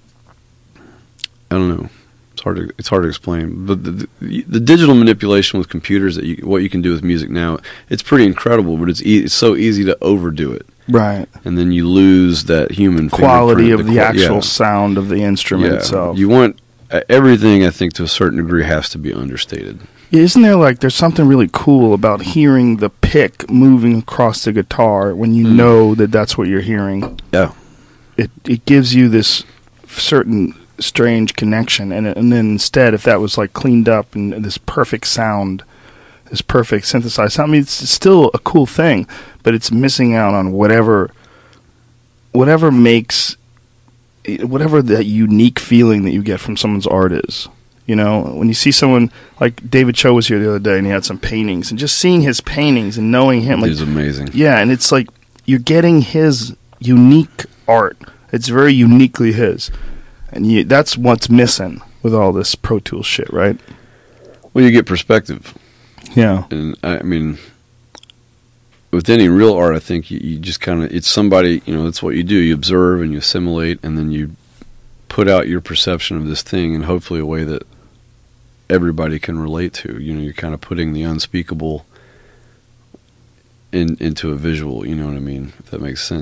I don't know. It's hard to it's hard to explain. But the, the, the digital manipulation with computers, that you, what you can do with music now, it's pretty incredible. But it's e- it's so easy to overdo it, Right. and then you lose that human Quality fingerprint, of the, qua- actual yeah. sound of the instrument itself. You want uh, everything. I think to a certain degree has to be understated. Isn't there like there's something really cool about hearing the pick moving across the guitar when you Mm. know that that's what you're hearing? Yeah. It it gives you this certain strange connection, and and then instead, if that was like cleaned up and this perfect sound, this perfect synthesized sound, I mean, it's still a cool thing, but it's missing out on whatever whatever makes whatever that unique feeling that you get from someone's art is. You know, when you see someone like David Cho was here the other day, and he had some paintings, and just seeing his paintings and knowing him, like, He's amazing. yeah, and it's like you're getting his unique art. It's very uniquely his, and you, that's what's missing with all this Pro Tools shit, right? Well, you get perspective. Yeah, And I mean, with any real art, I think you, you just kind of, it's somebody, you know, that's what you do. You observe and you assimilate, and then you put out your perception of this thing in hopefully a way that everybody can relate to. You know, you're kind of putting the unspeakable in into a visual, you know what I mean? If that makes sense.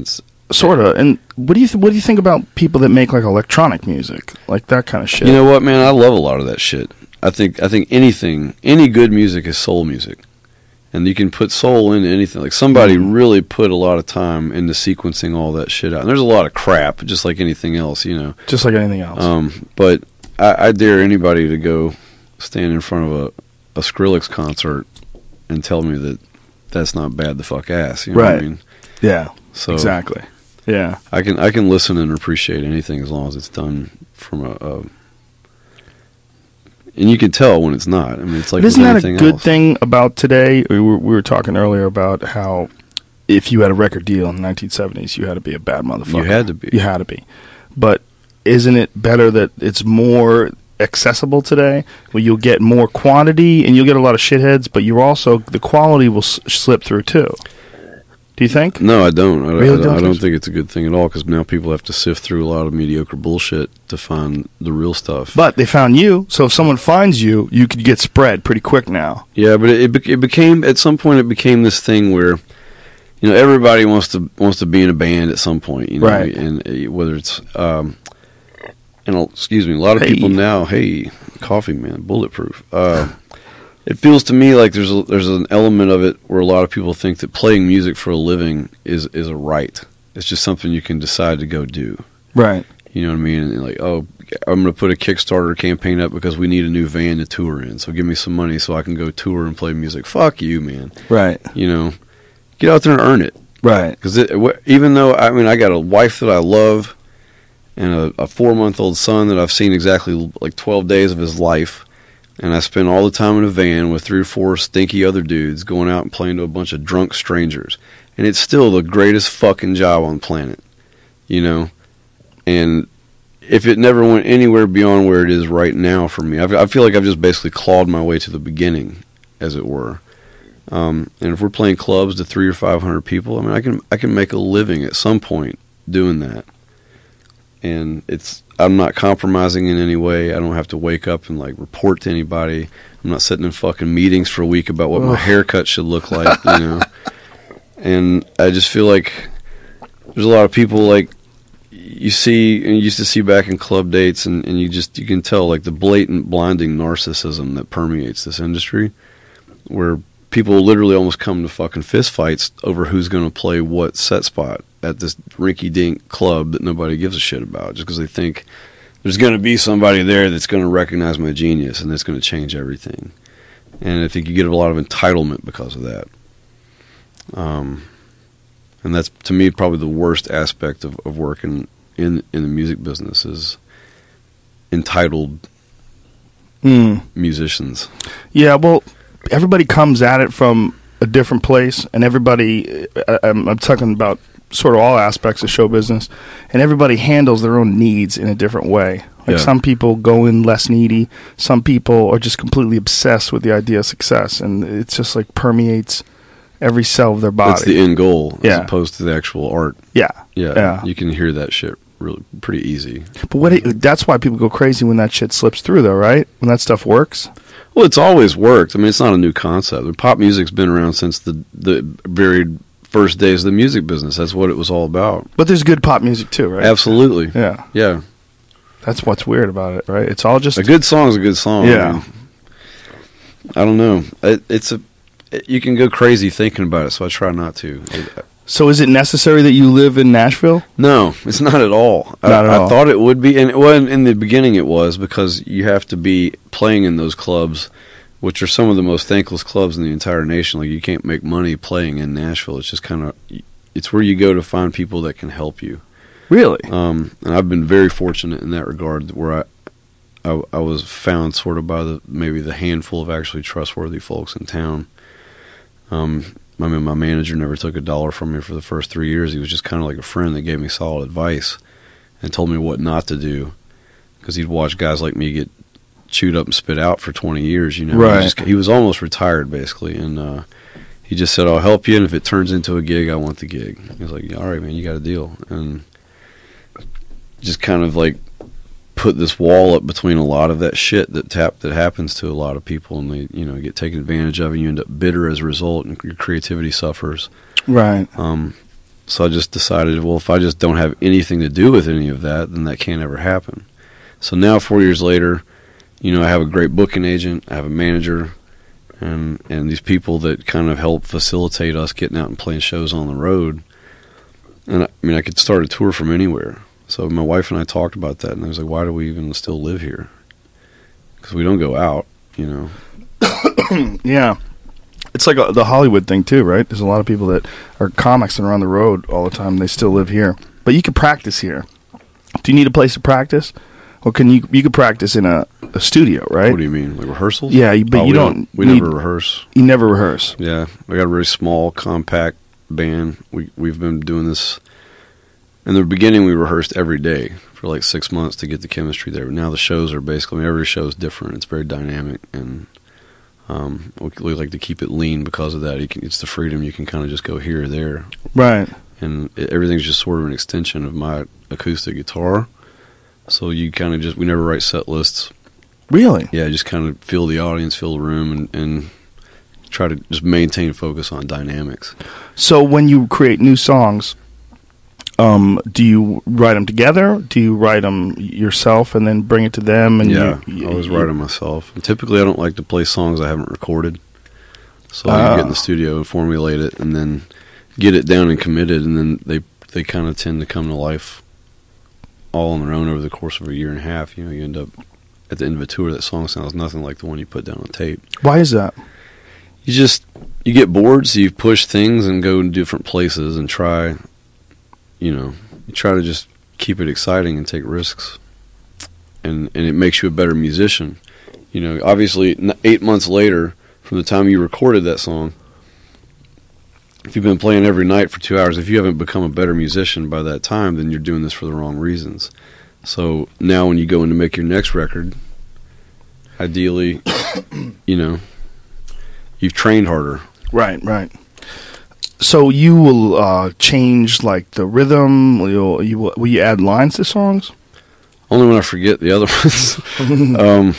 Sort of. And what do you th- what do you think about people that make like electronic music, like that kind of shit? You know what, man? I love a lot of that shit. I think I think anything, any good music is soul music, and you can put soul into anything. Like somebody Mm. really put a lot of time into sequencing all that shit out. And there's a lot of crap, just like anything else, you know. Just like anything else. Um, but I, I dare anybody to go stand in front of a, a Skrillex concert and tell me that that's not bad the fuck ass. You know Right. what I mean? yeah. So Exactly. Yeah. I can I can listen and appreciate anything as long as it's done from a, a and you can tell when it's not. I mean, it's like But isn't with that a anything good else. thing about today? We were, we were talking earlier about how if you had a record deal in the nineteen seventies, you had to be a bad motherfucker. You had to be. You had to be. But isn't it better that it's more accessible today? Where you'll get more quantity and you'll get a lot of shitheads, but you're also the quality will s- slip through too. Do you think? No, I don't. I, Really I, don't don't, I think don't so? think it's a good thing at all because now people have to sift through a lot of mediocre bullshit to find the real stuff. But they found you, so if someone finds you, you could get spread pretty quick now. Yeah, but it, it bec- it became at some point it became this thing where, you know, everybody wants to wants to be in a band at some point, you know, Right. and uh, whether it's um, and uh, excuse me, a lot of Hey. people now, hey, coffee man, bulletproof. Uh, it feels to me like there's a, there's an element of it where a lot of people think that playing music for a living is is a right. It's just something you can decide to go do. Right. You know what I mean? And like, oh, I'm going to put a Kickstarter campaign up because we need a new van to tour in. So give me some money so I can go tour and play music. Fuck you, man. Right. You know, get out there and earn it. Right. Because even though, I mean, I got a wife that I love and a, a four-month-old son that I've seen exactly like twelve days of his life, and I spend all the time in a van with three or four stinky other dudes going out and playing to a bunch of drunk strangers. And it's still the greatest fucking job on the planet, you know? And if it never went anywhere beyond where it is right now for me, I, I feel like I've just basically clawed my way to the beginning, as it were. Um, and if we're playing clubs to three or five hundred people, I mean, I can I can make a living at some point doing that. And it's I'm not compromising in any way. I don't have to wake up and like report to anybody. I'm not sitting in fucking meetings for a week about what my Ugh. haircut should look like, you know. And I just feel like there's a lot of people like you see and you used to see back in club dates, and, and you just you can tell like the blatant blinding narcissism that permeates this industry, where people literally almost come to fucking fist fights over who's going to play what set spot at this rinky-dink club that nobody gives a shit about, just because they think there's going to be somebody there that's going to recognize my genius and that's going to change everything. And I think you get a lot of entitlement because of that. Um, and that's, to me, probably the worst aspect of, of working in in the music business is entitled Mm. musicians. Yeah, well, everybody comes at it from a different place, and everybody, I, I'm, I'm talking about sort of all aspects of show business, and everybody handles their own needs in a different way. Like Yeah. some people go in less needy, some people are just completely obsessed with the idea of success, and it's just like permeates every cell of their body. That's the end goal, Yeah. as opposed to the actual art. yeah, Yeah, Yeah. you can hear that shit really pretty easy. but what it, that's why people go crazy when that shit slips through, though, right? When that stuff works. Well, it's always worked. I mean, it's not a new concept. Pop music's been around since the the very first days of the music business. That's what it was all about. But there's good pop music too, right? Absolutely. Yeah, Yeah. that's what's weird about it, right? It's all just A good song's a good song. Yeah. I mean, I don't know. It, it's a it, you can go crazy thinking about it, so I try not to. It, So is it necessary that you live in Nashville? No, it's not at all. Not I, at I all. thought it would be, and well, in, in the beginning it was, because you have to be playing in those clubs, which are some of the most thankless clubs in the entire nation. Like, you can't make money playing in Nashville. It's just kind of, it's where you go to find people that can help you. Really? Um, and I've been very fortunate in that regard, where I, I, I was found sort of by the maybe the handful of actually trustworthy folks in town. Um, I mean, my manager never took a dollar from me for the first three years. He was just kind of like a friend that gave me solid advice and told me what not to do, because he'd watched guys like me get chewed up and spit out for twenty years. You know, Right. He, just, he was almost retired basically, and uh, he just said, "I'll help you, and if it turns into a gig, I want the gig." He was like, "All right, man, you got a deal," and just kind of like put this wall up between a lot of that shit that tap that happens to a lot of people, and they, you know, get taken advantage of, and you end up bitter as a result, and your creativity suffers. Right. Um, So I just decided, well, if I just don't have anything to do with any of that, then that can't ever happen. So now, four years later, you know, I have a great booking agent, I have a manager, and and these people that kind of help facilitate us getting out and playing shows on the road. And I, I mean, I could start a tour from anywhere. So my wife and I talked about that, and I was like, why do we even still live here? Because we don't go out, you know. Yeah. It's like a, the Hollywood thing, too, right? There's a lot of people that are comics and are on the road all the time. They still live here. But you can practice here. Do you need a place to practice? Or can you you could practice in a, a studio, right? What do you mean, like rehearsals? Yeah, you- but Oh, you we don't We need- never rehearse. You never rehearse. Yeah, we got a very small, compact band. We we've been doing this. In the beginning, we rehearsed every day for like six months to get the chemistry there. But now the shows are basically, I mean, every show is different. It's very dynamic, and um, we, we like to keep it lean because of that. You can, it's the freedom. You can kind of just go here or there, Right. and it, everything's just sort of an extension of my acoustic guitar. So you kind of just, we never write set lists. Really? Yeah, just kind of feel the audience, feel the room, and, and try to just maintain focus on dynamics. So when you create new songs, um, do you write them together? Do you write them yourself and then bring it to them? And Yeah, you, I always you, write them myself. And typically, I don't like to play songs I haven't recorded. So Ah. I get in the studio and formulate it, and then get it down and committed, and then they they kind of tend to come to life all on their own over the course of a year and a half. You know, you end up at the end of a tour, that song sounds nothing like the one you put down on tape. Why is that? You just you get bored, so you push things and go in different places and try. You know, you try to just keep it exciting and take risks, and and it makes you a better musician. You know, obviously, n- eight months later from the time you recorded that song, if you've been playing every night for two hours, if you haven't become a better musician by that time, then you're doing this for the wrong reasons. So now, when you go in to make your next record, ideally, you know, you've trained harder. Right, right. So you will uh, change like the rhythm. You'll, you will, will you add lines to songs? Only when I forget the other ones. um,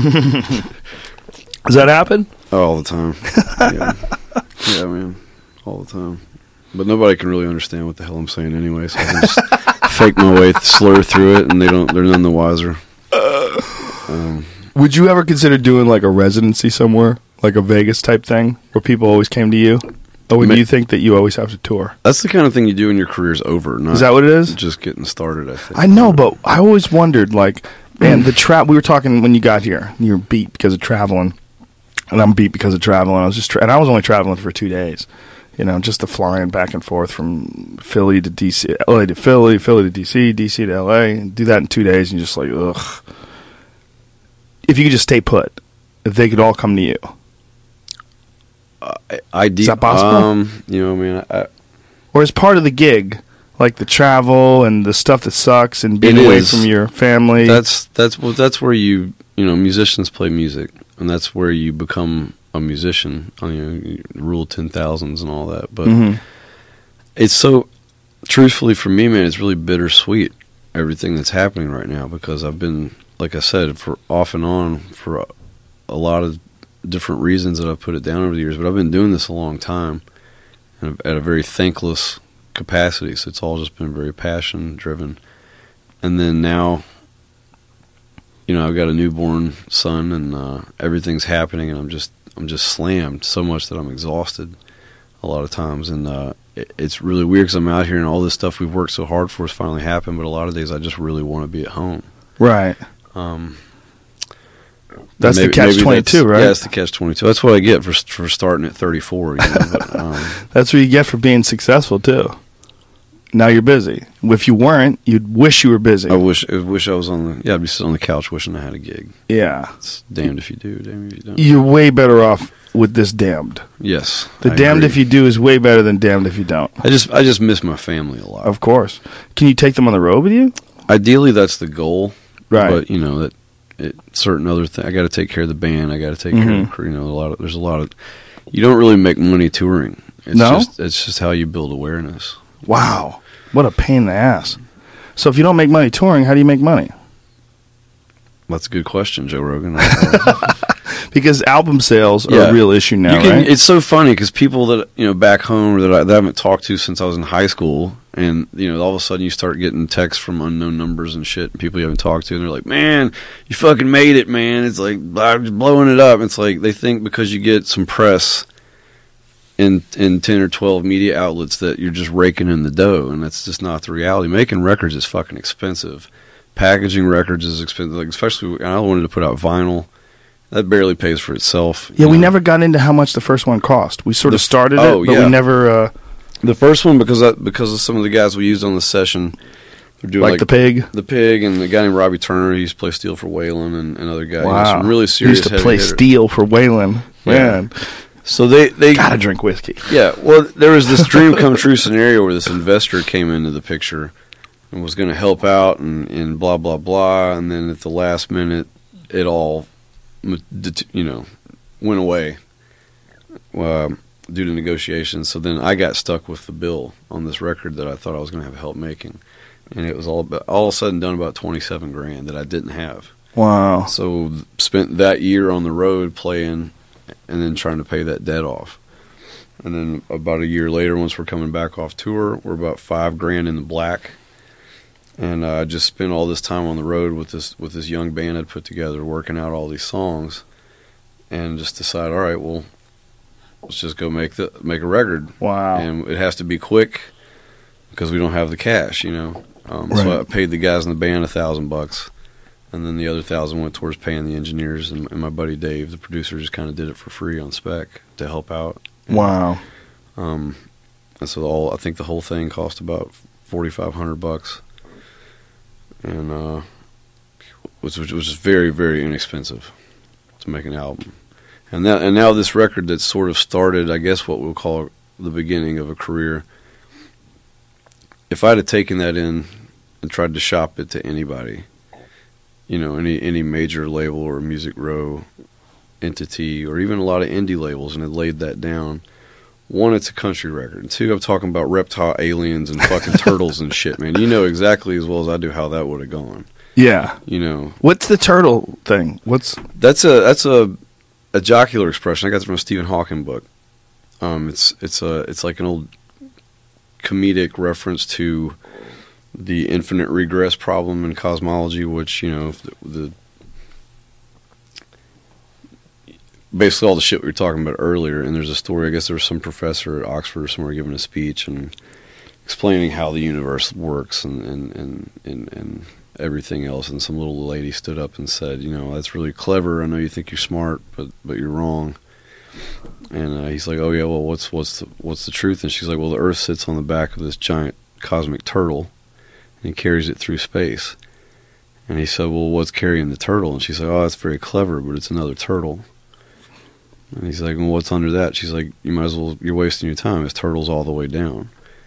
Does that happen? all the time. Yeah. Yeah, man. All the time. But nobody can really understand what the hell I'm saying anyway, so I can just fake my way, slur through it, and they don't. They're none the wiser. Um, Would you ever consider doing like a residency somewhere, like a Vegas type thing, where people always came to you? Or would Ma- you think that you always have to tour? that's the kind of thing you do when your career's over. Not Is that what it is? just getting started, I think. I know, but I always wondered, like, man, the trap. We were talking when you got here. You were beat because of traveling, and I'm beat because of traveling. I was just, tra- and I was only traveling for two days. You know, just the flying back and forth from Philly to D C, L A to Philly, Philly to D C, D C to L A, and do that in two days, and you're just like, ugh. If you could just stay put, if they could all come to you. I, I de- Is that possible? Um, you know, I mean, I, Or as part of the gig, like the travel and the stuff that sucks and being It away is. from your family. that's that's well, that's where you you know musicians play music, and that's where you become a musician. I mean, you rule ten thousands and all that, but Mhm. it's so truthfully for me, man, it's really bittersweet everything that's happening right now, because I've been, like I said, for off and on for a, a lot of different reasons that I've put it down over the years, but I've been doing this a long time and at a very thankless capacity, so it's all just been very passion driven. And then now, you know, I've got a newborn son, and uh, everything's happening, and I'm just I'm just slammed so much that I'm exhausted a lot of times, and uh, it, it's really weird because I'm out here and all this stuff we've worked so hard for has finally happened, but a lot of days I just really want to be at home. Right. Um, That's maybe- the catch maybe twenty-two, that's- right? Yeah, that's the catch twenty-two. That's what I get for for starting at thirty-four. You know, but, um, That's what you get for being successful, too. Now you're busy. If you weren't, you'd wish you were busy. I wish I wish I was on the yeah I'd be sitting on the couch wishing I had a gig. Yeah. It's damned if you do, damned if you don't. You're way better off with this damned. Yes, The I damned agree. if you do is way better than damned if you don't. I just I just miss my family a lot. Of course. Can you take them on the road with you? Ideally, that's the goal. Right. But you know that it, certain other things. I got to take care of the band. I got to take care of Mhm. the crew. You know, a lot of there's a lot of. You don't really make money touring. It's No? just it's just how you build awareness. Wow. What a pain in the ass. So if you don't make money touring, how do you make money? That's a good question, Joe Rogan. because album sales are Yeah. a real issue now, You can, right? It's so funny because people that you know back home that I, that I haven't talked to since I was in high school, and you know all of a sudden you start getting texts from unknown numbers and shit, and people you haven't talked to, and they're like, "Man, you fucking made it, man!" It's like I'm blowing it up. It's like they think because you get some press in in ten or twelve media outlets that you're just raking in the dough, and that's just not the reality. Making records is fucking expensive. Packaging records is expensive, like especially I wanted to put out vinyl. That barely pays for itself. yeah, we know. never got into how much the first one cost. We sort of The- started oh, it, but yeah. we never uh, The first one because I, because of some of the guys we used on the session. They're doing like, like the pig. the pig, and the guy named Robbie Turner. He used to play steel for Waylon and, and other guys. Wow, Some really He serious. used to heavy play hitter. steel for Waylon. Yeah. Man, So they they gotta drink whiskey. yeah. Well, there was this dream come true scenario where this investor came into the picture and was going to help out and, and blah blah blah, and then at the last minute, it all you know went away uh, due to negotiations. So then I got stuck with the bill on this record that I thought I was going to have help making, and it was all about, all of a sudden done about twenty seven grand that I didn't have. Wow. So spent that year on the road playing, and then trying to pay that debt off. And then about a year later, once we're coming back off tour, we're about five grand in the black. And uh, I just spent all this time on the road with this with this young band I'd put together, working out all these songs, and just decided, all right, well, let's just go make the make a record. Wow. And it has to be quick because we don't have the cash, you know. Um, Right. So I paid the guys in the band a thousand bucks, and then the other thousand went towards paying the engineers, and, and my buddy Dave, the producer, just kind of did it for free on spec to help out. Wow. Um, and so all I think the whole thing cost about forty five hundred bucks, and uh, which was was just very very inexpensive to make an album. And that and now this record that sort of started, I guess, what we'll call the beginning of a career. If I'd have taken that in and tried to shop it to anybody, you know, any any major label or Music Row entity, or even a lot of indie labels, and had laid that down, one, it's a country record, and two, I'm talking about reptile aliens and fucking turtles and shit, man. You know exactly as well as I do how that would have gone. Yeah. You know, What's the turtle thing? What's that's a that's a a jocular expression. I got it from a Stephen Hawking book. Um, it's it's a it's like an old comedic reference to the infinite regress problem in cosmology, which, you know, the, the basically all the shit we were talking about earlier. And there's a story, I guess there was some professor at Oxford or somewhere giving a speech and explaining how the universe works and and, and, and, and everything else, and some little lady stood up and said, you know, that's really clever, I know you think you're smart, but but you're wrong. And uh, he's like, oh yeah, well, what's what's the, what's the truth? And she's like, well, the Earth sits on the back of this giant cosmic turtle, and he carries it through space. And he said, well, what's carrying the turtle? And she's like, oh, that's very clever, but it's another turtle. And he's like, well, what's under that? She's like, you might as well, you're wasting your time. His turtle's all the way down.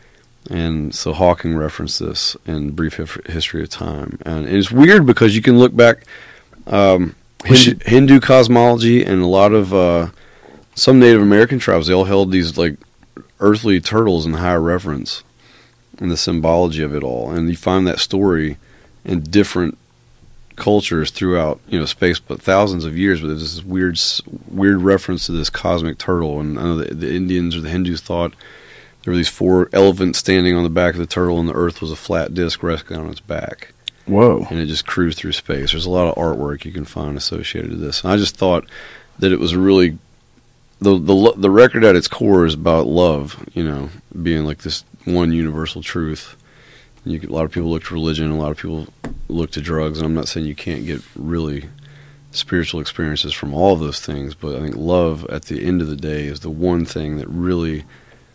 And so Hawking referenced this in Brief Hif- History of Time. And it's weird because you can look back, um, Hindu, Hindu cosmology and a lot of uh, some Native American tribes, they all held these like earthly turtles in high reverence, and the symbology of it all. And you find that story in different cultures throughout, you know, space, but thousands of years. But there's this weird, weird reference to this cosmic turtle. And I know the, the Indians or the Hindus thought there were these four elephants standing on the back of the turtle, and the Earth was a flat disc resting on its back. whoa? And it just cruised through space. There's a lot of artwork you can find associated with this. And I just thought that it was a really the the the record at its core is about love, you know, being like this one universal truth. You could, a lot of people look to religion, a lot of people look to drugs, and I'm not saying you can't get really spiritual experiences from all of those things, but I think love at the end of the day is the one thing that really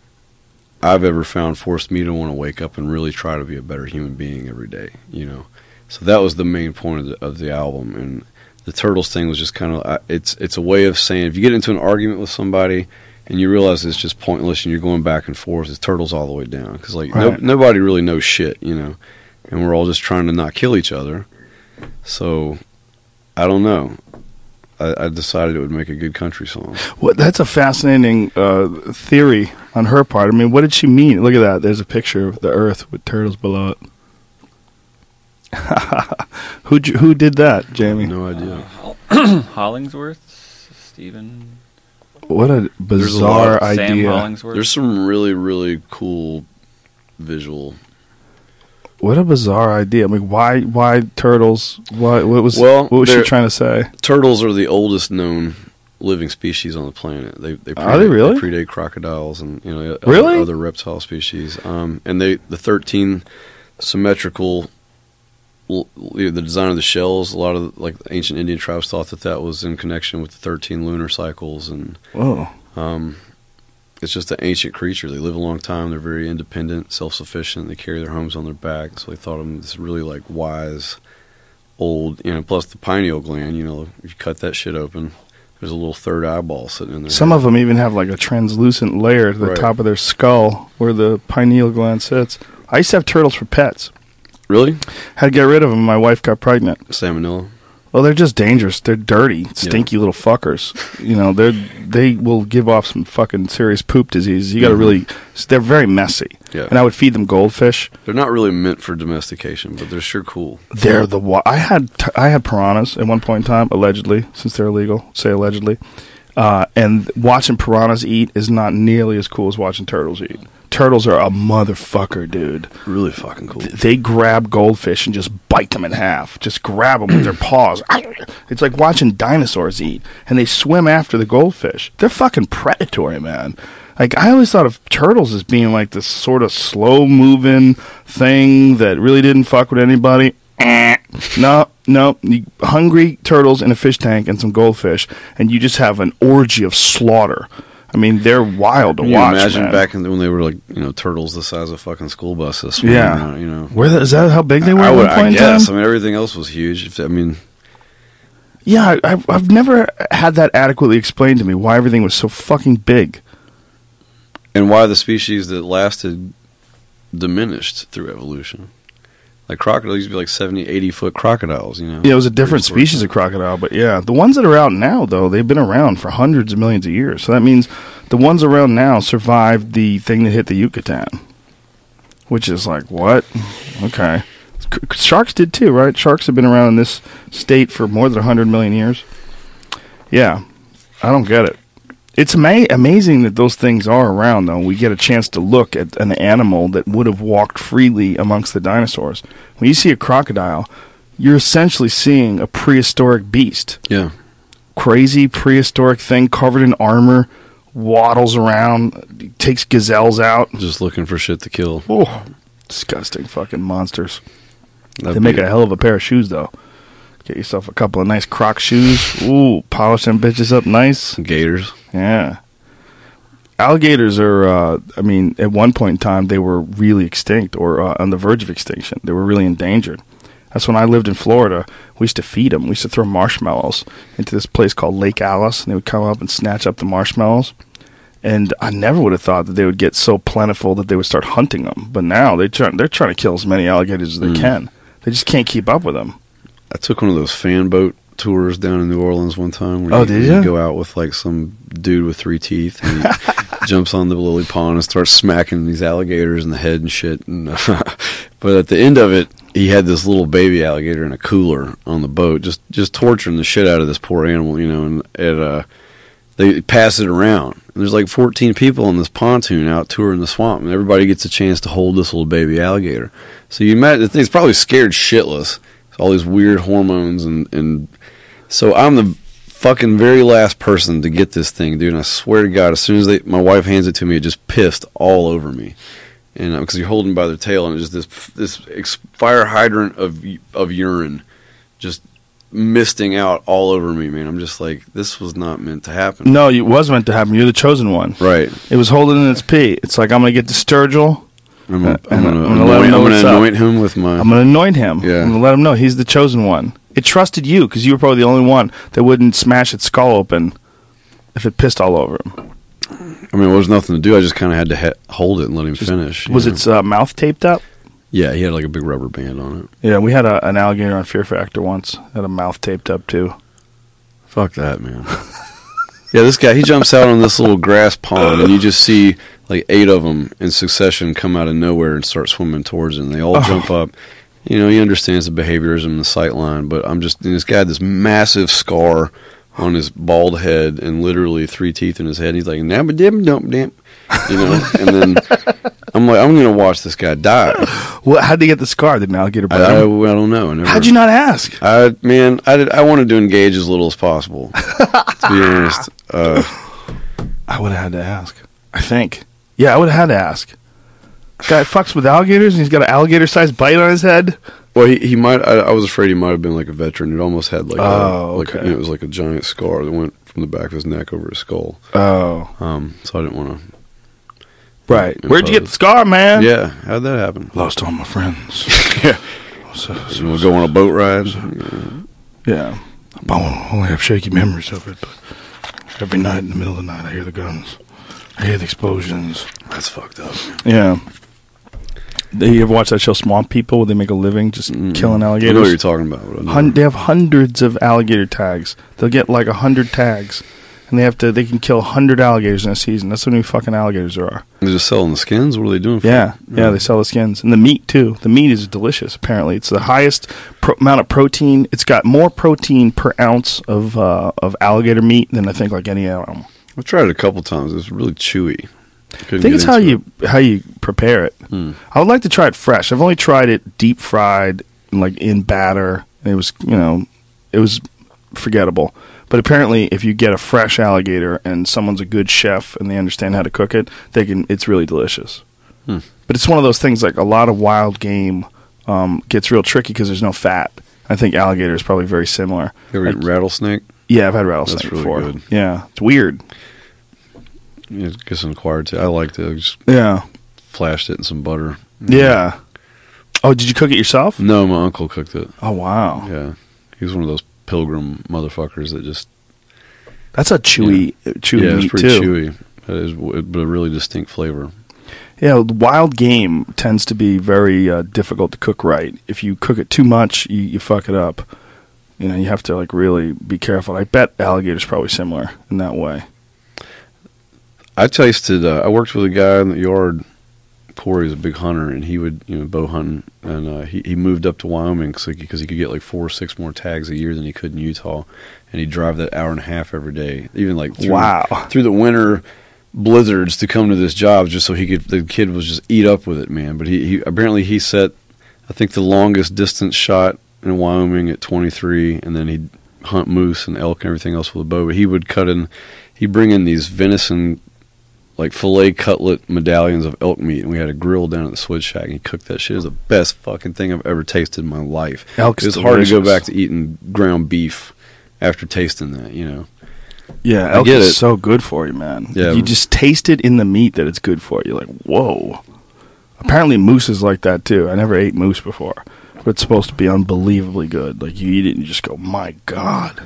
I've ever found forced me to want to wake up and really try to be a better human being every day, you know. So that was the main point of the, of the album, and the Turtles thing was just kind of, it's it's a way of saying, if you get into an argument with somebody and you realize it's just pointless and you're going back and forth, it's Turtles all the way down, because like Right. no, nobody really knows shit, you know, and we're all just trying to not kill each other. So I don't know. I, I decided it would make a good country song. Well, that's a fascinating uh, theory on her part. I mean, what did she mean? Look at that. There's a picture of the Earth with turtles below it. who who did that, Jamie? No idea. Hollingsworth Steven. What a There's a bizarre lot Sam idea. Hollingsworth. There's some really, really cool visual. What a bizarre idea. I mean, why why turtles? Why, what was Well, what was she they're- trying to say? Turtles are the oldest known living species on the planet. They, they Are they really? They predate crocodiles and you know Really? other, other reptile species. Um, and they the thirteen symmetrical, l- the design of the shells. A lot of like ancient Indian tribes thought that that was in connection with the thirteen lunar cycles, and Whoa. um, it's just an ancient creature. They live a long time. They're very independent, self-sufficient. They carry their homes on their back. So they thought of them as really like wise, old. You know, plus the pineal gland. You know, if you cut that shit open, there's a little third eyeball sitting in there. Some of them even have like a translucent layer to the Right. top of their skull where the pineal gland sits. I used to have turtles for pets. Really? Had to get rid of them. My wife got pregnant. Salmonella. Well, they're just dangerous. They're dirty, stinky little fuckers. You know, they they will give off some fucking serious poop disease. You got to Mhm. really. They're very messy. Yeah. And I would feed them goldfish. They're not really meant for domestication, but they're sure cool. They're the wa- I had t- I had piranhas at one point in time, allegedly, since they're illegal. Say allegedly, uh, and watching piranhas eat is not nearly as cool as watching turtles eat. Turtles are a motherfucker, dude. Really fucking cool. They grab goldfish and just bite them in half. Just grab them with their paws. It's like watching dinosaurs eat, and they swim after the goldfish. They're fucking predatory, man. Like, I always thought of turtles as being like this sort of slow-moving thing that really didn't fuck with anybody. Eh. No, no. You, hungry turtles in a fish tank and some goldfish, and you just have an orgy of slaughter. I mean, they're wild to Can you watch, imagine man. back in the, when they were like, you know, turtles the size of fucking school buses? swimming Yeah. around, you know. Where the, is that how big they were I at would, one point I in guess. time? I mean, everything else was huge. If, I mean, Yeah, I, I've, I've never had that adequately explained to me, why everything was so fucking big. and why the species that lasted diminished through evolution. Like crocodiles used to be like seventy, eighty foot crocodiles, you know. Yeah, it was a different Pretty species of crocodile, but yeah. The ones that are out now, though, they've been around for hundreds of millions of years. So that means the ones around now survived the thing that hit the Yucatan. Which is like, what? Okay. C- Sharks did too, right? Sharks have been around in this state for more than one hundred million years. Yeah. I don't get it. It's ama- amazing that those things are around, though. We get a chance to look at an animal that would have walked freely amongst the dinosaurs. When you see a crocodile, you're essentially seeing a prehistoric beast. Yeah. Crazy prehistoric thing covered in armor, waddles around, takes gazelles out. Just looking for shit to kill. Oh, disgusting fucking monsters. That'd They make be- a hell of a pair of shoes, though. Get yourself a couple of nice Croc shoes. Ooh, polish them bitches up nice. gators. Yeah. Alligators are, uh, I mean, at one point in time, they were really extinct or uh, on the verge of extinction. They were really endangered. That's when I lived in Florida. We used to feed them. We used to throw marshmallows into this place called Lake Alice, and they would come up and snatch up the marshmallows. And I never would have thought that they would get so plentiful that they would start hunting them. But now they try, they're trying to kill as many alligators as they Mm. can. They just can't keep up with them. I took one of those fan boat tours down in New Orleans one time. Where Oh, you, did you ya? go out with like some dude with three teeth and he jumps on the lily pond and starts smacking these alligators in the head and shit. And, uh, but at the end of it, he had this little baby alligator in a cooler on the boat, just just torturing the shit out of this poor animal, you know. And it, uh, they pass it around. And there's like fourteen people on this pontoon out touring the swamp, and everybody gets a chance to hold this little baby alligator. So you imagine the thing's probably scared shitless. All these weird hormones and, and so I'm the fucking very last person to get this thing, dude. And I swear to God, as soon as they, my wife hands it to me, it just pissed all over me. And because you're holding by their tail, and it's just this this ex- fire hydrant of of urine just misting out all over me, man. I'm just like, this was not meant to happen. No, it was meant to happen. You're the chosen one. Right. It was holding in its pee. It's like, I'm going to get the Sturgill. I'm, Uh, I'm and gonna, I'm gonna let anoint, him know I'm gonna what's up. anoint him with my. I'm going to anoint him. Yeah. I'm going to let him know he's the chosen one. It trusted you because you were probably the only one that wouldn't smash its skull open if it pissed all over him. I mean, there was nothing to do. I just kind of had to he- hold it and let him finish. you Was know? its uh, mouth taped up? Yeah, he had like a big rubber band on it. Yeah, we had a, an alligator on Fear Factor once. Had a mouth taped up too. Fuck that, man. Yeah, this guy, he jumps out on this little grass pond, and you just see like eight of them in succession come out of nowhere and start swimming towards him. They all Oh. jump up. You know, he understands the behaviorism and the sight line, but I'm just, and this guy had this massive scar on his bald head and literally three teeth in his head. And he's like, "Nabba dim dump damp," you know. And then I'm like, I'm gonna watch this guy die. Well, how'd they get the scar? Did an alligator bite I, I, I him? don't know. I never, How'd you not ask? I man, I did. I wanted to engage as little as possible. To be honest, uh, I would have had to ask. I think. Yeah, I would have had to ask. Guy fucks with alligators and he's got an alligator-sized bite on his head. well, he, he might. I, I was afraid he might have been like a veteran. It almost had like, Oh, a, like okay. it was like a giant scar that went from the back of his neck over his skull. Oh, Um, so I didn't want to. right. Where'd you get the scar, man? Yeah, how'd that happen? Lost all my friends. Yeah, So, you want to go on a boat ride? yeah. I only have shaky memories of it, but every night in the middle of the night I hear the guns. I hear the explosions. That's fucked up. Yeah. You ever watch that show Swamp People where they make a living just Mm. killing I alligators? know what you're talking about. but I never- Hun- they have hundreds of alligator tags. They'll get like a hundred tags, and they have to. They can kill a hundred alligators in a season. That's how many fucking alligators there are. They're just selling the skins. What are they doing? For Yeah, it? yeah. They sell the skins and the meat too. The meat is delicious. Apparently, it's the highest pro- amount of protein. It's got more protein per ounce of uh, of alligator meat than I think like any animal. I've tried it a couple times. It's really chewy. I think it's how you how you prepare it. Hmm. I would like to try it fresh. I've only tried it deep fried, like in batter. And it was, you know, it was forgettable. But apparently, if you get a fresh alligator and someone's a good chef and they understand how to cook it, they can. It's really delicious. Hmm. But it's one of those things like a lot of wild game um, gets real tricky because there's no fat. I think alligator is probably very similar. You ever eat Like- rattlesnake? Yeah, I've had rattlesnake That's really before. good. Yeah, it's weird. Yeah, I guess I'm acquired to. I liked it. I just Yeah, flashed it in some butter. yeah. Oh, did you cook it yourself? No, my uncle cooked it. Oh wow. Yeah, he was one of those pilgrim motherfuckers that just That's a chewy, chewy yeah, it's meat pretty too. chewy. That is, but a really distinct flavor. Yeah, wild game tends to be very uh, difficult to cook right. If you cook it too much, you, you fuck it up. You know, you have to like really be careful. I bet alligator's probably similar in that way. I tasted. Uh, I worked with a guy in the yard. Corey was a big hunter, and he would, you know, bow hunting, and uh, he he moved up to Wyoming because he, 'cause he could get like four or six more tags a year than he could in Utah, and he'd drive that hour and a half every day, even like through, Wow. through the winter blizzards to come to this job just so he could. The kid was just eat up with it, man. But he, he apparently he set, I think, the longest distance shot in Wyoming at twenty-three, and then he'd hunt moose and elk and everything else with a bow. But he would cut in, he'd bring in these venison, like filet cutlet medallions of elk meat, and we had a grill down at the Switch Shack, and he cooked that shit. It was the best fucking thing I've ever tasted in my life. Elk's It's hard to go delicious. back to eating ground beef after tasting that, you know. Yeah, I elk get is it. so good for you, man. Yeah. You just taste it in the meat that it's good for you. Like, whoa. Apparently moose is like that too. I never ate moose before, but it's supposed to be unbelievably good. Like you eat it and you just go, my God.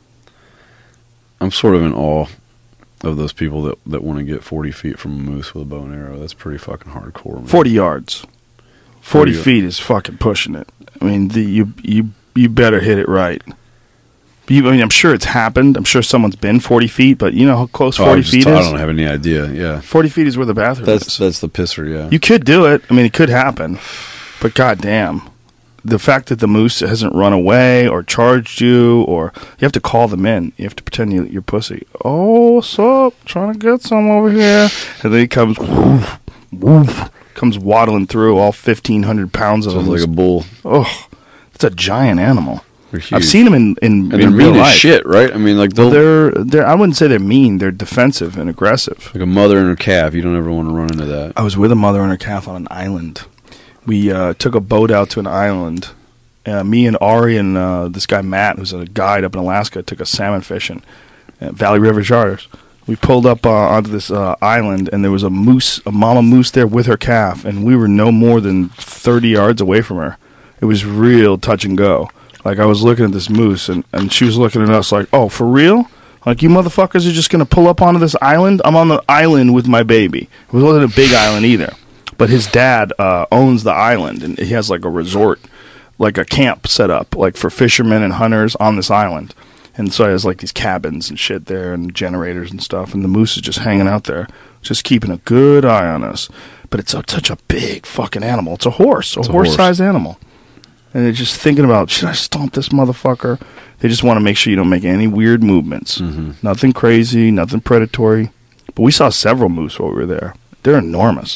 I'm sort of in awe of those people that, that want to get forty feet from a moose with a bow and arrow. That's pretty fucking hardcore, man. forty yards. forty, forty feet is fucking pushing it. I mean, the, you you you better hit it right. You, I mean, I'm sure it's happened. I'm sure someone's been forty feet, but you know how close Oh, I forty just- feet I is? don't have any idea, yeah. forty feet is where the bathroom That's is. that's the pisser, yeah. You could do it. I mean, it could happen. But goddamn, the fact that the moose hasn't run away or charged you, or you have to call them in. You have to pretend you, you're pussy. Oh, what's up? Trying to get some over here. And then he comes, woof, woof, comes waddling through all fifteen hundred pounds of Sounds them. like a bull. Oh, it's a giant animal. They're huge. I've seen them in, in, and in they're real mean as life. shit, right? I mean, like they'll They're, they're, I wouldn't say they're mean. They're defensive and aggressive. like a mother and her calf. You don't ever want to run into that. I was with a mother and her calf on an island. We uh, took a boat out to an island. Uh, me and Ari and uh, this guy Matt, who's a guide up in Alaska, took us salmon fishing at Valley River Charters. We pulled up uh, onto this uh, island, and there was a moose, a mama moose there with her calf, and we were no more than thirty yards away from her. It was real touch and go. Like, I was looking at this moose, and, and she was looking at us like, oh, for real? Like, you motherfuckers are just going to pull up onto this island? I'm on the island with my baby. It wasn't a big island either. But his dad uh, owns the island, and he has, like, a resort, like a camp set up, like, for fishermen and hunters on this island. And so he has, like, these cabins and shit there and generators and stuff, and the moose is just hanging out there, just keeping a good eye on us. But it's a, such a big fucking animal. It's a horse, a It's a horse. horse-sized animal. and they're just thinking about, should I stomp this motherfucker? They just want to make sure you don't make any weird movements. Mm-hmm. Nothing crazy, nothing predatory. But we saw several moose while we were there. They're enormous.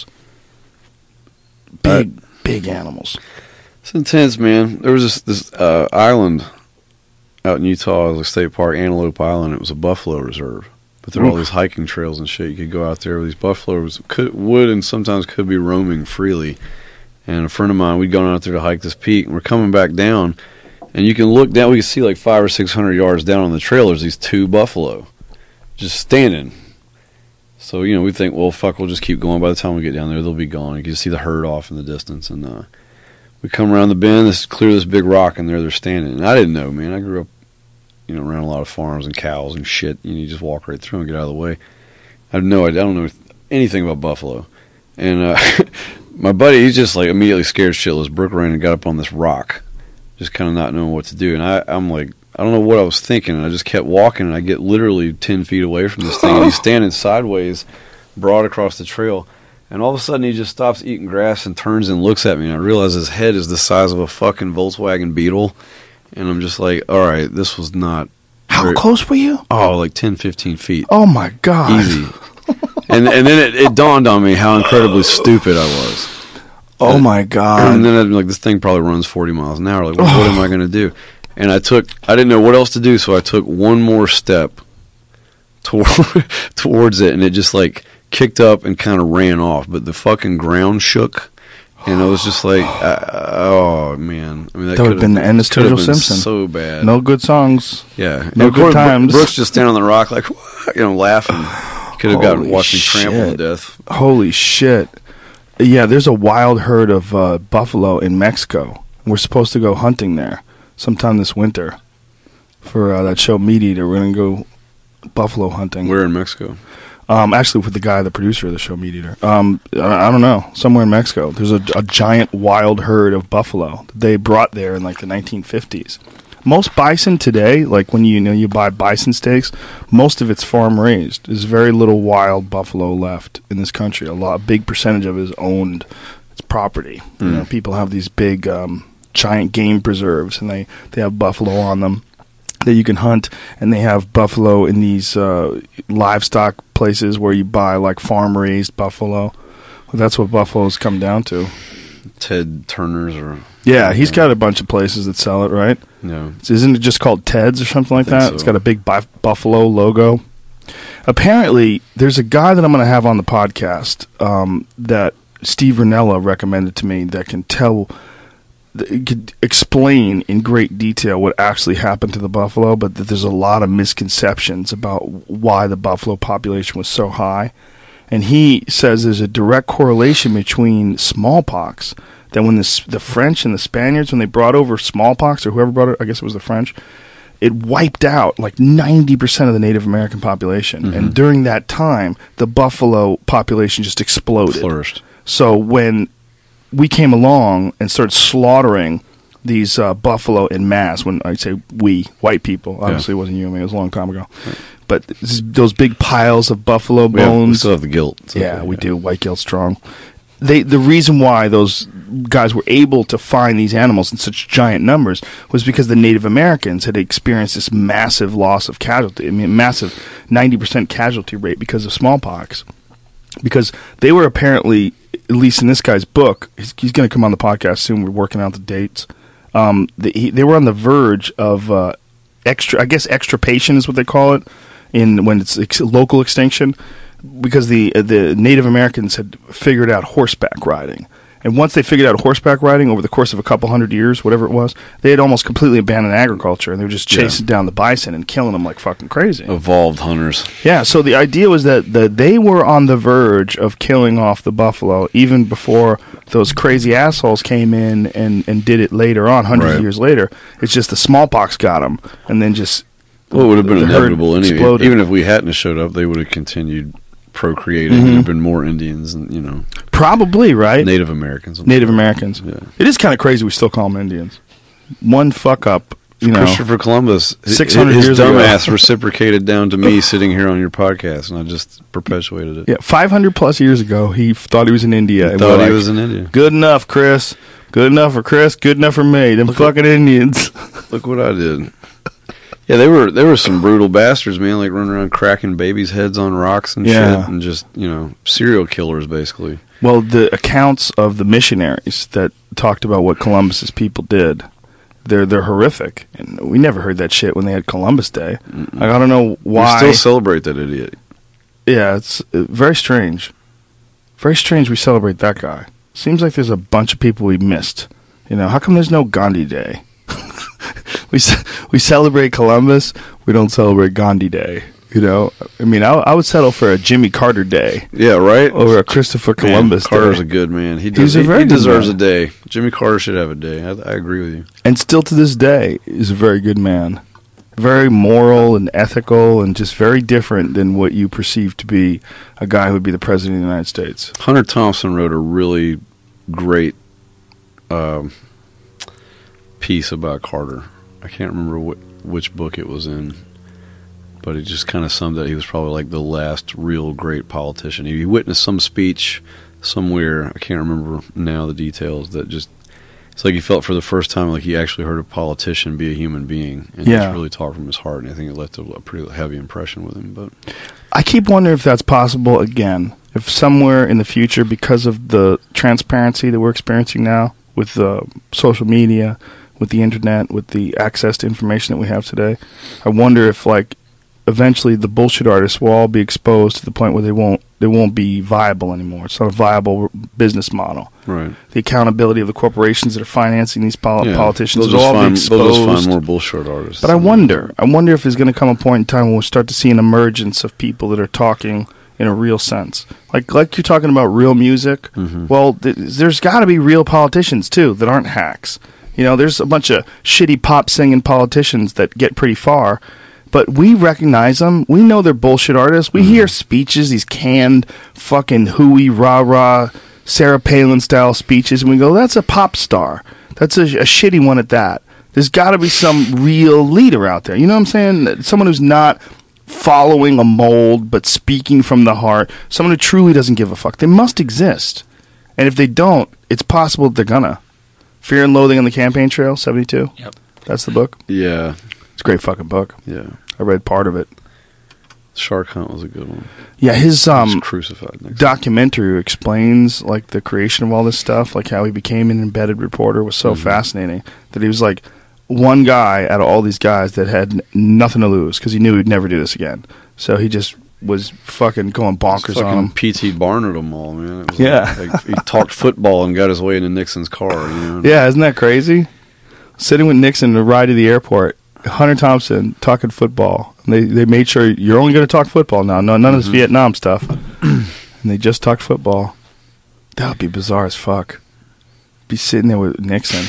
Big, uh, big animals. It's intense, man. There was this, this uh, island out in Utah, like State Park, Antelope Island. It was a buffalo reserve. But there were all these hiking trails and shit. You could go out there with these buffaloes. Could, would and sometimes could be roaming freely. And a friend of mine, we'd gone out there to hike this peak, and we're coming back down, and you can look down. We can see like five or six hundred yards down on the trail. There's these two buffalo just standing. So you know, we think, well, fuck, we'll just keep going. By the time we get down there, they'll be gone. You can see the herd off in the distance, and uh, we come around the bend. This clear this big rock, and there they're standing. And I didn't know, man. I grew up, you know, around a lot of farms and cows and shit. You know, you just walk right through and get out of the way. I have no idea. I don't know anything about buffalo, and. Uh, My buddy, he's just like immediately scared shitless. Brooke ran and got up on this rock, just kind of not knowing what to do. And I, I'm like, I don't know what I was thinking. And I just kept walking, and I get literally ten feet away from this thing, and he's standing sideways, broad across the trail. And all of a sudden, he just stops eating grass and turns and looks at me. And I realize his head is the size of a fucking Volkswagen Beetle. And I'm just like, all right, this was not. How very, close were you? Oh, like ten, fifteen feet. Oh my God. Easy. And and then it, it dawned on me how incredibly stupid I was. Oh and, my God. And then I'd be like, this thing probably runs forty miles an hour. Like, what, what am I going to do? And I took, I didn't know what else to do, so I took one more step toward, towards it, and it just like kicked up and kind of ran off. But the fucking ground shook, and I was just like, uh, oh man. I mean, that would have been the end of Sturgill Simpson. So bad. No good songs. Yeah. No good times. Brooks just standing on the rock, like, you know, laughing. Could have gotten watched me trampled to death. Holy shit. Yeah, there's a wild herd of uh, buffalo in Mexico. We're supposed to go hunting there sometime this winter for uh, that show Meat Eater. We're going to go buffalo hunting. Where in Mexico? Um, actually, with the guy, the producer of the show Meat Eater. Um, I, I don't know. Somewhere in Mexico. There's a, a giant wild herd of buffalo that they brought there in like the nineteen fifties. Most bison today, like when you, you know you buy bison steaks, most of it's farm raised. There's very little wild buffalo left in this country. A lot, a big percentage of it is owned. It's property. Mm. You know, people have these big, um, giant game preserves, and they, they have buffalo on them that you can hunt. And they have buffalo in these uh, livestock places where you buy like farm raised buffalo. Well, that's what buffaloes come down to. Ted Turner's or yeah, he's got a bunch of places that sell it, right? No, isn't it just called Ted's or something like that? So. It's got a big bif- buffalo logo. Apparently, there's a guy that I'm going to have on the podcast um, that Steve Ranella recommended to me that can tell, that could explain in great detail what actually happened to the buffalo, but that there's a lot of misconceptions about why the buffalo population was so high. And he says there's a direct correlation between smallpox, that when the, the French and the Spaniards, when they brought over smallpox, or whoever brought it, I guess it was the French, it wiped out like ninety percent of the Native American population. Mm-hmm. And during that time, the buffalo population just exploded. Flourished. So when we came along and started slaughtering these uh, buffalo in mass, when I say we, white people, obviously yeah. it wasn't you and me, it was a long time ago. Right. But this, those big piles of buffalo we have, bones. we still have the guilt. So yeah, we yeah. do. White guilt strong. They the reason why those guys were able to find these animals in such giant numbers was because the Native Americans had experienced this massive loss of casualty. I mean, massive ninety percent casualty rate because of smallpox. Because they were apparently, at least in this guy's book, he's, he's going to come on the podcast soon. We're working out the dates. Um, the, he, they were on the verge of uh, extra. I guess extirpation is what they call it. In when it's ex- local extinction, because the uh, the Native Americans had figured out horseback riding, and once they figured out horseback riding over the course of a couple hundred years, whatever it was, they had almost completely abandoned agriculture, and they were just chasing yeah. down the bison and killing them like fucking crazy. Evolved hunters. Yeah, so the idea was that the, they were on the verge of killing off the buffalo even before those crazy assholes came in and, and did it later on, hundreds right. of years later. It's just the smallpox got them, and then just... Well, it would have been inevitable anyway. Even if we hadn't showed up, they would have continued procreating. Mm-hmm. There would have been more Indians, and you know, probably right. Native Americans. Native Americans. Yeah. It is kind of crazy. We still call them Indians. One fuck up, you know. Christopher Columbus, six hundred his years dumbass ago. reciprocated down to me sitting here on your podcast, and I just perpetuated it. Yeah, five hundred plus years ago, he thought he was in India. He and thought he like, was in India. Good enough, Chris. Good enough for Chris, good enough for me. Them Look fucking Indians. Look what I did. Yeah, they were they were some brutal bastards, man. Like running around cracking babies' heads on rocks and Yeah. shit, and just you know serial killers basically. Well, the accounts of the missionaries that talked about what Columbus's people did, they're they're horrific, and we never heard that shit when they had Columbus Day. Like, I don't know why. We still celebrate that idiot. Yeah, it's uh, very strange. Very strange we celebrate that guy. Seems like there's a bunch of people we missed. You know, how come there's no Gandhi Day? we ce- we celebrate Columbus, we don't celebrate Gandhi Day. You know, I mean, I, I would settle for a Jimmy Carter Day Yeah, right. over a Christopher Man, Columbus Carter's Day. a good man. He He's does. a He, very he good deserves man. a day. Jimmy Carter should have a day. I, I agree with you. And still to this day is a very good man. Very moral and ethical and just very different than what you perceive to be a guy who would be the president of the United States. Hunter Thompson wrote a really great um, piece about Carter. I can't remember what, which book it was in, but it just kind of summed up. He was probably like the last real great politician. He witnessed some speech somewhere. I can't remember now the details. That just it's like he felt for the first time like he actually heard a politician be a human being and Yeah. just really talk from his heart. And I think it left a, a pretty heavy impression with him. But I keep wondering if that's possible again. If somewhere in the future, because of the transparency that we're experiencing now with uh, social media, with the internet, with the access to information that we have today, I wonder if, like, eventually the bullshit artists will all be exposed to the point where they won't they won't be viable anymore. It's not a viable business model. right, The accountability of the corporations that are financing these pol- yeah. politicians They'll will just all find, be they'll just exposed. find more bullshit artists. But I wonder, I wonder if there's going to come a point in time when we'll start to see an emergence of people that are talking in a real sense. Like like you're talking about real music. Mhm. Well, th- there's got to be real politicians, too, that aren't hacks. You know, there's a bunch of shitty pop singing politicians that get pretty far, but we recognize them. We know they're bullshit artists. We hear speeches, these canned fucking hooey, rah-rah, Sarah Palin-style speeches, and we go, that's a pop star. That's a, a shitty one at that. There's got to be some real leader out there. You know what I'm saying? Someone who's not following a mold but speaking from the heart. Someone who truly doesn't give a fuck. They must exist. And if they don't, it's possible that they're gonna. Fear and Loathing on the Campaign Trail, seventy-two. Yep. That's the book. Yeah, It's a great fucking book. yeah. I read part of it. Shark Hunt was a good one. Yeah, his He was um crucified next. documentary explains like the creation of all this stuff, like how he became an embedded reporter was so Mhm. fascinating that he was like one guy out of all these guys that had n- nothing to lose because he knew he'd never do this again. So he just was fucking going bonkers fucking on him. P T Barnard them all, man. It was Yeah. like, like, he talked football and got his way into Nixon's car. You know? Yeah, isn't that crazy? Sitting with Nixon to ride to the airport, Hunter Thompson talking football. And they they made sure you're only going to talk football now. No, none of this Mhm. Vietnam stuff. And they just talked football. That would be bizarre as fuck. Be sitting there with Nixon.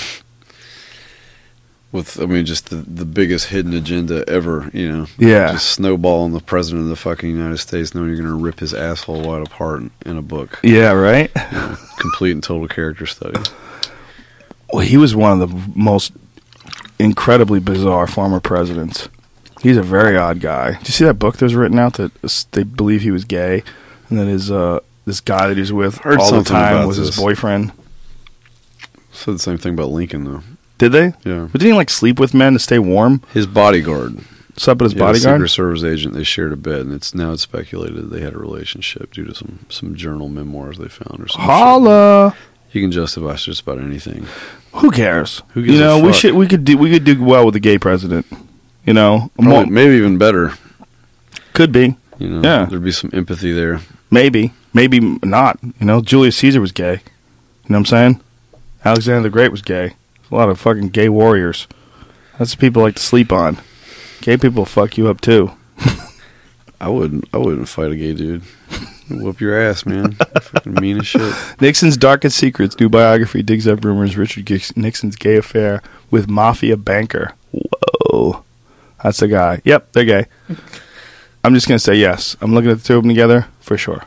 With I mean, just the the biggest hidden agenda ever. You know. Yeah. Just snowballing the president of the fucking United States, knowing you're going to rip his asshole wide apart in, in a book. Yeah, right? You know, complete and total character study. Well, he was one of the most incredibly bizarre former presidents. He's a very odd guy. Did you see that book that was written out that s- they believe he was gay, and that his uh, this guy that he was with Heard all the something time about was this. his boyfriend? Said the same thing about Lincoln, though. Did they? Yeah. But didn't he like sleep with men to stay warm? His bodyguard. Slept with his Yeah, the bodyguard? Secret Service agent. They shared a bed, and it's now it's speculated that they had a relationship due to some some journal memoirs they found or something. Holla! You can justify just about anything. Who cares? Who gives you a know, we fuck? should we could do we could do well with a gay president. You know, Probably- Mo- maybe even better. could be, You know, Yeah. there'd be some empathy there. maybe, maybe not. You know, Julius Caesar was gay. You know what I'm saying? Alexander the Great was gay. A lot of fucking gay warriors. That's what people like to sleep on. Gay people fuck you up too. I wouldn't. I wouldn't fight a gay dude. Whoop your ass, man. Fucking mean as shit. Nixon's Darkest Secrets, new biography, digs up rumors Richard Gix- Nixon's gay affair with mafia banker. Whoa. That's the guy. Yep, they're gay. I'm just going to say yes. I'm looking at the two of them together for sure.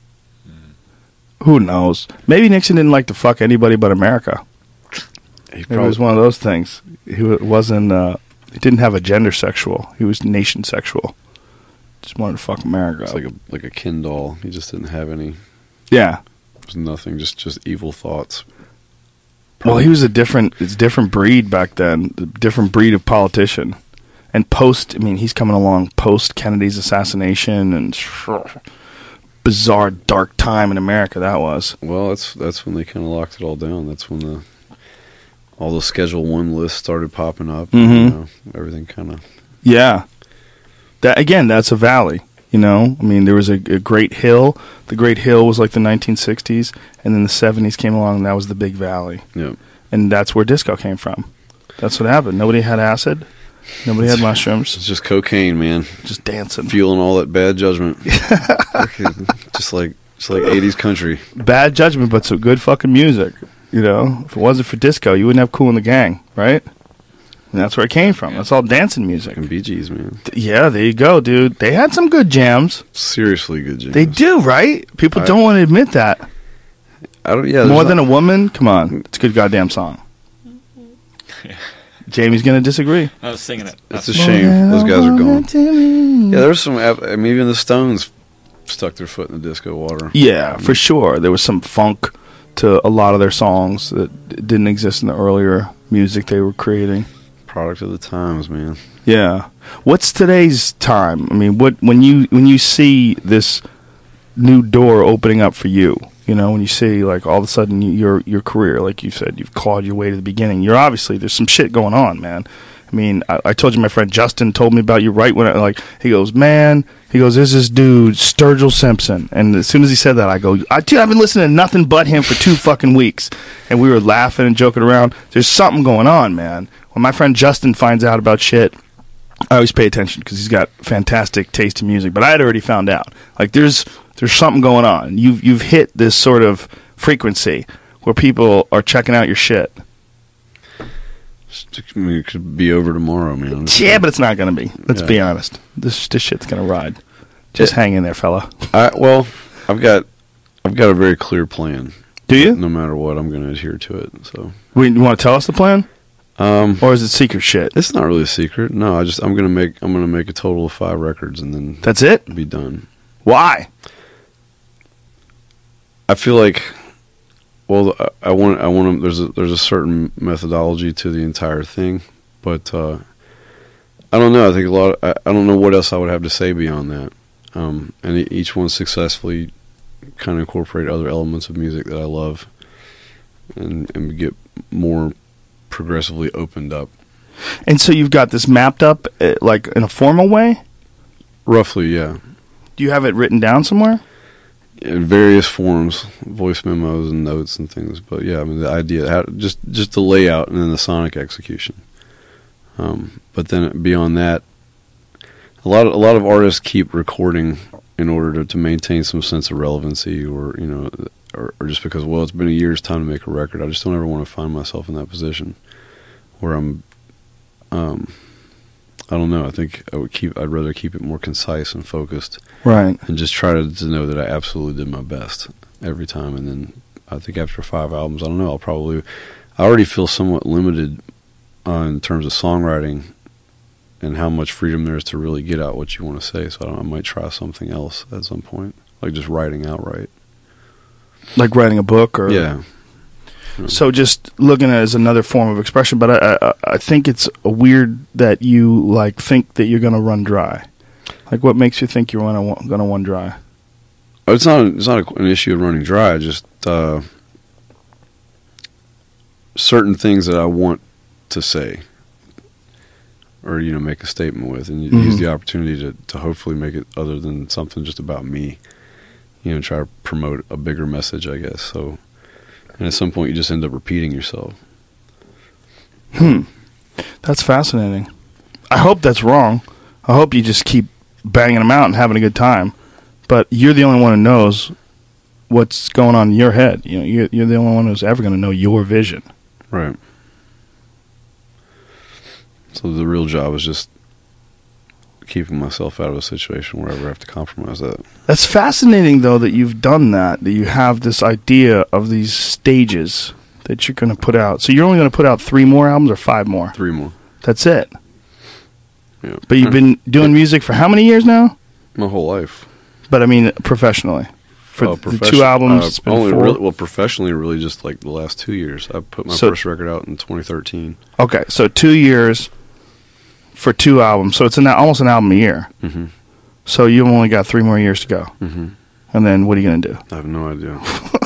Who knows? Maybe Nixon didn't like to fuck anybody but America. He Maybe it was probably, one of those things. He wa- wasn't, uh, he didn't have a gender sexual. He was nation sexual. Just wanted to fuck America. it's like a like a Ken doll. He just didn't have any. yeah. It was nothing. Just just evil thoughts. Well, he was a different, it's a different breed back then, a different breed of politician. And post, I mean, he's coming along post Kennedy's assassination and bizarre, dark time in America that was. Well, that's that's when they kind of locked it all down. That's when the all the Schedule One lists started popping up. Mm-hmm. And, you know, everything kind of. Yeah, that again, that's a valley. You know, I mean, there was a, a Great Hill. The Great Hill was like the nineteen sixties, and then the seventies came along, and that was the Big Valley. Yeah, and that's where disco came from. That's what happened. Nobody had acid. Nobody had mushrooms. It's just cocaine, man. Just dancing, fueling all that bad judgment. just like just like eighties country. Bad judgment, but some good fucking music. You know, if it wasn't for disco, you wouldn't have Kool and the Gang, right? And that's where it came from. That's all dancing music. And Bee Gees, man. Yeah, there you go, dude. They had some good jams. Seriously good jams. They do, right? People I, don't want to admit that. I don't. Yeah. More Than a Woman. Come on, it's a good goddamn song. Jamie's gonna disagree. I was singing it. It's a shame. Those guys are gone. Yeah, there's some. I mean, even the Stones stuck their foot in the disco water. Yeah, for sure. There was some funk to a lot of their songs that didn't exist in the earlier music they were creating. Product of the times, man. Yeah. What's today's time? I mean, what when you when you see this new door opening up for you, you know, when you see like all of a sudden your your career, like you said, you've clawed your way to the beginning. You're obviously there's some shit going on, man. I mean, I, I told you my friend Justin told me about you right when I like he goes, man, he goes, there's this dude Sturgill Simpson, and as soon as he said that, I go, I, dude, I've been listening to nothing but him for two fucking weeks, and we were laughing and joking around. There's something going on, man. When my friend Justin finds out about shit, I always pay attention because he's got fantastic taste in music. But I had already found out, like there's there's something going on. You've you've hit this sort of frequency where people are checking out your shit. I mean, it could be over tomorrow, man. Yeah, but it's not going to be. Let's yeah. be honest. This this shit's going to ride. Just it, hang in there, fella. I, well, I've got I've got a very clear plan. Do you? No matter what, I'm going to adhere to it. So, Wait, you want to tell us the plan? Um, or is it secret shit? It's not really a secret. No, I just I'm gonna make I'm gonna make a total of five records and then that's it. Be done. Why? I feel like, well, I, I want I want to. There's a there's a certain methodology to the entire thing, but uh, I don't know. I think a lot. Of, I, I don't know what else I would have to say beyond that. Um, and each one successfully kind of incorporate other elements of music that I love, and and get more progressively opened up. And so you've got this mapped up uh, like in a formal way? Roughly, yeah. Do you have it written down somewhere? In various forms, voice memos and notes and things. But yeah, I mean the idea, how, just just the layout and then the sonic execution. Um, but then beyond that, a lot of, a lot of artists keep recording in order to, to maintain some sense of relevancy, or you know, or, or just because well, it's been a year's time to make a record. I just don't ever want to find myself in that position where I'm. Um, I don't know. I think I would keep. I'd rather keep it more concise and focused, right? And just try to, to know that I absolutely did my best every time. And then I think after five albums, I don't know. I'll probably. I already feel somewhat limited uh, in terms of songwriting and how much freedom there is to really get out what you want to say. So I, don't, I might try something else at some point, like just writing outright, like writing a book, or yeah. So just looking at it as another form of expression, but I, I I think it's weird that you like think that you're gonna run dry. Like, what makes you think you're gonna gonna run dry? It's not it's not an issue of running dry. Just uh, certain things that I want to say, or you know, make a statement with, and mm-hmm. use the opportunity to to hopefully make it other than something just about me. You know, try to promote a bigger message, I guess. So. And at some point, you just end up repeating yourself. Hmm. That's fascinating. I hope that's wrong. I hope you just keep banging them out and having a good time. But you're the only one who knows what's going on in your head. You know, you're, you're the only one who's ever going to know your vision. Right. So the real job is just keeping myself out of a situation where I ever have to compromise that. That's fascinating, though, that you've done that, that you have this idea of these stages that you're going to put out. So you're only going to put out three more albums or five more? Three more. That's it? Yeah. But you've been doing music for how many years now? My whole life. But, I mean, professionally? For Uh, the profession- two albums, uh, it's been only four? really, well, professionally, really just like the last two years. I put my So- first record out in twenty thirteen. Okay, so two years for two albums. So it's an, almost an album a year. Mm-hmm. So you've only got three more years to go. Mm-hmm. And then what are you going to do? I have no idea.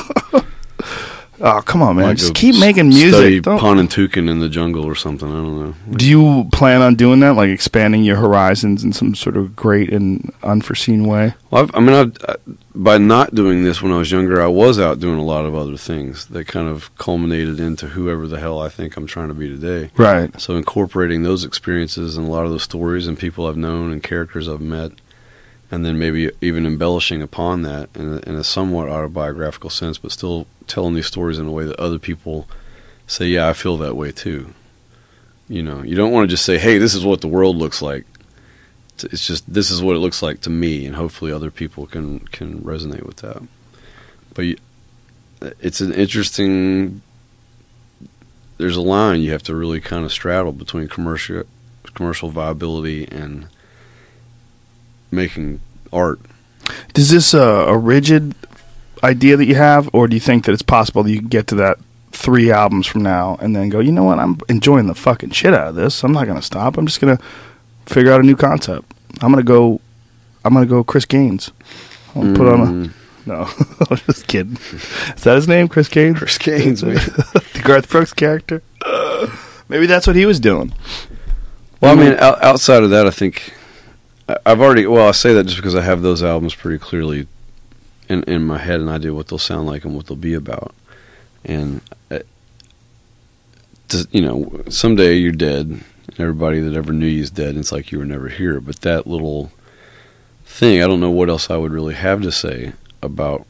Oh, come on, man. Might Just go keep making Study music. Don't- Panantukan in the jungle or something. I don't know. Do you plan on doing that, like expanding your horizons in some sort of great and unforeseen way? Well, I've, I mean, I've, I, by not doing this when I was younger, I was out doing a lot of other things that kind of culminated into whoever the hell I think I'm trying to be today. Right. So incorporating those experiences and a lot of those stories and people I've known and characters I've met, and then maybe even embellishing upon that in a, in a somewhat autobiographical sense, but still telling these stories in a way that other people say, yeah, I feel that way too. You know, you don't want to just say, hey, this is what the world looks like. It's just, this is what it looks like to me, and hopefully other people can, can resonate with that. But you, it's an interesting, there's a line you have to really kind of straddle between commercial commercial viability and making art. Is this a, a rigid idea that you have, or do you think that it's possible that you can get to that three albums from now and then go, you know what, I'm enjoying the fucking shit out of this. I'm not going to stop. I'm just going to figure out a new concept. I'm going to go, I'm going to go Chris Gaines. I'm going to put on a, no, I was just kidding. Is that his name, Chris Gaines? Chris Gaines, man. The Garth Brooks character? Maybe that's what he was doing. Well, I mean, out, outside of that, I think I've already, well, I say that just because I have those albums pretty clearly in, in my head, an idea what they'll sound like and what they'll be about. And, uh, to, you know, someday you're dead, and everybody that ever knew you is dead, and it's like you were never here. But that little thing, I don't know what else I would really have to say about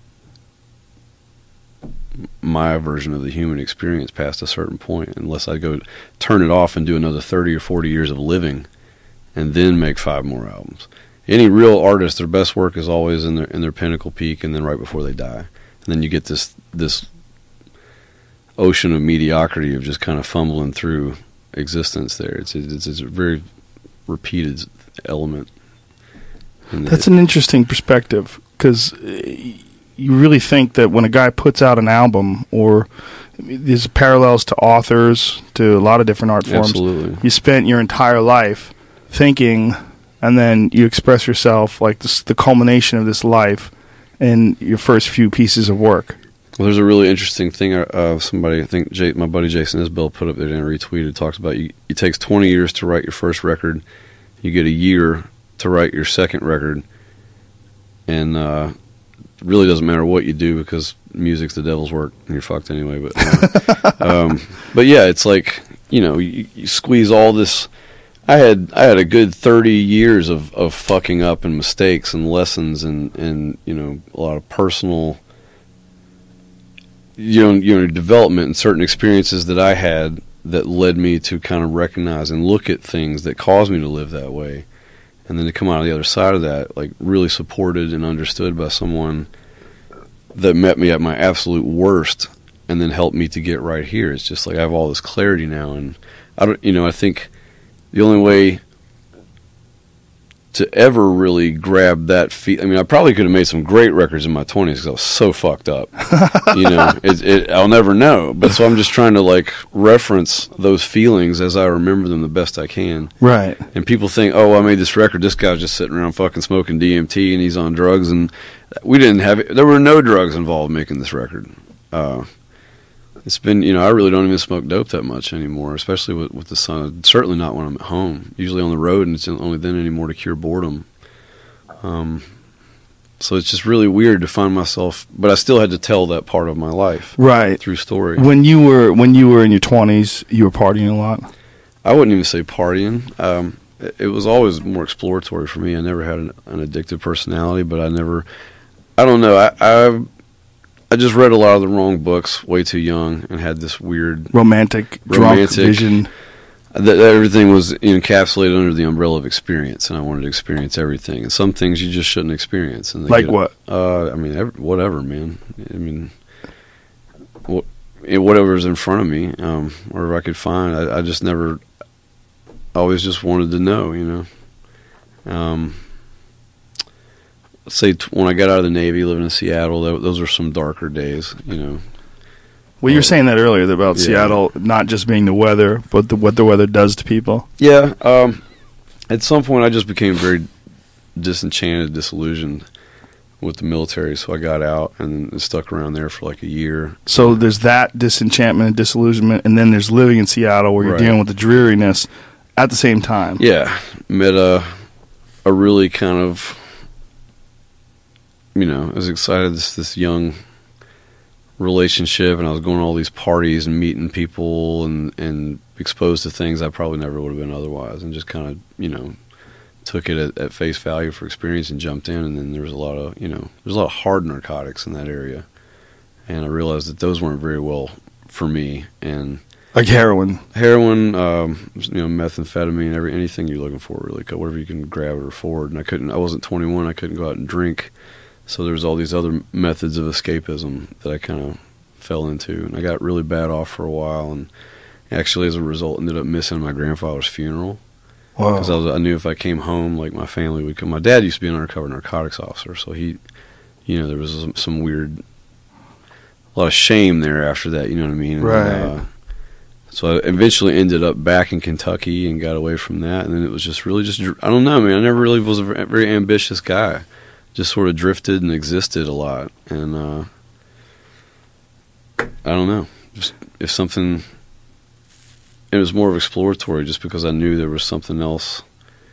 my version of the human experience past a certain point, unless I go turn it off and do another thirty or forty years of living and then make five more albums. Any real artist, their best work is always in their in their pinnacle peak and then right before they die. And then you get this this ocean of mediocrity of just kind of fumbling through existence there. It's it's, it's a very repeated element. That's an interesting perspective, because you really think that when a guy puts out an album, or there's parallels to authors, to a lot of different art forms. Absolutely. You spent your entire life thinking, and then you express yourself like this, the culmination of this life in your first few pieces of work. Well, there's a really interesting thing. Uh, somebody, I think Jay, my buddy Jason Isbell put up there and retweeted, talks about you, it takes twenty years to write your first record. You get a year to write your second record. And uh, it really doesn't matter what you do, because music's the devil's work and you're fucked anyway. But, uh, um, but yeah, it's like, you know, you, you squeeze all this. I had I had a good thirty years of, of fucking up and mistakes and lessons and, and, you know, a lot of personal, you know, you know, development and certain experiences that I had that led me to kind of recognize and look at things that caused me to live that way. And then to come out on the other side of that, like really supported and understood by someone that met me at my absolute worst and then helped me to get right here. It's just like I have all this clarity now. And I don't, you know, I think the only way to ever really grab that feel, I mean, I probably could have made some great records in my twenties because I was so fucked up. You know, it, it, I'll never know. But so I'm just trying to like reference those feelings as I remember them the best I can. Right. And people think, oh, I made this record. This guy's just sitting around fucking smoking D M T and he's on drugs. And we didn't have it. There were no drugs involved making this record. Uh, it's been, you know, I really don't even smoke dope that much anymore, especially with, with the sun. Certainly not when I'm at home. Usually on the road, and it's only then anymore to cure boredom. Um, so it's just really weird to find myself, but I still had to tell that part of my life, right, through story. When you were when you were in your twenties, you were partying a lot. I wouldn't even say partying. Um, it, it was always more exploratory for me. I never had an, an addictive personality, but I never. I don't know. I. I I just read a lot of the wrong books way too young and had this weird romantic, romantic drunk vision. That, that everything was encapsulated under the umbrella of experience, and I wanted to experience everything. And some things you just shouldn't experience. And they like get, what? Uh, I mean, every, whatever, man. I mean, what, whatever's in front of me, um, or I could find. I, I just never. I always just wanted to know, you know. Um, let's say t- when I got out of the Navy, living in Seattle, th- those were some darker days, you know. Well, you were saying that earlier about Yeah. Seattle not just being the weather, but the, what the weather does to people. Yeah. Um, at some point, I just became very disenchanted, disillusioned with the military, so I got out and stuck around there for like a year. So there's that disenchantment and disillusionment, and then there's living in Seattle where you're Right. dealing with the dreariness at the same time. Yeah, met a a really kind of, you know, I was excited this this young relationship, and I was going to all these parties and meeting people and and exposed to things I probably never would have been otherwise, and just kind of, you know, took it at, at face value for experience and jumped in. And then there was a lot of, you know, there's a lot of hard narcotics in that area, and I realized that those weren't very well for me. And Like heroin. heroin, um, you know, methamphetamine, every anything you're looking for, really, whatever you can grab or afford. And I couldn't. I wasn't twenty-one. I couldn't go out and drink. So there was all these other methods of escapism that I kind of fell into, and I got really bad off for a while. And actually, as a result, ended up missing my grandfather's funeral because I, was, I knew if I came home, like my family would come. My dad used to be an undercover narcotics officer, so he, you know, there was some, some weird, a lot of shame there after that. You know what I mean? And, Right. uh, So I eventually ended up back in Kentucky and got away from that. And then it was just really just, I don't know, man. I never really was a very, very ambitious guy. Just sort of drifted and existed a lot. And uh, I don't know. Just if something, it was more of exploratory just because I knew there was something else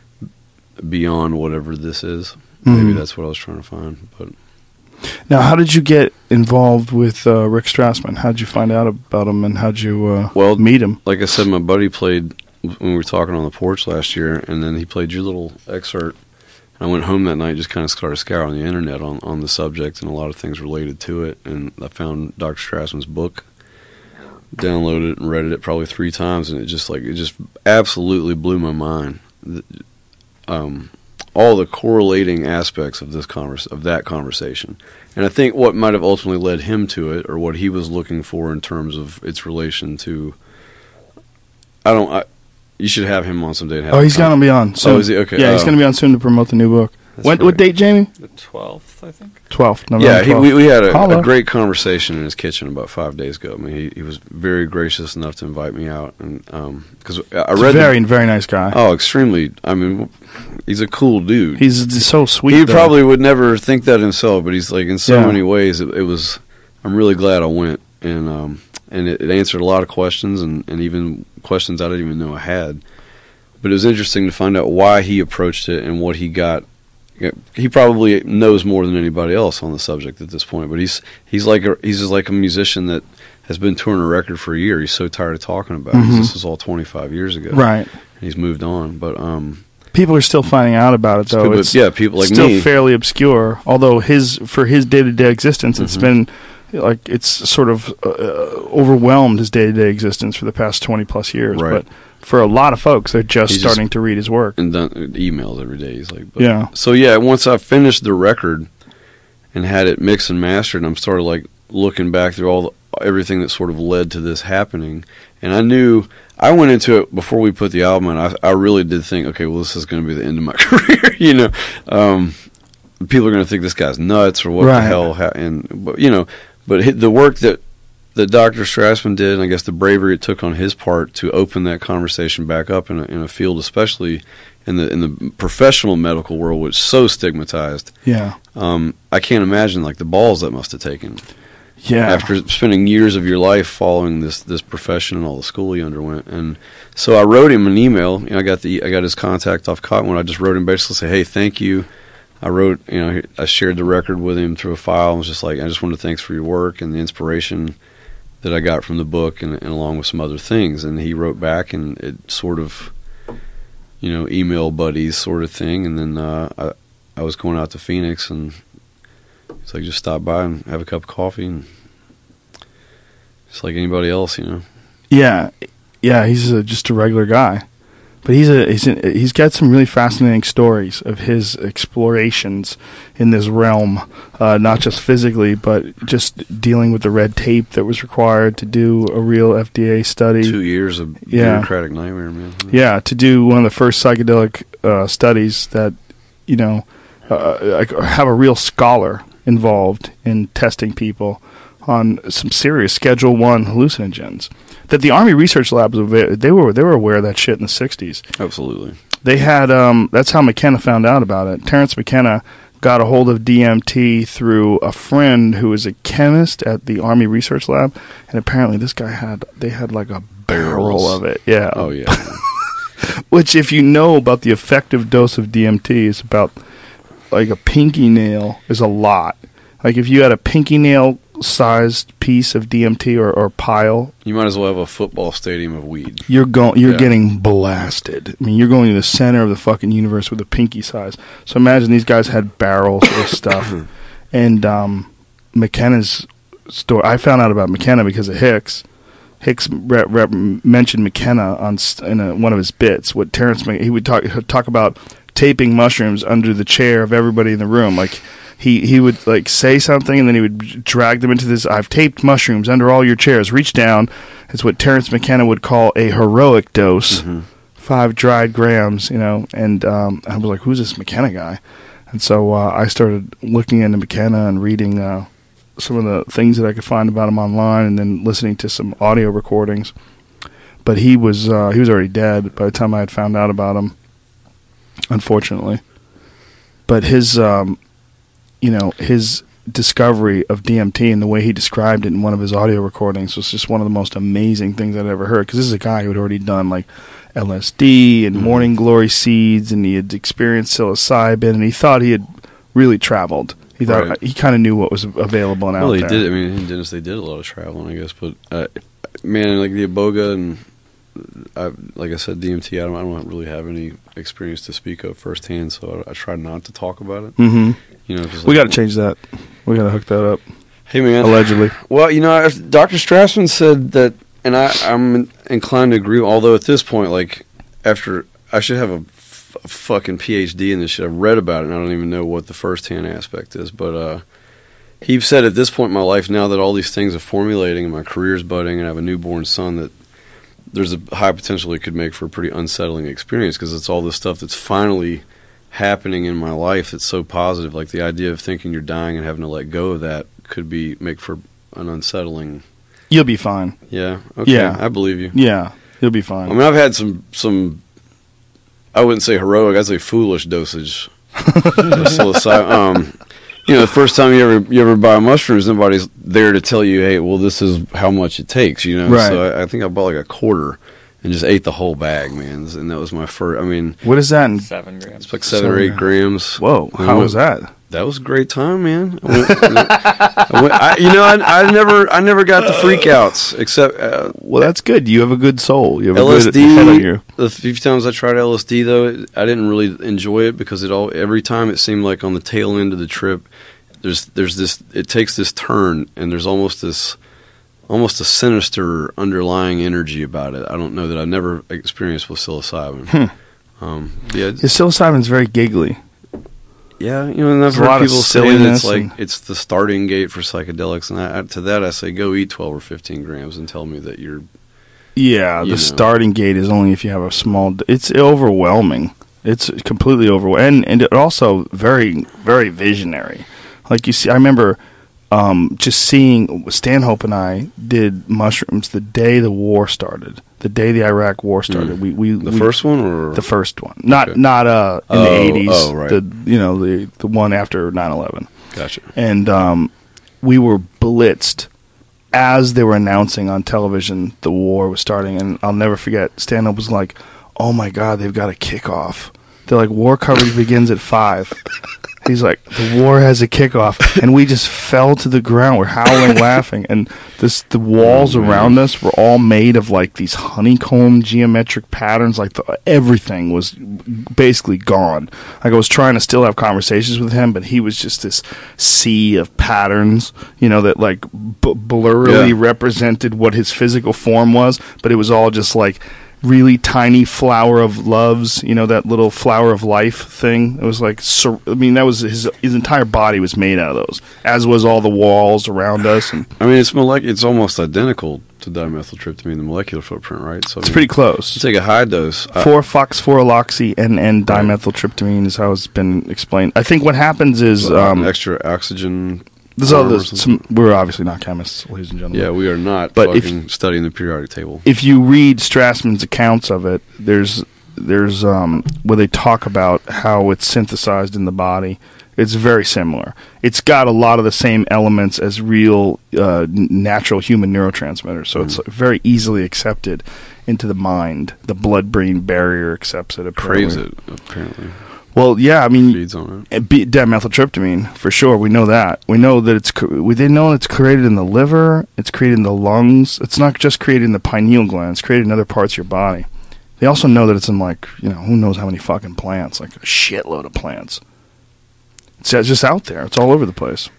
beyond whatever this is. Maybe Mhm. that's what I was trying to find. But Now, how did you get involved with uh, Rick Strassman? How did you find out about him, and how did you uh, Well, meet him? like I said, my buddy played when we were talking on the porch last year, and then he played your little excerpt. I went home that night, just kind of started scouring the internet on, on the subject and a lot of things related to it, and I found Doctor Strassman's book, downloaded it, and read it probably three times, and it just like it just absolutely blew my mind. Um, all the correlating aspects of this converse of that conversation, and I think what might have ultimately led him to it, or what he was looking for in terms of its relation to. I don't. I, You should have him on someday. And have Oh, he's him come. going to be on soon. Oh, is he? Okay. Yeah, he's Oh. going to be on soon to promote the new book. That's When, what great. date, Jamie? The twelfth, I think. twelfth, November Yeah, he, twelfth. we, we had a, Holla. a great conversation in his kitchen about five days ago. I mean, he, he was very gracious enough to invite me out, and because I He's read a very, the, very nice guy. oh, extremely. I mean, he's a cool dude. He's just so sweet. he though. probably would never think that himself, but he's like in so Yeah. many ways. It, it was. I'm really glad I went, and um, and it, it answered a lot of questions, and, and even questions I didn't even know I had. But it was interesting to find out why he approached it and what he got. He probably knows more than anybody else on the subject at this point. But he's he's like a, he's just like a musician that has been touring a record for a year. He's so tired of talking about it. 'Cause Mhm. This was all twenty-five years ago, Right. And he's moved on. But um, People are still finding out about it, though. people, It's yeah, people like still me. fairly obscure. Although his for his day to day existence, it's Mhm. been like it's sort of uh, overwhelmed his day to day existence for the past twenty plus years. Right. But for a lot of folks, they're just He's just- starting to read his work. and done emails every day. He's like, but, Yeah. So yeah, once I finished the record and had it mixed and mastered, I'm started like looking back through all the, everything that sort of led to this happening, and I knew I went into it before we put the album in. I, I really did think, okay, well, this is going to be the end of my career. You know, um, people are going to think this guy's nuts or what Right. the hell. Ha- and but you know, but hi- the work that that Doctor Strassman did, and I guess the bravery it took on his part to open that conversation back up in a, in a field, especially in the in the professional medical world, which is so stigmatized. Yeah. Um, I can't imagine like the balls that must have taken Yeah. after spending years of your life following this this profession and all the school he underwent. And so I wrote him an email. You know, I got the I got his contact off Cottonwood. I just wrote him basically say, hey, thank you. I wrote, you know, I shared the record with him through a file. and was just like, I just wanted to thanks for your work and the inspiration that I got from the book, and, and along with some other things. And he wrote back, and it sort of, you know, email buddies sort of thing. And then uh, I, I was going out to Phoenix, and it's like, just stop by and have a cup of coffee, and just like anybody else, you know. Yeah, yeah, he's a, just a regular guy, but he's a he's a, he's got some really fascinating stories of his explorations in this realm, uh, not just physically, but just dealing with the red tape that was required to do a real F D A study. Two years of Yeah. bureaucratic nightmare, man. Yeah, to do one of the first psychedelic uh, studies that, you know, uh, like have a real scholar involved in testing people on some serious Schedule One hallucinogens. That the Army Research Lab was ava- they were they were aware of that shit in the sixties. Absolutely. They had um, that's how McKenna found out about it. Terrence McKenna got a hold of D M T through a friend who was a chemist at the Army Research Lab, and apparently this guy had they had like a barrel Barrels. of it. Yeah. Oh yeah. Which, if you know about the effective dose of D M T, is about like a pinky nail is a lot. Like if you had a pinky nail sized piece of D M T or, or pile, You might as well have a football stadium of weed. you're going you're Yeah. getting blasted. I mean, you're going to the center of the fucking universe with a pinky size. So imagine these guys had barrels of stuff. And um, McKenna's story, I found out about McKenna because of Hicks. Hicks rep, rep, mentioned McKenna on st- in a, one of his bits. What Terrence Mc- he would talk he'd talk about taping mushrooms under the chair of everybody in the room. Like he he would like say something and then he would drag them into this. I've taped mushrooms under all your chairs. Reach down. It's what Terrence McKenna would call a heroic dose, Mm-hmm. five dried grams. You know, and um, I was like, who's this McKenna guy? And so uh, I started looking into McKenna and reading uh, some of the things that I could find about him online, and then listening to some audio recordings. But he was uh, he was already dead by the time I had found out about him, unfortunately. But his, um, you know, his discovery of D M T and the way he described it in one of his audio recordings was just one of the most amazing things I'd ever heard. Because this is a guy who had already done like L S D and morning glory seeds, and he had experienced psilocybin, and he thought he had really traveled. He thought Right. he kind of knew what was available and out Well, he there. did. I mean, in Dennis, they did a lot of traveling, I guess. But uh, man, like the Iboga and I, like I said, D M T. I don't, I don't really have any experience to speak of firsthand, so I, I try not to talk about it. Mm-hmm. You know, just We like- got to change that. We got to hook that up. Hey man, Allegedly. Well, you know, I- Doctor Strassman said that, and I, I'm inclined to agree. Although at this point, like after I should have a, f- a fucking P H D in this shit. I've read about it, and I don't even know what the first-hand aspect is. But uh, he said at this point in my life, now that all these things are formulating and my career's budding, and I have a newborn son, that there's a high potential it could make for a pretty unsettling experience because it's all this stuff that's finally happening in my life that's so positive. Like the idea of thinking you're dying and having to let go of that could be make for an unsettling. You'll be fine. Yeah. Okay. Yeah. I believe you. Yeah, you'll be fine. I mean, I've had some some. I wouldn't say heroic. I'd say foolish dosage. of psilocybin. Um, you know, the first time you ever you ever buy mushrooms, nobody's there to tell you, hey, well, this is how much it takes. You know, Right. so I, I think I bought like a quarter and just ate the whole bag, man. And that was my first. I mean, What is that? In, Seven grams. it's like seven or eight grams. whoa, And I how went- was that? That was a great time, man. I went, I went, I, you know, I, I never, I never got the freakouts except uh, Well, that's good. You have a good soul. You have L S a good head on D. you. The few times I tried L S D, though, it, I didn't really enjoy it because it all every time it seemed like on the tail end of the trip, there's there's this it takes this turn and there's almost this almost a sinister underlying energy about it. I don't know that I never experienced with psilocybin. Hmm. Um, yeah, His psilocybin's very giggly. yeah, you know, and I've There's a lot heard of people say that silliness it's like and- it's the starting gate for psychedelics, and I, to that I say go eat twelve or fifteen grams and tell me that you're. Yeah, the You know. starting gate is only if you have a small. D- it's overwhelming. It's completely overwhelming, and and it also very very visionary. Like you see, I remember um, just seeing Stanhope and I did mushrooms the day the war started. The day the Iraq War started, Mm. we we The we- first one, or the first one, not Okay. not uh in the Oh, eighties. oh, right. The you know the the one after nine eleven. Gotcha. And um, we were blitzed as they were announcing on television the war was starting. And I'll never forget, Stanhope was like, "Oh my God, they've got a kickoff." They're like, "War coverage begins at five." He's like, "The war has a kickoff," and we just fell to the ground. We're howling, laughing, and this the walls Oh, man. around us were all made of like these honeycomb geometric patterns. Like the, everything was basically gone. Like I was trying to still have conversations with him, but he was just this sea of patterns, you know, that like b- blurrily Yeah. represented what his physical form was, but it was all just like really tiny flower of loves, you know, that little flower of life thing. It was like, sur- I mean, that was his his entire body was made out of those, as was all the walls around us. And I mean, it's molec- it's almost identical to dimethyltryptamine, the molecular footprint, right? So I it's mean, pretty close. You take a high dose. Uh, four fox four aloxy and, and dimethyltryptamine is how it's been explained. I think what happens is uh, um, extra oxygen. there's all this, some, we're obviously not chemists, ladies and gentlemen. Yeah, we are not But if- fucking studying the periodic table. If you read Strassman's accounts of it, there's there's um, where they talk about how it's synthesized in the body. It's very similar. It's got a lot of the same elements as real uh, n- natural human neurotransmitters, so mm. it's very easily accepted into the mind. The blood-brain barrier accepts it. Apparently. Craves it, apparently. Well, yeah, I mean, feeds on it. it be, dimethyltryptamine for sure. We know that. We know that it's. We didn't know it's created in the liver. It's created in the lungs. It's not just created in the pineal gland. It's created in other parts of your body. They also know that it's in, like, you know, who knows how many fucking plants, like a shitload of plants. It's just out there. It's all over the place.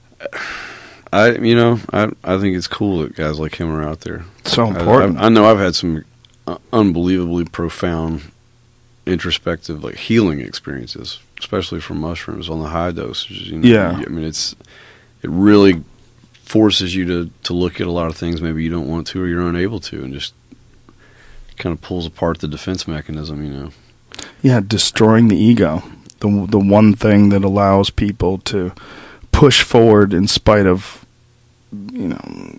I, you know, I, I think it's cool that guys like him are out there. It's so important. I, I, I know I've had some uh, unbelievably profound, introspective, like healing experiences, especially from mushrooms on the high dosages. You know? Yeah. I mean, it's it really forces you to, to look at a lot of things maybe you don't want to or you're unable to, and just kind of pulls apart the defense mechanism. You know. Yeah, destroying the ego. The the one thing that allows people to push forward in spite of, you know,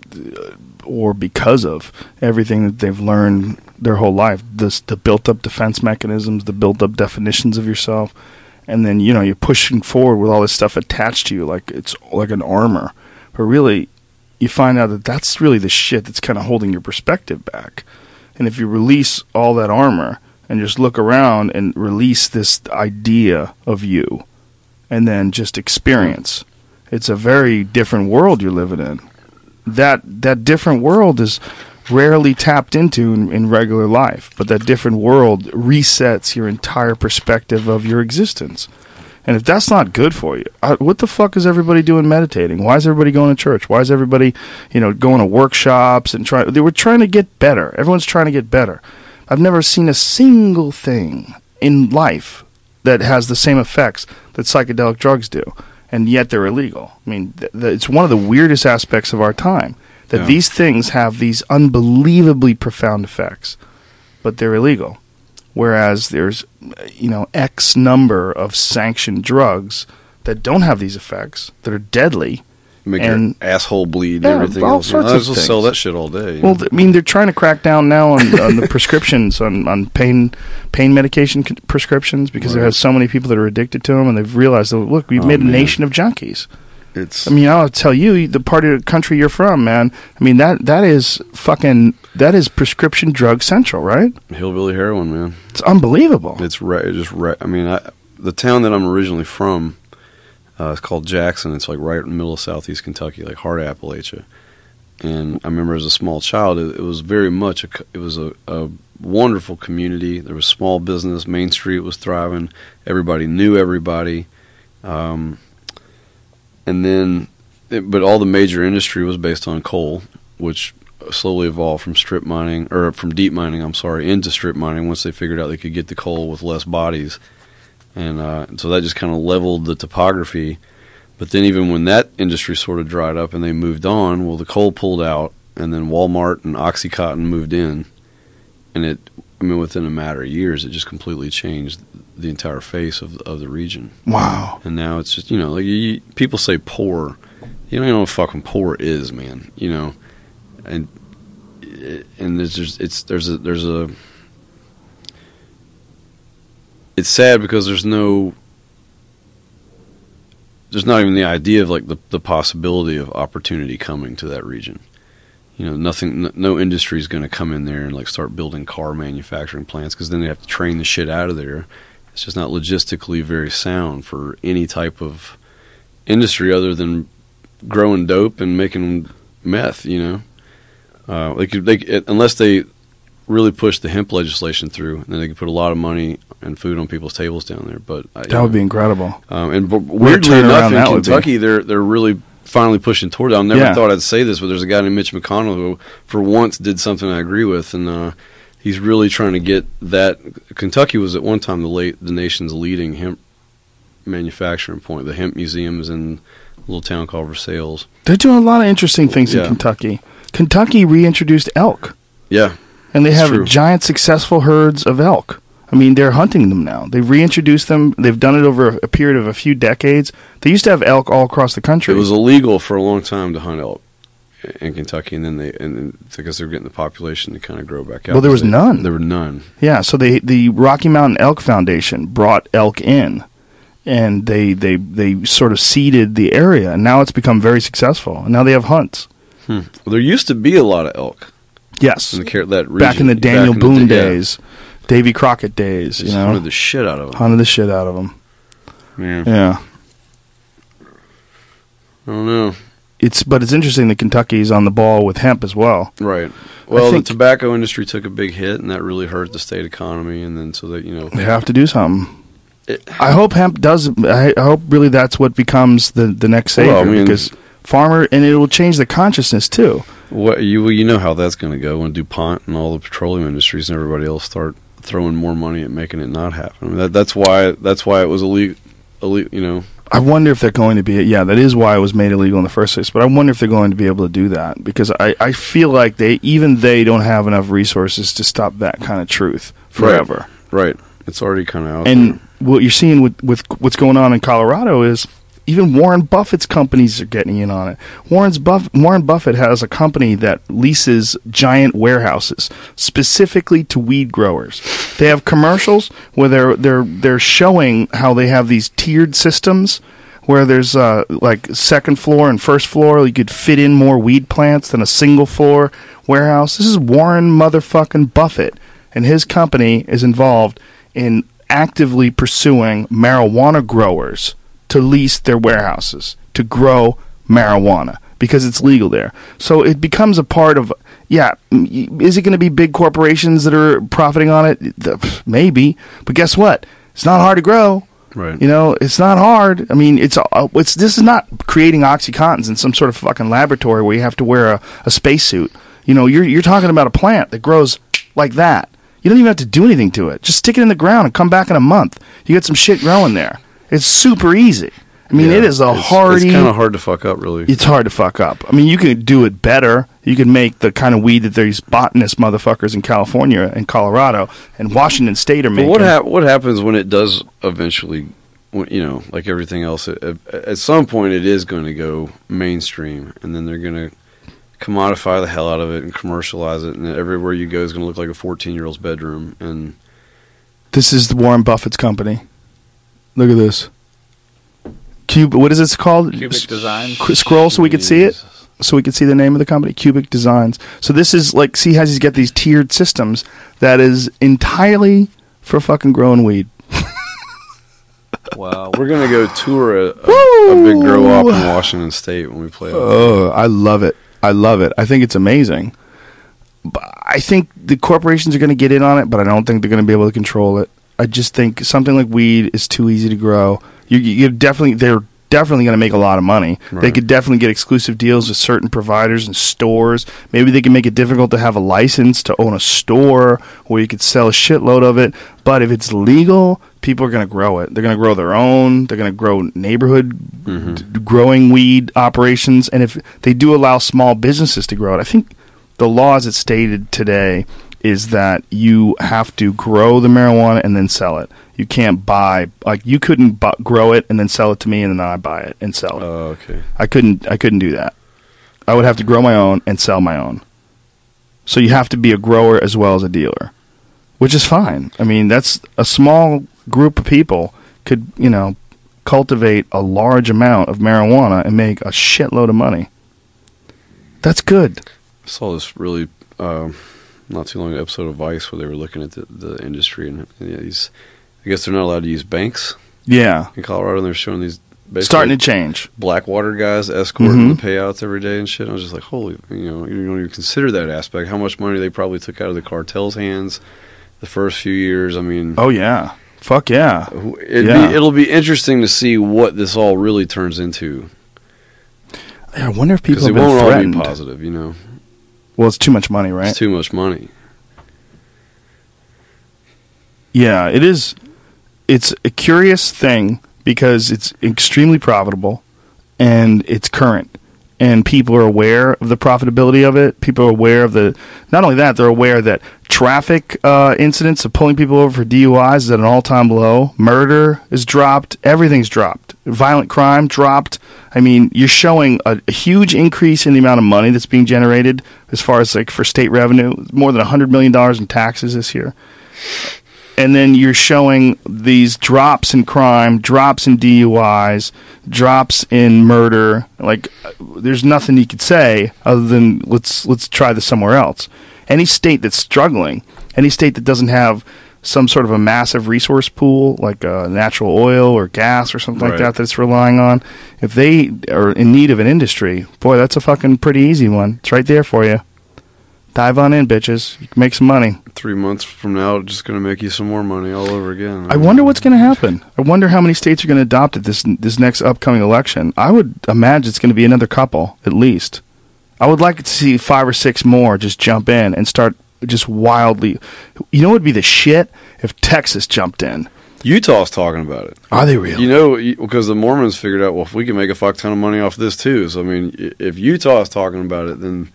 or because of everything that they've learned their whole life. This, the built-up defense mechanisms, the built-up definitions of yourself, and then, you know, you're pushing forward with all this stuff attached to you like it's like an armor. But really, you find out that that's really the shit that's kind of holding your perspective back. And if you release all that armor and just look around and release this idea of you, and then just experience. It's a very different world you're living in. That that different world is rarely tapped into in, in regular life, but that different world resets your entire perspective of your existence. And if that's not good for you, I, what the fuck is everybody doing meditating? Why is everybody going to church? Why is everybody, you know, going to workshops and trying? They were trying to get better. Everyone's trying to get better. I've never seen a single thing in life that has the same effects that psychedelic drugs do, and yet they're illegal. I mean, th- th- it's one of the weirdest aspects of our time, that yeah. these things have these unbelievably profound effects, but they're illegal. Whereas there's, you know, X number of sanctioned drugs that don't have these effects, that are deadly. Make and, your asshole bleed and yeah, everything all else. sorts I of was just things. sell that shit all day. Well, know? th- I mean, they're trying to crack down now on, on the prescriptions, on, on pain pain medication c- prescriptions, because right. there are so many people that are addicted to them, and they've realized that, look, we've Oh, made a man. nation of junkies. It's. I mean, I'll tell you, the part of the country you're from, man, I mean, that that is fucking, that is prescription drug central, right? hillbilly heroin, man. It's unbelievable. It's right. Just right. I mean, I, the town that I'm originally from, uh, it's called Jackson. It's like right in the middle of southeast Kentucky, like heart of Appalachia. And I remember as a small child, it, it was very much a. It was a, a wonderful community. There was small business. Main Street was thriving. Everybody knew everybody. Um, and then, it, but all the major industry was based on coal, which slowly evolved from strip mining, or from deep mining, I'm sorry, into strip mining once they figured out they could get the coal with less bodies. And uh, so that just kind of leveled the topography. But then even when that industry sort of dried up and they moved on, well, the coal pulled out, and then Walmart and OxyContin moved in. And it, I mean, within a matter of years, it just completely changed the entire face of of the region. Wow. And now it's just, you know, like you, people say poor. You don't even know what fucking poor is, man. You know, and and there's just it's there's a there's a it's sad because there's no there's not even the idea of like the the possibility of opportunity coming to that region. You know, nothing, no, no industry is going to come in there and like start building car manufacturing plants, because then they have to train the shit out of there. It's just not logistically very sound for any type of industry other than growing dope and making meth. You know, uh, they could, they it, unless they really push the hemp legislation through, then they could put a lot of money and food on people's tables down there. But uh, That would be incredible. Um, and b- weirdly turnaround enough, in that would be. Kentucky, they're they're really finally pushing toward it. I never Yeah. thought I'd say this, but there's a guy named Mitch McConnell who, for once, did something I agree with, and uh, he's really trying to get that. Kentucky was at one time the late the nation's leading hemp manufacturing point. The hemp museum is in a little town called Versailles. They're doing a lot of interesting things Yeah. in Kentucky. Kentucky reintroduced elk, Yeah, and they That's have true. giant successful herds of elk. I mean, they're hunting them now. They've reintroduced them. They've done it over a, a period of a few decades. They used to have elk all across the country. it was illegal for a long time to hunt elk in Kentucky, and then they and then, because they were getting the population to kind of grow back out. Well, there was They- none. There were none. Yeah, so they the Rocky Mountain Elk Foundation brought elk in, and they they they sort of seeded the area, and now it's become very successful. And now they have hunts. Hmm. Well, there used to be a lot of elk Yes, in the, Car- that region. back in the Daniel Back in the Boone da- yeah. days, Davy Crockett days. They You just know, hunted the shit out of them. hunted the shit out of them. Yeah. Yeah, I don't know. it's but it's interesting that Kentucky's on the ball with hemp as well. Right. Well, think- the tobacco industry took a big hit, and that really hurt the state economy. And then so that you know, They have to do something. it, I hope hemp does. I I hope really that's what becomes the the next savior, Well, I mean- because farmer, and it will change the consciousness too. what you well, you know how that's going to go when DuPont and all the petroleum industries and everybody else start throwing more money at making it not happen. I mean, that, that's why that's why it was illegal. illegal you know, I wonder if they're going to be. Yeah, that is why it was made illegal in the first place. But I wonder if they're going to be able to do that, because I, I feel like they even they don't have enough resources to stop that kind of truth forever. right? It's already kind of out And there. what you're seeing with, with what's going on in Colorado is even Warren Buffett's companies are getting in on it. Warren's Buff- Warren Buffett has a company that leases giant warehouses specifically to weed growers. They have commercials where they're they're they're showing how they have these tiered systems where there's uh, like second floor and first floor. You could fit in more weed plants than a single floor warehouse. This is Warren motherfucking Buffett, and his company is involved in actively pursuing marijuana growers to lease their warehouses to grow marijuana because it's legal there. So it becomes a part of, yeah, is it going to be big corporations that are profiting on it? The- Maybe. But guess what? It's not hard to grow. Right. You know, it's not hard. I mean, it's uh, it's this is not creating OxyContins in some sort of fucking laboratory where you have to wear a, a spacesuit. You know, you're you're talking about a plant that grows like that. You don't even have to do anything to it. Just stick it in the ground and come back in a month. You get some shit growing there. It's super easy. I mean, Yeah, it is a it's, hardy. It's kind of hard to fuck up, really. It's hard to fuck up. I mean, you can do it better. You can make the kind of weed that these botanist motherfuckers in California and Colorado and Washington State are But making. what hap- what happens when it does eventually? When, you know, like everything else, at, at some point it is going to go mainstream, and then they're going to commodify the hell out of it and commercialize it, and everywhere you go is going to look like a fourteen-year-old's bedroom. And This is the Warren Buffett's company. Look at this. Cube. What is this called? Cubic S- Design. c- Scroll so we could see it. So we could see the name of the company, Cubic Designs. So this is like, see how he's got these tiered systems that is entirely for fucking growing weed. Wow. We're going to go tour a, a, a big grow up in Washington State when we play. it. Oh, I love it. I love it. I think it's amazing. But I think the corporations are going to get in on it, but I don't think they're going to be able to control it. I just think something like weed is too easy to grow. You, you definitely, they're definitely going to make a lot of money. They Right. could definitely get exclusive deals with certain providers and stores. Maybe they can make it difficult to have a license to own a store where you could sell a shitload of it. But if it's legal, people are going to grow it. They're going to grow their own. They're going to grow neighborhood Mm-hmm. d- growing weed operations. And if they do allow small businesses to grow it, I think the law as it's stated today is that you have to grow the marijuana and then sell it. You can't buy, like you couldn't bu- grow it and then sell it to me and then I buy it and sell it. Oh, okay. I couldn't I couldn't do that. I would have to grow my own and sell my own. So you have to be a grower as well as a dealer, which is fine. I mean, that's a small group of people could, you know, cultivate a large amount of marijuana and make a shitload of money. That's good. I saw this really um, not too long episode of Vice where they were looking at the, the industry, and yeah, these. I guess they're not allowed to use banks Yeah. in Colorado, and they're showing these basically Starting to change. Blackwater guys escorting Mhm. the payouts every day and shit. I was just like, holy, you know, you don't even consider that aspect. How much money they probably took out of the cartel's hands the first few years. I mean, Oh yeah. Fuck yeah. it'd yeah. be, it'll be interesting to see what this all really turns into, I wonder if people because have it been won't all be threatened. positive. You know, Well, it's too much money, right? it's too much money. Yeah, it is. It's a curious thing because it's extremely profitable and it's current. And people are aware of the profitability of it. People are aware of the... Not only that, they're aware that traffic uh, incidents of pulling people over for D U Is is at an all-time low. Murder is dropped. Everything's dropped. Violent crime dropped. I mean, you're showing a, a huge increase in the amount of money that's being generated as far as, like, for state revenue. More than one hundred million dollars in taxes this year. And then you're showing these drops in crime, drops in D U Is, drops in murder. Like, there's nothing you could say other than let's let's try this somewhere else. Any state that's struggling, any state that doesn't have some sort of a massive resource pool, like uh, natural oil or gas or something Right. like that that's relying on, if they are in need of an industry, boy, that's a fucking pretty easy one. It's right there for you. Dive on in, bitches. You can make some money. Three months from now, it's just going to make you some more money all over again. I wonder what's going to happen. I wonder how many states are going to adopt it this this next upcoming election. I would imagine it's going to be another couple, at least. I would like to see five or six more just jump in and start just wildly... You know what would be the shit? If Texas jumped in. Utah's talking about it. Are they really? You know, because the Mormons figured out, well, if we can make a fuck ton of money off this too. So, I mean, i- if Utah's talking about it, then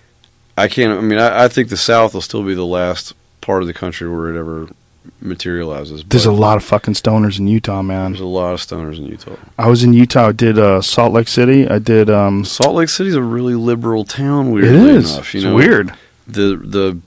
I can't... I mean, I, I think the South will still be the last part of the country where it ever materializes. There's a but lot of fucking stoners in Utah, man. There's a lot of stoners in Utah. I was in Utah. I did uh, Salt Lake City. I did... Um, Salt Lake City's a really liberal town, it weirdly is. enough. You It's know? weird. The the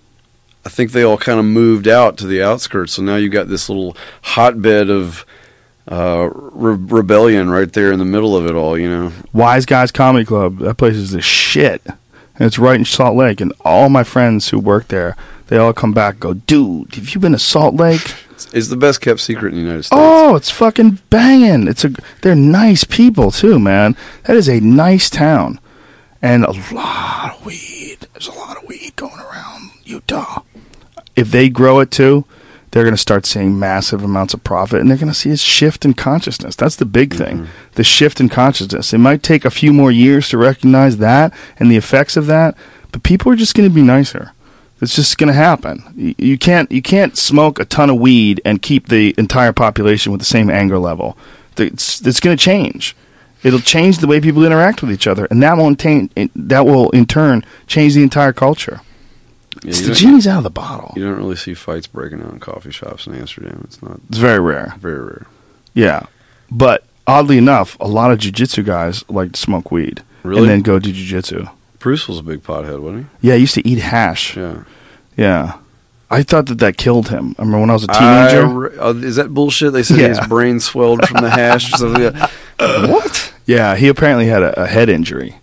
I think they all kind of moved out to the outskirts, so now you got this little hotbed of uh, re- rebellion right there in the middle of it all. You know, Wise Guys Comedy Club. That place is the shit. And it's right in Salt Lake. And all my friends who work there, they all come back and go, dude, have you been to Salt Lake? it's, it's the best kept secret in the United States. Oh, it's fucking banging. It's a, they're nice people, too, man. That is a nice town. And a lot of weed. There's a lot of weed going around Utah. If they grow it, too, they're going to start seeing massive amounts of profit, and they're going to see a shift in consciousness. That's the big thing, Mhm. the shift in consciousness. It might take a few more years to recognize that and the effects of that, but people are just going to be nicer. It's just going to happen. You, you can't you can't smoke a ton of weed and keep the entire population with the same anger level. It's, it's going to change. It'll change the way people interact with each other, and that will, intain, that will in turn change the entire culture. Yeah, It's you the don't- genie's out of the bottle. You don't really see fights breaking out in coffee shops in Amsterdam. It's not It's very rare. very rare. Yeah. But oddly enough, a lot of jiu-jitsu guys like to smoke weed Really? and then go do jiu-jitsu. Bruce was a big pothead, wasn't Yeah, he used to eat hash. he? Yeah. Yeah. I thought that that killed him. I remember when I was a I teenager. re- uh, is that bullshit? They said Yeah. his brain swelled from the hash or something. Like that. What? Yeah, he apparently had a, a head injury.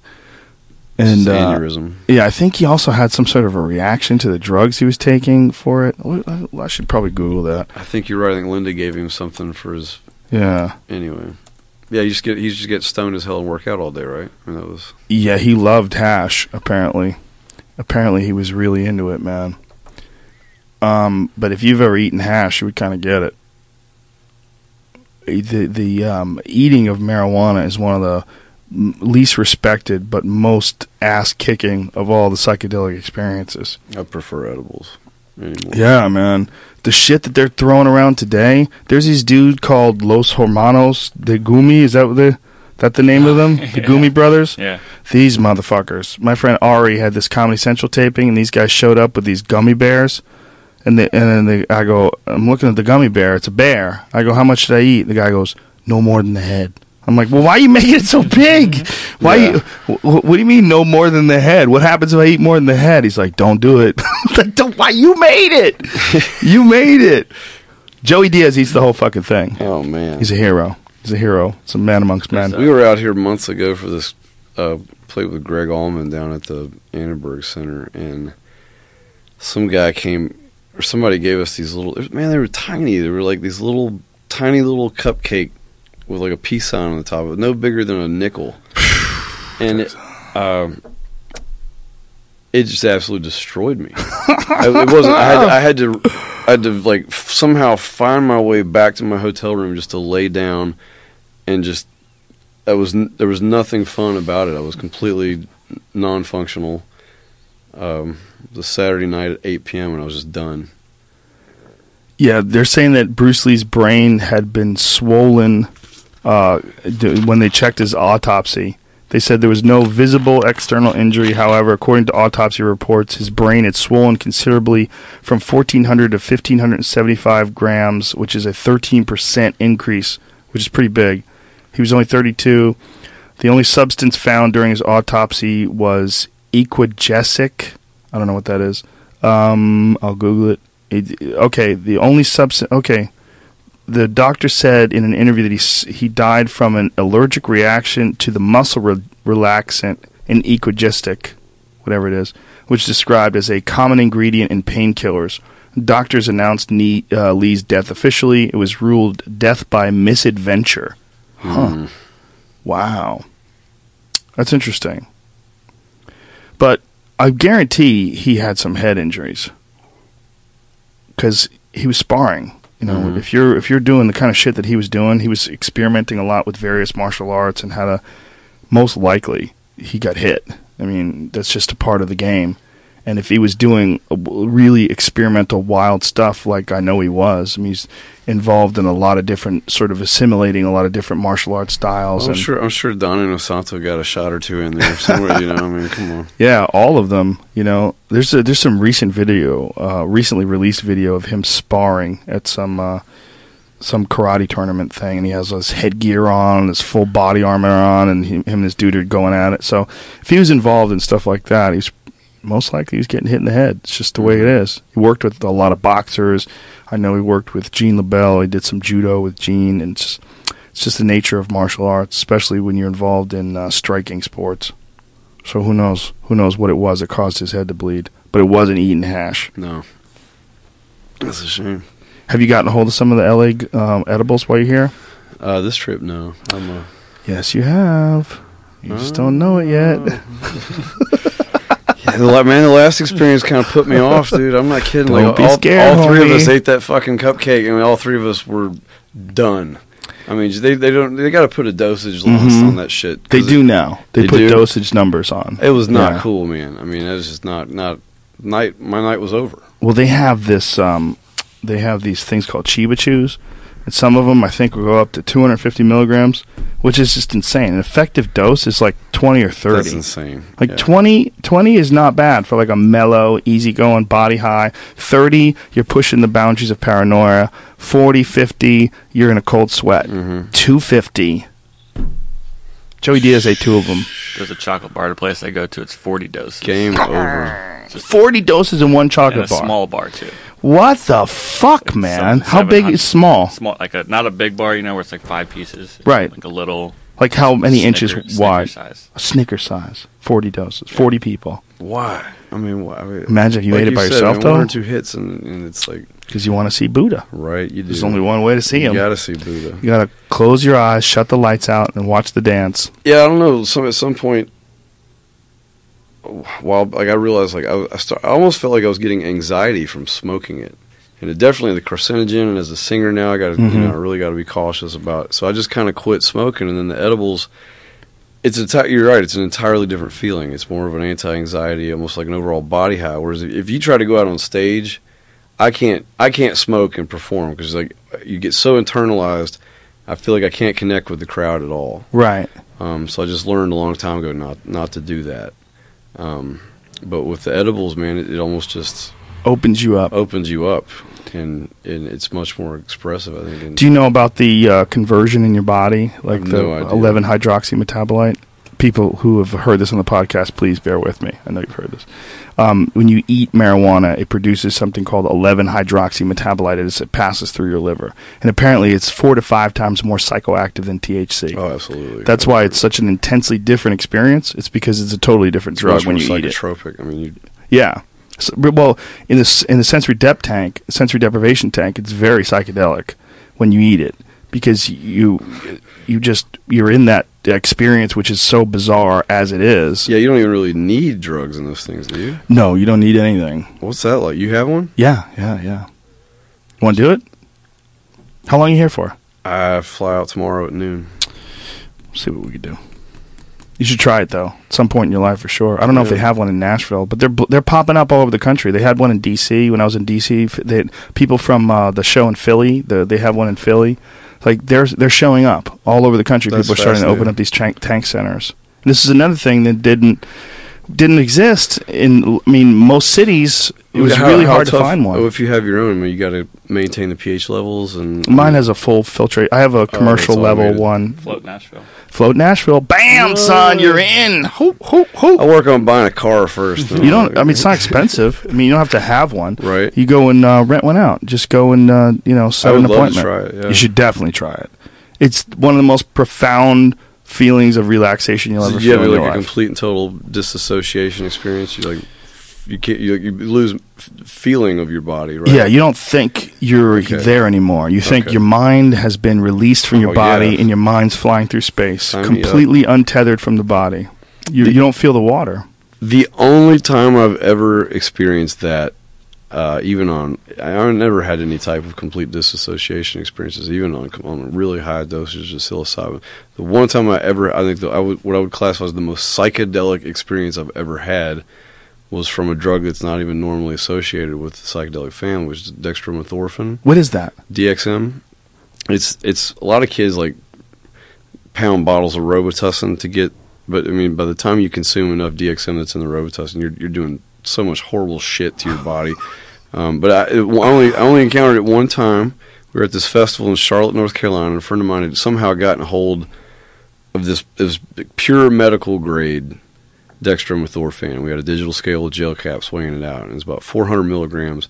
And Just uh, aneurysm. yeah, I think he also had some sort of a reaction to the drugs he was taking for it. Well, I I should probably Google that. I think you're right. I think Linda gave him something for his. Yeah. Anyway, yeah, you just get he just get stoned as hell and work out all day, right? I mean, that was Yeah, he loved hash, apparently. Apparently he was really into it, man. Um, but if you've ever eaten hash, you would kind of get it. The the um, eating of marijuana is one of the m- least respected but most ass-kicking of all the psychedelic experiences. I prefer edibles anymore. Yeah, man. The shit that they're throwing around today. There's these dude called Los Hermanos de Gumi. Is that what the that the name of them? The Yeah. Gumi brothers? Yeah. These motherfuckers. My friend Ari had this Comedy Central taping, and these guys showed up with these gummy bears. And they, and then they, I go, I'm looking at the gummy bear. It's a bear. I go, how much should I eat? The guy goes, no more than the head. I'm like, well, why are you making it so big? Why? Yeah. You, wh- what do you mean no more than the head? What happens if I eat more than the head? He's like, don't do it. Like, don't, why? You made it. You made it. Joey Diaz eats the whole fucking thing. Oh man, He's a hero. He's a hero. It's a man amongst men. we were out here months ago for this uh, play with Greg Allman down at the Annenberg Center, and some guy came or somebody gave us these little. Man, they were tiny. They were like these little, tiny little cupcake with like a peace sign on the top of it, no bigger than a nickel, and it, um, it just absolutely destroyed me. I, it wasn't. I had, I had to. I had to like f- somehow find my way back to my hotel room just to lay down, and just. I was n- there was nothing fun about it. I was completely non-functional. Um, it was a Saturday night at eight p.m. and I was just done. Yeah, they're saying that Bruce Lee's brain had been swollen uh, d- when they checked his autopsy. They said there was no visible external injury. However, according to autopsy reports, his brain had swollen considerably from fourteen hundred to fifteen seventy-five grams, which is a thirteen percent increase, which is pretty big. He was only thirty-two. The only substance found during his autopsy was equigesic. I don't know what that is. Um, I'll Google it. it. Okay, the only substance... Okay. The doctor said in an interview that he he died from an allergic reaction to the muscle re- relaxant in equigesic, whatever it is, which is described as a common ingredient in painkillers. Doctors announced Nee, uh, Lee's death officially. It was ruled death by misadventure. Huh. Mm. Wow. That's interesting. But I guarantee he had some head injuries because he was sparring. You know, mm-hmm. if you're if you're doing the kind of shit that he was doing, he was experimenting a lot with various martial arts and how to. Most likely, he got hit. I mean, that's just a part of the game. And if he was doing a really experimental, wild stuff, like I know he was, I mean, he's involved in a lot of different, sort of assimilating a lot of different martial arts styles. I'm and sure. I'm sure Don Inosanto got a shot or two in there somewhere. You know, I mean, come on. Yeah, all of them. You know, there's a, there's some recent video, uh, recently released video of him sparring at some uh, some karate tournament thing, and he has his headgear on, his full body armor on, and he, him and his dude are going at it. So if he was involved in stuff like that, he's most likely he's getting hit in the head. It's just the way it is. He worked with a lot of boxers. I know he worked with Gene LaBelle. He did some judo with Gene, and it's just, it's just the nature of martial arts, especially when you're involved in uh, striking sports. So who knows? Who knows what it was that caused his head to bleed? But it wasn't eating hash. No, that's a shame. Have you gotten a hold of some of the L A um, edibles while you're here? Uh, this trip, no. I'm a Yes, you have. You Oh. just don't know it yet. Yeah, the, la- man, the last experience kind of put me off, dude. I'm not kidding. Don't like be all, scared, all three of homie. us ate that fucking cupcake, and all three of us were done. I mean, they they don't they got to put a dosage loss Mhm. on that shit. They 'cause do it, now. They, They put do? dosage numbers on. It was not Yeah. cool, man. I mean, it was just not not night. My night was over. Well, they have this. Um, they have these things called Chiba Chews, and some of them I think will go up to two hundred fifty milligrams, which is just insane. An effective dose is like twenty or That's thirty. insane. Like Yeah. twenty, twenty is not bad for like a mellow, easygoing body high. thirty, you're pushing the boundaries of paranoia. forty, fifty, you're in a cold sweat. Mhm. two fifty. Joey Diaz ate two of them. There's a chocolate bar place I go to. It's forty doses. Game over. Just forty doses in one and chocolate a bar. small bar too. What the fuck, man? Some- How big seven is small? Small, like a not a big bar, you know, where it's like five pieces. It's Right. Like a little. Like how many Snicker- inches Snicker wide? size. A Snicker size. forty doses. forty people. Why? I mean, why? I mean, Imagine if you like ate it by said, yourself, man, though. One or two hits, and, and it's like, Because you want to see Buddha. right, you do. There's only one way to see You him. got to see Buddha. You gotta close your eyes, shut the lights out, and watch the dance. Yeah, I don't know. Some at some point, while like I realized, like I, I, start, I almost felt like I was getting anxiety from smoking it, and it definitely the carcinogen. And as a singer now, I got to Mhm. you know I really got to be cautious about it. So I just kind of quit smoking, and then the edibles. It's enti- You're right. It's an entirely different feeling. It's more of an anti-anxiety, almost like an overall body high. Whereas if, if you try to go out on stage, I can't. I can't smoke and perform because like you get so internalized. I feel like I can't connect with the crowd at all. Right. Um, so I just learned a long time ago not not to do that. Um, but with the edibles, man, it, it almost just Opens you up. opens you up, and and it's much more expressive. I think. And Do you know about the uh, conversion in your body, like have the no idea. eleven hydroxy metabolite? People who have heard this on the podcast, please bear with me. I know you've heard this. Um, when you eat marijuana, it produces something called eleven hydroxy metabolite as it passes through your liver, and apparently it's four to five times more psychoactive than T H C. oh, absolutely. That's why it's such an intensely different experience. It's because it's a totally different It's drug much when more you eat it. psychotropic. I mean, you, Yeah. So, well, in the s- in the sensory dep tank, sensory deprivation tank, it's very psychedelic when you eat it because you you just you're in that experience, which is so bizarre as it is. yeah, you don't even really need drugs in those things, do you? No, you don't need anything. What's that like? You have one? Yeah, yeah, yeah. You want to do it? How long are you here for? I fly out tomorrow at noon. See what we can do. You should try it though. At some point in your life, for sure. I don't know Yeah. if they have one in Nashville, but they're bl- they're popping up all over the country. They had one in D C when I was in D C. F- They had people from uh, the show in Philly. The, they have one in Philly. Like they're they're showing up all over the country. That's People are starting to open fascinating. up these tank, tank centers. And this is another thing that didn't didn't exist in. I mean, most cities. It was How- really how hard to tough- find one. Oh, if you have your own, I mean, you got to maintain the pH levels and. Mine has a full filtrate. I have a commercial it's level automated. one. Float Nashville. Float Nashville. Bam, son, you're in. Hoop, hoop, hoop. I work on buying a car first. You don't. I mean, it's not expensive. I mean, you don't have to have one. Right. You go and uh, rent one out. Just go and uh, you know set I would an love to appointment. try it, yeah. You should definitely try it. It's one of the most profound feelings of relaxation you'll So ever you feel have in like your a life. complete and total disassociation experience. You like, you can't, you, you lose f- feeling of your body, right? Yeah, you don't think you're Okay. there anymore. You think Okay. your mind has been released from your Oh, body yeah. and your mind's flying through space, Sign me up. completely untethered from the body. You, you don't feel the water. The only time I've ever experienced that, uh, even on, I've never had any type of complete disassociation experiences, even on on really high dosages of psilocybin. The one time I ever, I think, the, I would, what I would classify as the most psychedelic experience I've ever had was from a drug that's not even normally associated with the psychedelic family, which is dextromethorphan. What is that? D X M. It's it's a lot of kids like pound bottles of Robitussin to get, but I mean by the time you consume enough D X M that's in the Robitussin, you're you're doing so much horrible shit to your body. Um, but I, it, I only I only encountered it one time. We were at this festival in Charlotte, North Carolina, and a friend of mine had somehow gotten a hold of this this pure medical grade dextromethorphan. We had a digital scale with gel caps weighing it out, and it was about four hundred milligrams.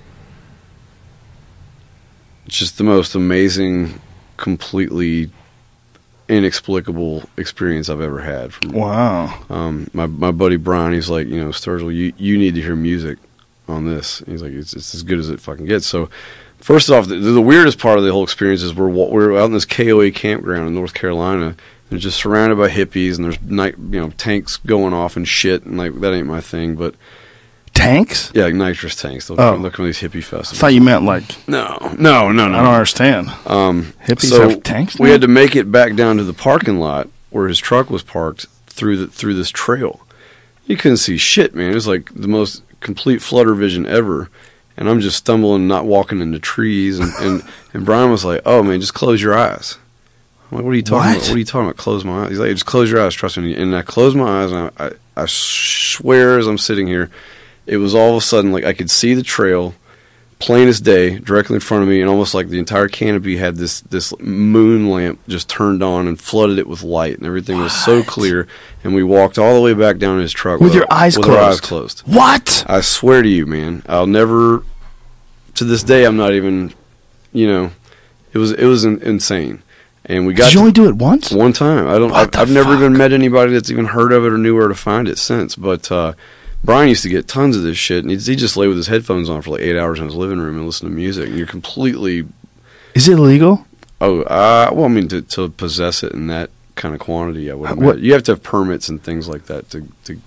It's just the most amazing, completely inexplicable experience I've ever had. From, Wow. um, my my buddy Brian, he's like, you know, Sturgill, you you need to hear music on this. He's like, it's it's as good as it fucking gets. So, first off, the, the weirdest part of the whole experience is we're wa- we're out in this K O A campground in North Carolina. And just surrounded by hippies, and there's night, you know, tanks going off and shit, and like that ain't my thing. But Tanks? yeah, like nitrous tanks. They'll Oh. come, they'll come to these hippie I festivals. thought you meant like, no, no, no, no. I don't understand. Um, Hippies so have tanks we now? had to make it back down to the parking lot where his truck was parked through the through this trail. You couldn't see shit, man. It was like the most complete flutter vision ever. And I'm just stumbling, not walking into trees. And, and, and Brian was like, "Oh man, just close your eyes." I'm like, "What are you talking What? about? What are you talking about? Close my eyes." He's like, "Just close your eyes, trust me." And I closed my eyes, and I, I, I swear, as I'm sitting here, it was all of a sudden like I could see the trail, plain as day, directly in front of me, and almost like the entire canopy had this this moon lamp just turned on and flooded it with light, and everything was so clear. And we walked all the way back down to his truck With our- your eyes with closed? our eyes closed. What? I swear to you, man, I'll never. To this day, I'm not even. You know, it was it was in, insane. And we got Did you to- only do it once? one time. I don't. What I've, the I've never fuck? even met anybody that's even heard of it or knew where to find it since. But uh, Brian used to get tons of this shit, and he'd, he just lay with his headphones on for like eight hours in his living room and listen to music. And you're completely. Is it illegal? Oh, uh, well, I mean, to, to possess it in that kind of quantity, I would. Uh, Imagine. what- You have to have permits and things like that to. to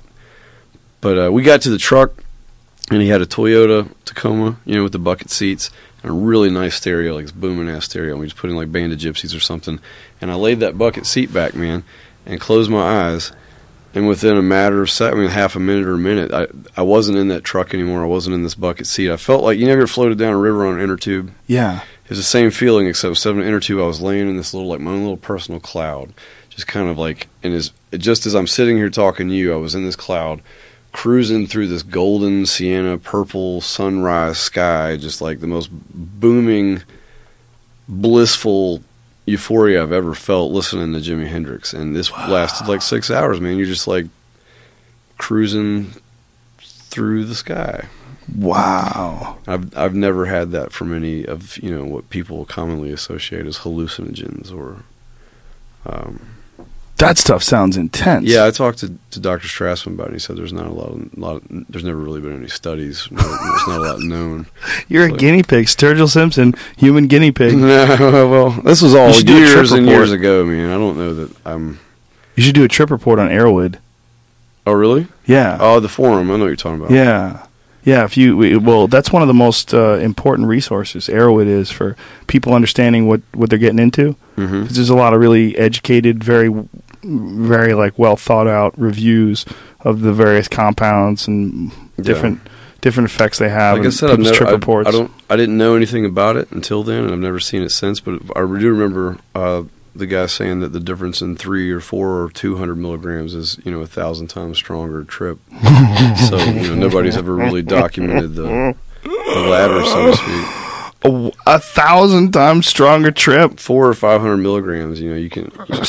but uh, we got to the truck, and he had a Toyota Tacoma, you know, with the bucket seats. And a really nice stereo, like this booming ass stereo. And we just put in like Band of Gypsies or something. And I laid that bucket seat back, man, and closed my eyes. And within a matter of sec- I mean, half a minute or a minute, I I wasn't in that truck anymore. I wasn't in this bucket seat. I felt like, you never floated down a river on an inner tube? Yeah. It was the same feeling, except instead of an inner tube, I was laying in this little, like my own little personal cloud, just kind of like, and as just as I'm sitting here talking to you, I was in this cloud, cruising through this golden sienna purple sunrise sky, just like the most booming, blissful euphoria I've ever felt listening to Jimi Hendrix. And this wow. lasted like six hours, man. You're just like cruising through the sky. Wow. I've I've never had that from any of, you know, what people commonly associate as hallucinogens or um That stuff sounds intense. yeah, I talked to, to Doctor Strassman about it. And he said there's not a lot, of, lot of, there's never really been any studies. No, there's not a lot known. You're a Like- guinea pig. Sturgill Simpson, human guinea pig. No, well, this was all You should do a trip years and report. years ago, man. I don't know that I'm. You should do a trip report on Arrowwood. Oh, really? Yeah. Oh, the forum. I know what you're talking about. Yeah. Yeah, if you we- well, that's one of the most uh, important resources. Arrowwood is for people understanding what, what they're getting into. Mm-hmm. 'Cause there's a lot of really educated, very very like well thought out reviews of the various compounds and different Yeah. different effects they have. Like I and said, I've people's never, trip I, reports. I don't, I didn't know anything about it until then, and I've never seen it since. But I do remember uh, the guy saying that the difference in three or four or two hundred milligrams is, you know, a thousand times stronger trip. So you know, nobody's ever really documented the the latter, so to speak. a, a thousand times stronger trip. Four or five hundred milligrams, you know, you can. You know.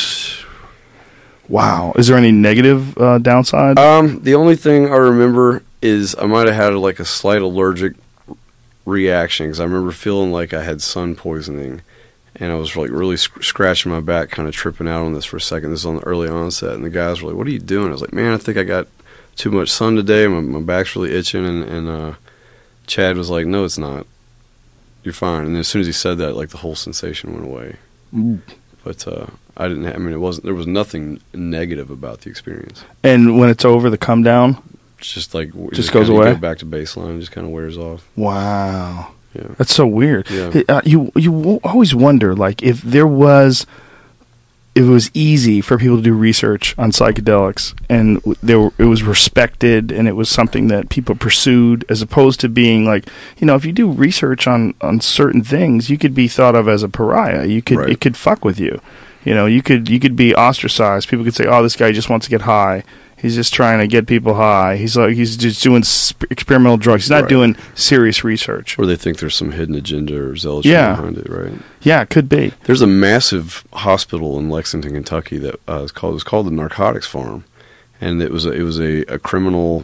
Wow. Is there any negative uh, downside? Um, the only thing I remember is I might have had like a slight allergic reaction because I remember feeling like I had sun poisoning, and I was like really sc- scratching my back, kind of tripping out on this for a second. This is on the early onset, and the guys were like, "What are you doing?" I was like, "Man, I think I got too much sun today. My, my back's really itching." And, and uh, Chad was like, "No, it's not. You're fine." And then as soon as he said that, like the whole sensation went away. Ooh. But uh, I didn't. Ha- I mean, it wasn't. There was nothing negative about the experience. And when it's over, the come down? It's just like Just it goes kinda, you away? Go back to baseline. Just kind of wears off. Wow. Yeah. That's so weird. Yeah. Uh, you you w- always wonder, like, if there was, if it was easy for people to do research on psychedelics, and w- there were, it was respected, and it was something that people pursued, as opposed to being like, you know, if you do research on, on certain things, you could be thought of as a pariah. You could Right. it could fuck with you. You know, you could you could be ostracized. People could say, "Oh, this guy just wants to get high. He's just trying to get people high. He's like he's just doing sp- experimental drugs. He's not Right. doing serious research." Or they think there's some hidden agenda or zealotry Yeah. behind it, right? Yeah, it could be. There's a massive hospital in Lexington, Kentucky that uh, is called it was called the Narcotics Farm, and it was a, it was a, a criminal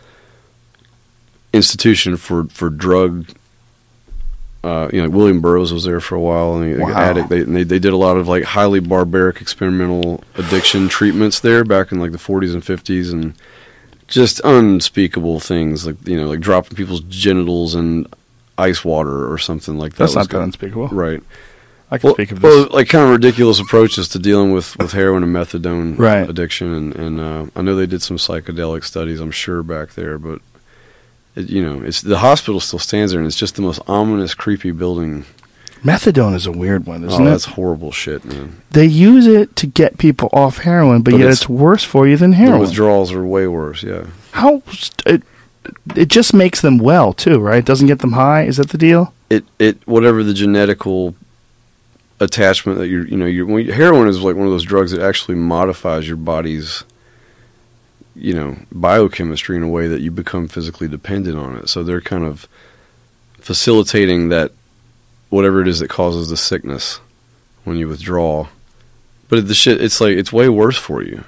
institution for for drug. Uh, you know, William Burroughs was there for a while, and he, Wow. addict. They, and they they did a lot of like highly barbaric experimental addiction treatments there back in like the forties and fifties, and just unspeakable things like you know like dropping people's genitals in ice water or something like that. That's was not that good. unspeakable. Right. I can Well, speak of well, this. like kind of ridiculous approaches to dealing with, with heroin and methadone Right. addiction, and and uh, I know they did some psychedelic studies, I'm sure back there, but it, you know, it's the hospital still stands there, and it's just the most ominous, creepy building. Methadone is a weird one, isn't Oh, it? that's horrible shit, man. They use it to get people off heroin, but, But yet it's- it's worse for you than The heroin. withdrawals are way worse. Yeah, How st- it, it just makes them well too, right? It doesn't get them high. Is that the deal? it it whatever the genetical attachment that you're you know you're when you, heroin is like one of those drugs that actually modifies your body's you know biochemistry in a way that you become physically dependent on it. So they're kind of facilitating that whatever it is that causes the sickness when you withdraw. But the shit, it's like it's way worse for you.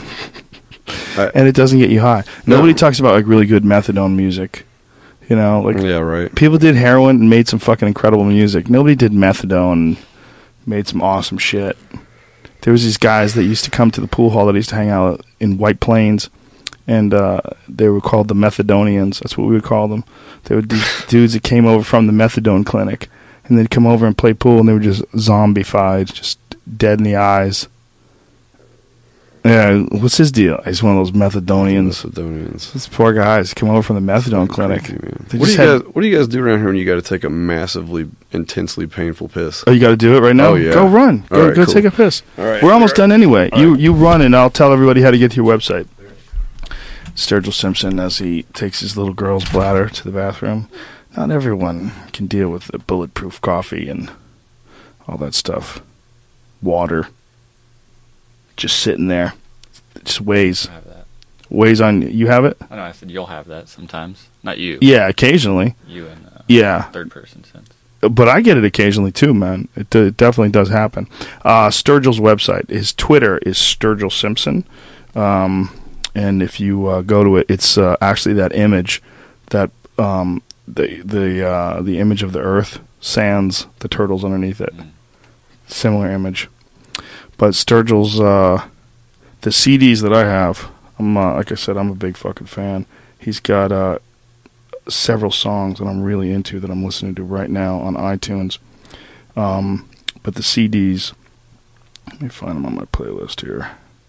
I, And it doesn't get you high. Nobody No. talks about like really good methadone music. You know, like yeah, right. people did heroin and made some fucking incredible music. Nobody did methadone and made some awesome shit. There was these guys that used to come to the pool hall that I used to hang out in White Plains, and uh, they were called the Methadonians. That's what we would call them. They were these dudes that came over from the methadone clinic, and they'd come over and play pool, and they were just zombified, just dead in the eyes. Yeah, what's his deal? He's one of those Methadonians. Macedonians. These poor guys come over from the methadone clinic. Crazy, man. They What do just you had- guys? What do you guys do around here when you got to take a massively, intensely painful piss? Oh, you got to do it right now? Oh, yeah. Go run. All Go, right, go cool. take a piss. All right. We're almost All right. done anyway. All You right. you run, and I'll tell everybody how to get to your website. Sturgill Simpson, as he takes his little girl's bladder to the bathroom. Not everyone can deal with the bulletproof coffee and all that stuff. Water. Just sitting there. It just weighs. I have that. Weighs on... You have it? I know. I said you'll have that sometimes. Not you. Yeah, occasionally. You and uh, Yeah. third person sense. But I get it occasionally too, man. It, d- it definitely does happen. Uh, Sturgill's website, his Twitter is Sturgill Simpson, um, and if you uh, go to it, it's uh, actually that image, that um, the the uh, the image of the Earth, sans the turtles underneath it. Mm. Similar image, but Sturgill's uh, the C Ds that I have. I'm uh, like I said, I'm a big fucking fan. He's got uh, several songs that I'm really into that I'm listening to right now on iTunes. Um, but the C Ds, let me find them on my playlist here.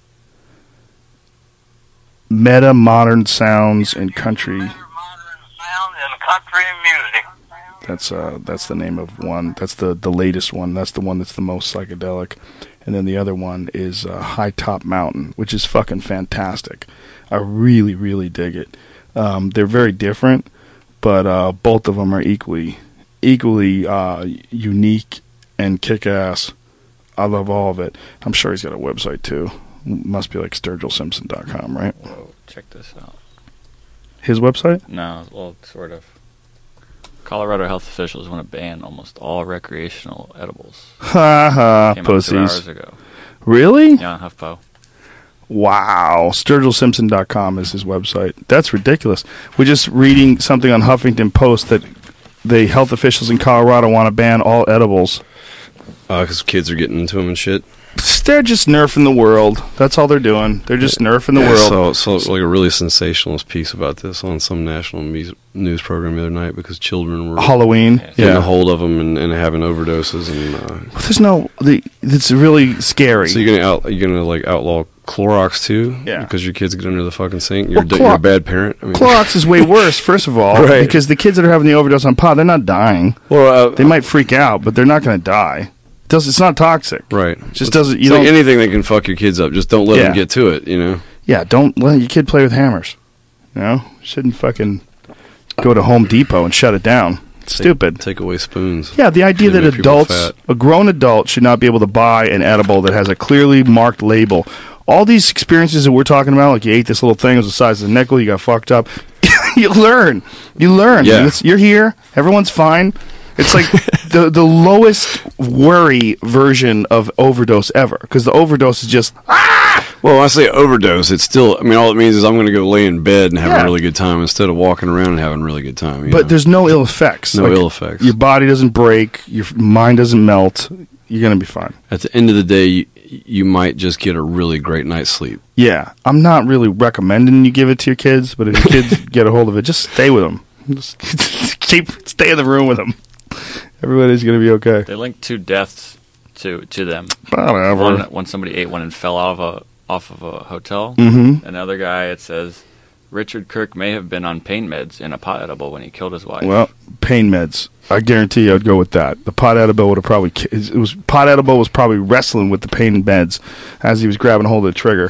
Meta Modern Sounds in Country. Modern sound and country music. That's uh that's the name of one. That's the, the latest one. That's the one that's the most psychedelic. and then the other one is uh, High Top Mountain, which is fucking fantastic. I really, really dig it. Um, they're very different, but uh, both of them are equally, equally uh, unique and kick-ass. I love all of it. I'm sure he's got a website too. Must be like Sturgill Simpson dot com, right? Whoa, check this out. His website? No, well, sort of. Colorado health officials want to ban almost all recreational edibles. Ha ha, Came out two pussies. hours ago. Really? Yeah, HuffPo. Wow. Sturgill Simpson dot com is his website. That's ridiculous. We're just reading something on Huffington Post that the health officials in Colorado want to ban all edibles. Because uh, kids are getting into them and shit. They're just nerfing the world. That's all they're doing. They're just nerfing the Yeah, world. So, so like a really sensationalist piece about this on some national mu- news program the other night because children were Halloween. Yeah. getting Yeah. a hold of them and, and having overdoses and. Uh, Well, there's no. The, it's really scary. so you're gonna out, you're gonna like outlaw Clorox too? Yeah. Because your kids get under the fucking sink. You're, Well, d- Clor- you're a bad parent. I mean, Clorox is way worse, first of all, Right. because the kids that are having the overdose on pot, they're not dying. Well, uh, They might freak out, but they're not going to die. It does it's not toxic. right. Just It's- doesn't. You it's like don't. anything that can fuck your kids up. Just don't let Yeah. them get to it. You know. Yeah, don't let your kid play with hammers. You know, shouldn't fucking go to Home Depot and shut it down. It's stupid. Take away spoons. Yeah, the idea They that make people adults, fat. a grown adult, should not be able to buy an edible that has a clearly marked label. All these experiences that we're talking about, like you ate this little thing, it was the size of a nickel, you got fucked up. You learn. You learn. Yeah. It's- you're here. Everyone's fine. It's like the the lowest worry version of overdose ever, because the overdose is just Well, when I say overdose, it's still. I mean, all it means is I'm going to go lay in bed and have Yeah. a really good time instead of walking around and having a really good time. you but know? there's no ill effects. No ill effects. Your body doesn't break. Your f- mind doesn't melt. You're gonna be fine. At the end of the day, you, you might just get a really great night's sleep. Yeah, I'm not really recommending you give it to your kids, but if your kids get a hold of it, just stay with them. Just keep stay in the room with them. Everybody's gonna be okay. They linked two deaths to to them. Whatever. One when somebody ate one and fell off of a off of a hotel. Mm-hmm. Another guy, it says Richard Kirk may have been on pain meds in a pot edible when he killed his wife. Well, pain meds. I guarantee you, I'd go with that. The pot edible would have probably. ki- It was pot edible was probably wrestling with the pain meds as he was grabbing hold of the trigger.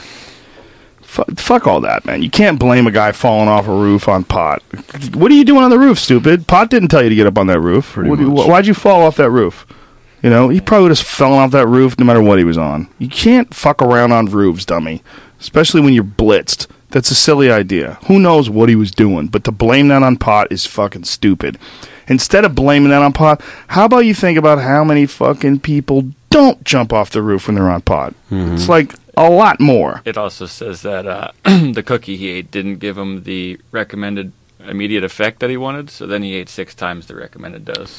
Fuck, fuck all that, man. You can't blame a guy falling off a roof on pot. What are you doing on the roof, stupid? Pot didn't tell you to get up on that roof. Pretty What do you- much. why'd you fall off that roof? You know, he probably would have fallen off that roof no matter what he was on. You can't fuck around on roofs, dummy. Especially when you're blitzed. That's a silly idea. Who knows what he was doing, but to blame that on pot is fucking stupid. Instead of blaming that on pot, how about you think about how many fucking people don't jump off the roof when they're on pot? It's like a lot more. It also says that uh, the cookie he ate didn't give him the recommended immediate effect that he wanted, so then he ate six times the recommended dose.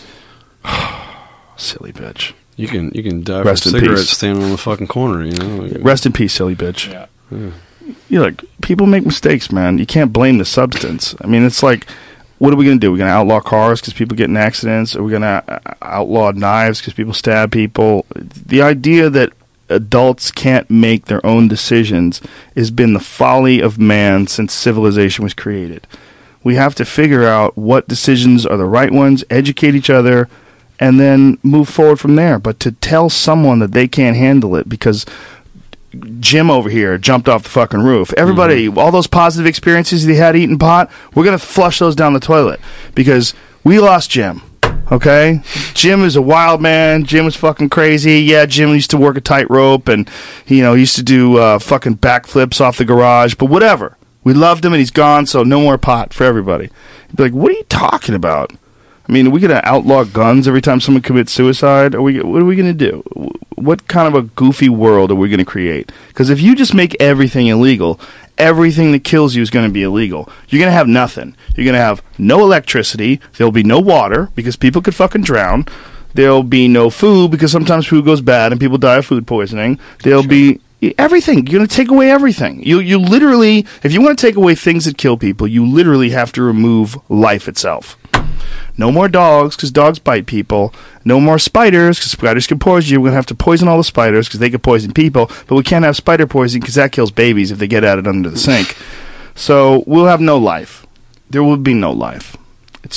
Silly bitch. You can you can die Rest from in cigarettes peace. standing on the fucking corner. You know. Rest in peace, silly bitch. Yeah. You look, people make mistakes, man. You can't blame the substance. I mean, it's like, what are we going to do? We're going to outlaw cars because people get in accidents? Are we going to outlaw knives because people stab people? The idea that adults can't make their own decisions has been the folly of man since civilization was created. We have to figure out what decisions are the right ones, educate each other, and then move forward from there. But to tell someone that they can't handle it because Jim over here jumped off the fucking roof. Everybody, all those positive experiences he had eating pot, we're going to flush those down the toilet because we lost Jim. Okay? Jim is a wild man. Jim was fucking crazy. Yeah, Jim used to work a tightrope and, you know, he used to do uh, fucking backflips off the garage, but whatever. We loved him and he's gone, so no more pot for everybody. You'd be like, what are you talking about? I mean, are we going to outlaw guns every time someone commits suicide? Are we? What are we going to do? What kind of a goofy world are we going to create? Because if you just make everything illegal, everything that kills you is going to be illegal. You're going to have nothing. You're going to have no electricity. There'll be no water because people could fucking drown. There'll be no food because sometimes food goes bad and people die of food poisoning. There'll be everything. You're going to take away everything. You you literally, if you want to take away things that kill people, you literally have to remove life itself. No more dogs because dogs bite people. No more spiders because spiders can poison you. We're going to have to poison all the spiders because they can poison people. But we can't have spider poison because that kills babies if they get at it under the sink. So we'll have no life. There will be no life. It's just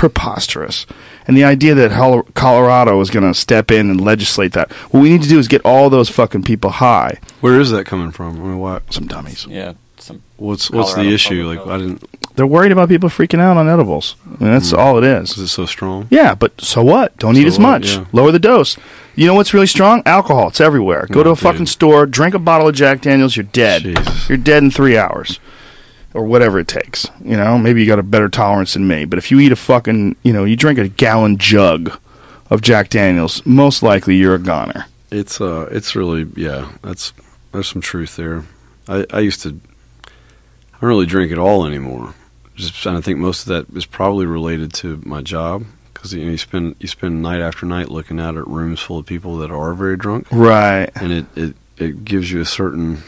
preposterous. And the idea that Hol- Colorado is going to step in and legislate that. What we need to do is get all those fucking people high. Where is that coming from? I mean, why? Some dummies. Yeah. Some What's what's Colorado the issue? public Like, health. I didn't. They're worried about people freaking out on edibles. I mean, that's Mm. all it is. Is it so strong? Yeah, but so what? Don't eat So as what? much. Yeah. Lower the dose. You know what's really strong? Alcohol. It's everywhere. Go Oh, to a dude. fucking store, drink a bottle of Jack Daniels, you're dead. Jesus. You're dead in three hours. Or whatever it takes. You know, maybe you got a better tolerance than me. But if you eat a fucking, you know, you drink a gallon jug of Jack Daniels, most likely you're a goner. It's uh, it's really yeah. That's there's some truth there. I, I used to. I don't really drink at all anymore. Just and I think most of that is probably related to my job because you know you spend you spend night after night looking out at rooms full of people that are very drunk, Right. and it it, it gives you a certain.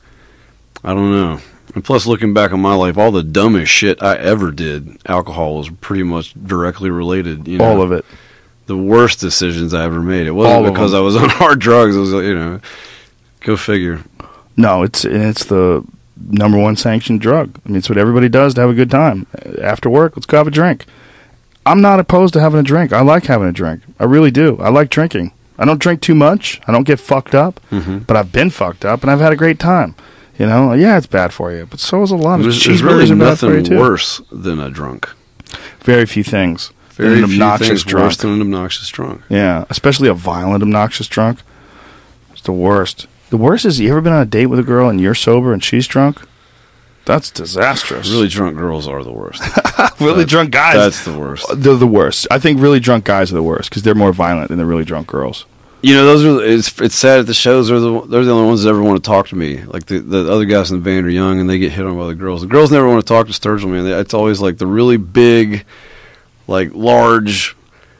I don't know. And plus, looking back on my life, all the dumbest shit I ever did, alcohol was pretty much directly related. You know? All of it. The worst decisions I ever made. It All wasn't of because them. I was on hard drugs. It was, you know, go figure. No, it's it's the number one sanctioned drug. I mean, it's what everybody does to have a good time. After work, let's go have a drink. I'm not opposed to having a drink. I like having a drink. I really do. I like drinking. I don't drink too much. I don't get fucked up, Mm-hmm. but I've been fucked up and I've had a great time. You know, yeah, it's bad for you, but so is a lot of There's, there's cheeseburgers really are bad for you nothing too. worse than a drunk. Very few things. Very than an few obnoxious things drunk. worse than an obnoxious drunk. Yeah, especially a violent, obnoxious drunk. It's the worst. The worst is, you ever been on a date with a girl and you're sober and she's drunk? That's disastrous. Really drunk girls are the worst. really that- drunk guys. That's the worst. They're the worst. I think really drunk guys are the worst because they're more violent than the really drunk girls. You know, those are. It's it's sad at the shows. They're the they're the only ones that ever want to talk to me. Like the the other guys in the band are young and they get hit on by the girls. The girls never want to talk to Sturgill, man. They, it's always like the really big, like large,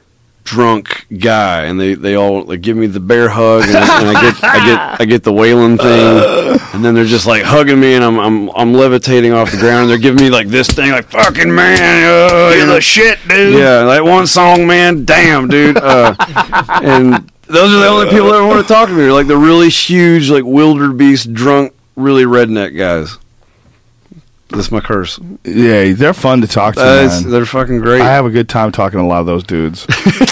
drunk guy, and they, they all like give me the bear hug, and, I, and I get I get I get the wailing thing, and then they're just like hugging me, and I'm I'm I'm levitating off the ground. And they're giving me like this thing, like fucking man, uh, You're the shit, dude. yeah, that one song, man, damn, dude, uh, and. Those are the only people that ever want to talk to me. They're like the really huge, like wildebeest, drunk, really redneck guys. That's my curse. Yeah, they're fun to talk to, Uh, it's- man. they're fucking great. I have a good time talking to a lot of those dudes.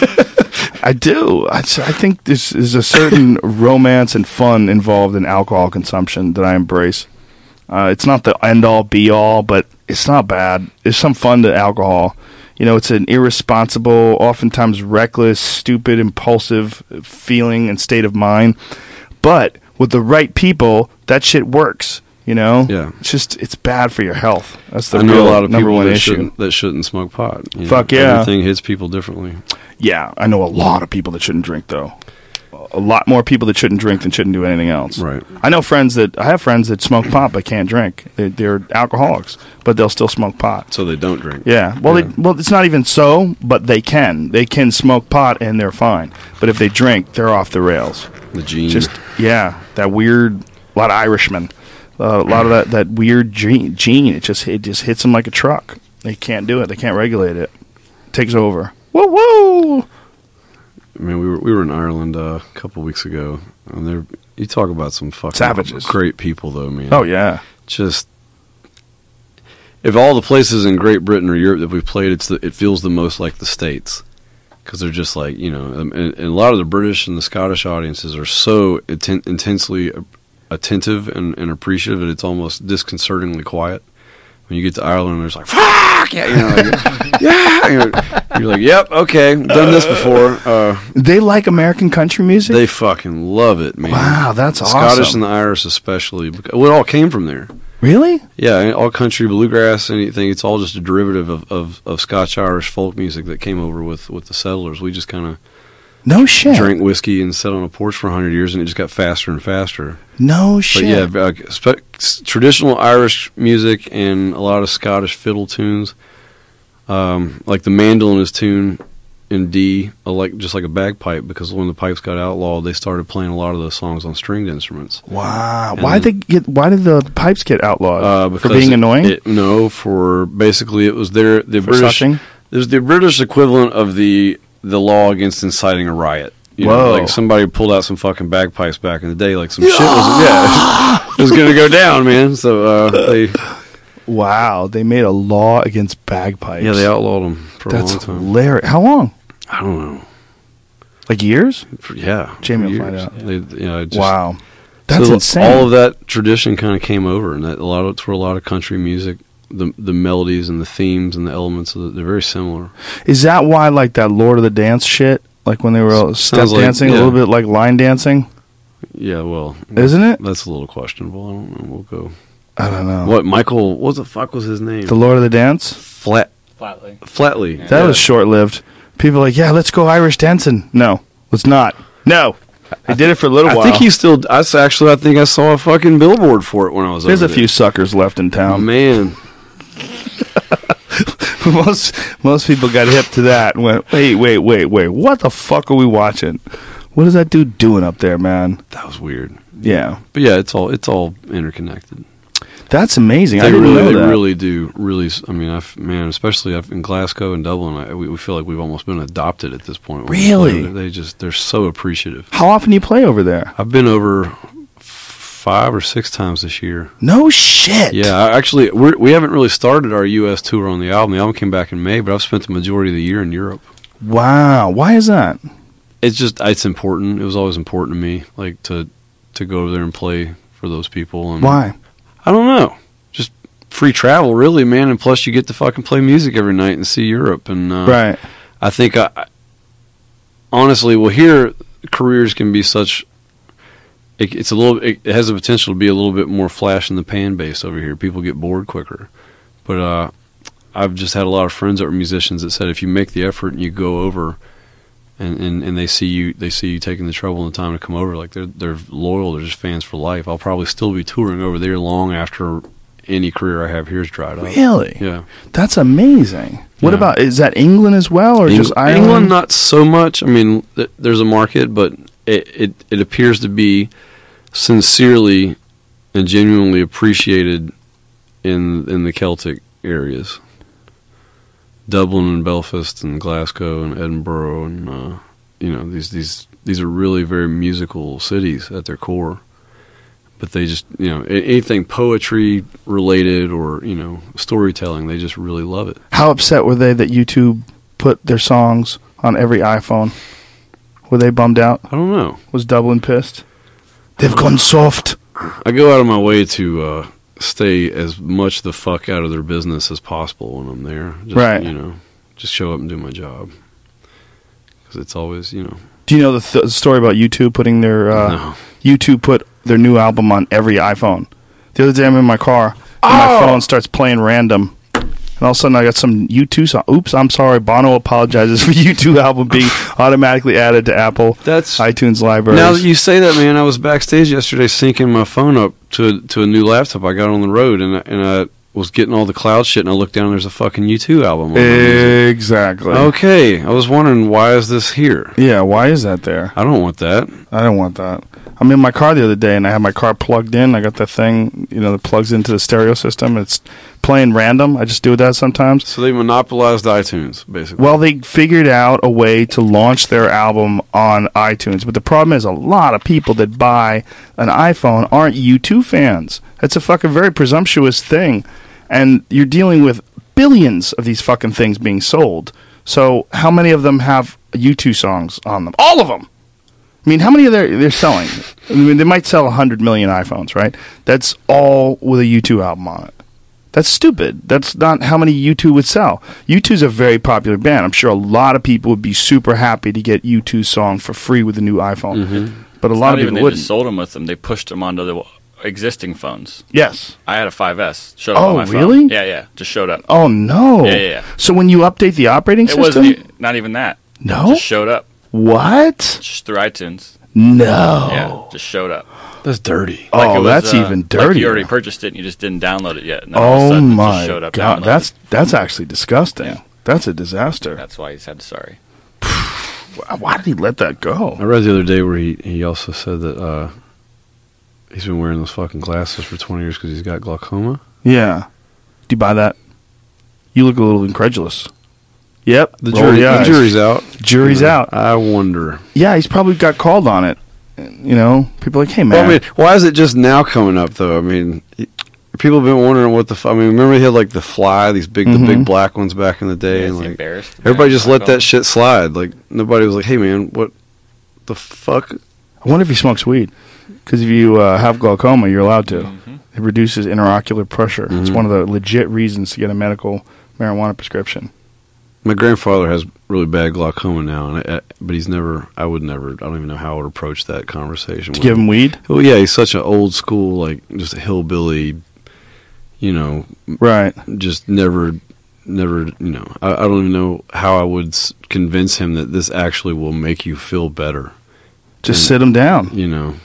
I do. I, I think this is a certain romance and fun involved in alcohol consumption that I embrace. Uh, it's not the end-all, be-all, but it's not bad. There's some fun to alcohol. You know, it's an irresponsible, oftentimes reckless, stupid, impulsive feeling and state of mind. But with the right people, that shit works. You know, Yeah. It's just it's bad for your health. That's the I know real a lot of number people one that issue. shouldn't, that shouldn't smoke pot. you know. Fuck yeah. Everything hits people differently. Yeah, I know a lot of people that shouldn't drink though. A lot more people that shouldn't drink than shouldn't do anything else. Right. I know friends that I have friends that smoke pot but can't drink. They're, they're alcoholics, but they'll still smoke pot. So they don't drink. Yeah. Well, Yeah. They, well, it's not even so, but they can. They can smoke pot and they're fine. But if they drink, they're off the rails. The gene. Just yeah, that weird. A lot of Irishmen. Uh, a lot of that, that weird gene, gene. It just it just hits them like a truck. They can't do it. They can't regulate it. It takes over. Whoa, whoa. I mean, we were we were in Ireland uh, a couple weeks ago, and there you talk about some fucking Savages. great people, though, man. Oh yeah. Just if all the places in Great Britain or Europe that we've played, it's the, it feels the most like the States because they're just like you know, and, and a lot of the British and the Scottish audiences are so inten- intensely attentive and, and appreciative that it's almost disconcertingly quiet. When you get to Ireland, there's like fuck yeah, you know, like, yeah, you're, you're like yep, okay, done this before. Uh, They like American country music? they fucking love it, man. Wow, that's the awesome. Scottish and the Irish especially. Because, well, it all came from there. Really? Yeah, all country, bluegrass, anything. It's all just a derivative of, of, of Scotch-Irish folk music that came over with, with the settlers. We just kind of No shit. drank whiskey and sat on a porch for a hundred years, and it just got faster and faster. No But shit. yeah, uh, spe- s- traditional Irish music and a lot of Scottish fiddle tunes. Um, like the mandolin is tuned in D, uh, like just like a bagpipe, because when the pipes got outlawed, they started playing a lot of those songs on stringed instruments. Wow. And Why then- did they get? Why did the pipes get outlawed? Uh, For because being it- annoying? It, no, for basically it was their the For British. sushing? There's the British equivalent of the the law against inciting a riot. You know, Whoa. like somebody pulled out some fucking bagpipes back in the day, like some shit was yeah, it was gonna go down, man. So uh, they Wow, they made a law against bagpipes. Yeah, they outlawed them for That's a long time. hilarious. How long? I don't know. Like years? For, yeah, Jamie for will find years. out. They, you know, just, Wow, that's so insane. All of that tradition kind of came over, and that a lot of it's where a lot of country music, the the melodies and the themes and the elements, of the, they're very similar. Is that why, like that Lord of the Dance shit, like when they were step Sounds like- dancing, a yeah. little bit like line dancing, Yeah, well, isn't it? that's a little questionable. I don't know. We'll go. I don't know. What Michael? What the fuck was his name? The Lord of the Dance? Flat Flatly. Flatley. That Yeah. was short lived. People are like, yeah, let's go Irish dancing. No, let's not. No, they did it for a little I while. think he's still. I s- actually, I think I saw a fucking billboard for it when I was. There's over a few suckers left in there. town. Man, most most people got hip to that and went, wait, wait, wait, wait. What the fuck are we watching? What is that dude doing up there, man? that was weird. Yeah, But yeah, it's all it's all interconnected. that's amazing. They I didn't really, know they that. really do. Really, s- I mean, I've, man, especially I've, in Glasgow and Dublin, I, we, we feel like we've almost been adopted at this point. when we play Really? there. They just they're so appreciative. How often do you play over there? I've been over f- five or six times this year. No shit. Yeah, I, actually, we're, we haven't really started our U S tour on the album. The album came back in May, but I've spent the majority of the year in Europe. Wow. Why is that? It's just it's important. It was always important to me, like to to go over there and play for those people. And Why? I don't know. Just free travel, really, man. And plus, you get to fucking play music every night and see Europe. And uh, Right. I think, I, I- honestly, well, here careers can be such. It, it's a little. It, it has the potential to be a little bit more flash in the pan based over here. People get bored quicker, but uh, I've just had a lot of friends that were musicians that said if you make the effort and you go over. And, and and they see you they see you taking the trouble and the time to come over, like they're they're loyal, they're just fans for life. I'll probably still be touring over there long after any career I have here is dried up. Really? Yeah. That's amazing. What Yeah. about, is that England as well, or Eng- just Ireland? England, not so much. I mean, th- there's a market, but it, it it appears to be sincerely and genuinely appreciated in in the Celtic areas. Dublin and Belfast and Glasgow and Edinburgh and uh, you know these these these are really very musical cities at their core, but they just you know a- anything poetry related or you know storytelling, they just really love it. How upset were they that YouTube put their songs on every iPhone? Were they bummed out? I don't know. Was Dublin pissed? They've gone soft. I go out of my way to uh, stay as much the fuck out of their business as possible when I'm there. Just, Right. You know, just show up and do my job. Because it's always, you know. Do you know the th- story about YouTube putting their uh, No. YouTube put their new album on every iPhone? The other day I'm in my car and my phone starts playing random, and all of a sudden I got some U two song. Oops, I'm sorry. Bono apologizes for U two album being automatically added to Apple That's iTunes libraries. now that you say that, man. I was backstage yesterday syncing my phone up to to a new laptop I got on the road, and I, and I was getting all the cloud shit, and I looked down. And there's a fucking U two album. On my music. Exactly. Okay, I was wondering why is this here? Yeah, why is that there? I don't want that. I don't want that. I'm in my car the other day, and I had my car plugged in. I got that thing, you know, that plugs into the stereo system. It's playing random. I just do that sometimes. So they monopolized iTunes, basically. Well, they figured out a way to launch their album on iTunes, but the problem is a lot of people that buy an iPhone aren't U two fans. It's a fucking very presumptuous thing, and you're dealing with billions of these fucking things being sold. So how many of them have U two songs on them? All of them. I mean, how many are they they're selling? I mean, they might sell one hundred million iPhones, right? That's all with a U two album on it. That's stupid. That's not how many U two would sell. U two's a very popular band. I'm sure a lot of people would be super happy to get U two's song for free with the new iPhone. Mm-hmm. But a It's lot not of even people they wouldn't. just sold them with them. They pushed them onto the existing phones. Yes. I had a five S. Showed up Oh, on my phone. really? Yeah, yeah. Just showed up. Oh, no. Yeah, yeah, yeah. So when you update the operating It system? wasn't e- not even that. No? Just showed up. What? Just through iTunes. No. Yeah, just showed up. That's dirty. Oh, Like it was, that's uh, even Like dirtier. you already purchased it and you just didn't download it yet. And then all of a Oh, sudden it my just showed up God. downloaded. That's, that's actually disgusting. Yeah. That's a disaster. That's why he said sorry. Why did he let that go? I read the other day where he, he also said that uh, he's been wearing those fucking glasses for twenty years because he's got glaucoma. Yeah. Do you buy that? You look a little incredulous. Yep. The, roll jury, the the eyes. jury's out. Jury's Uh, out. I wonder. Yeah, he's probably got called on it. You know, people are like, hey, man. Well, I mean, why is it just now coming up, though? I mean, he- people have been wondering what the. F- I mean, remember he had like the Fly, these big, Mhm. the big black ones back in the day, Yeah, and is he like embarrassed? everybody just let Marco? that shit slide. Like nobody was like, "Hey, man, what the fuck?" I wonder if he smokes weed. Because if you uh, have glaucoma, you're allowed to. Mhm. It reduces interocular pressure. It's Mhm. one of the legit reasons to get a medical marijuana prescription. My grandfather has really bad glaucoma now, and I, I, but he's never. I would never. I don't even know how I would approach that conversation. To with give him weed? Well, yeah, he's such an old school, like just a hillbilly. You know, Right. just never, never. You know, I, I don't even know how I would s- convince him that this actually will make you feel better. Just And- sit him down. You know.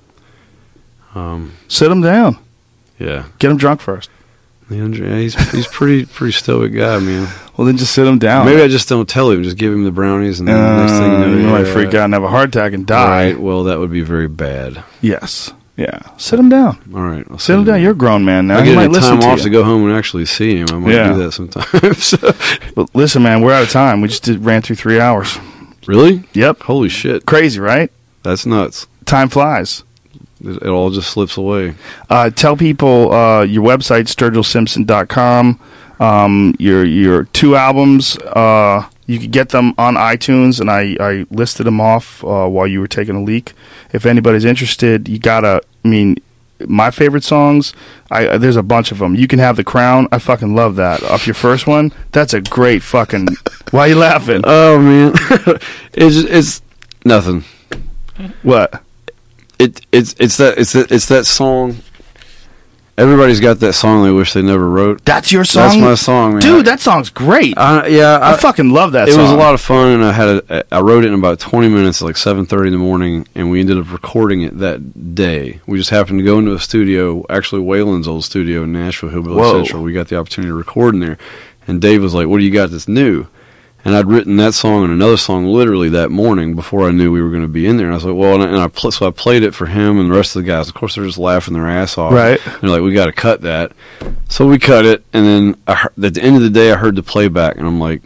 Um. Sit him down. Yeah. Get him drunk first. Leandro, yeah, he's he's pretty pretty stoic guy, man. Well, then just sit him down. Maybe I just don't tell him. Just give him the brownies, and then uh, the next thing you know, you might yeah, freak out and have a heart attack and All die. right. Well, that would be very bad. Yes. Yeah. Sit him down. All right. I'll Sit him down. You're a grown man now. I He get might any listen time to off you. to go home and actually see him. I might Yeah. do that sometimes. But listen, man, we're out of time. We just did, ran through three hours. Really? Yep. Holy shit! Crazy, right? That's nuts. Time flies. It, it all just slips away. Uh, tell people uh, your website, sturgill simpson dot com. Um, your your two albums. Uh, you could get them on iTunes, and I, I listed them off uh, while you were taking a leak. If anybody's interested, you gotta. I mean, my favorite songs. I uh, there's a bunch of them. You Can Have the Crown. I fucking love that. Off your first one, that's a great fucking. Why are you laughing? Oh man, it's it's nothing. What? It it's it's that it's that it's that song. Everybody's got that song they wish they never wrote. That's your song. That's my song, man. Dude, that song's great. I, yeah, I, fucking love that it song. was a lot of fun, and I had a, I wrote it in about twenty minutes, like seven thirty in the morning, and we ended up recording it that day. We just happened to go into a studio, actually Waylon's old studio in Nashville, Hillbilly Whoa. Central. We got the opportunity to record in there, and Dave was like, "What do you got that's new?" And I'd written that song and another song literally that morning before I knew we were going to be in there. And I was like, well, and I, and I pl- so I played it for him and the rest of the guys. Of course, they're just laughing their ass off. Right. They're like, we got to cut that. So we cut it, and then I heard, at the end of the day, I heard the playback, and I'm like,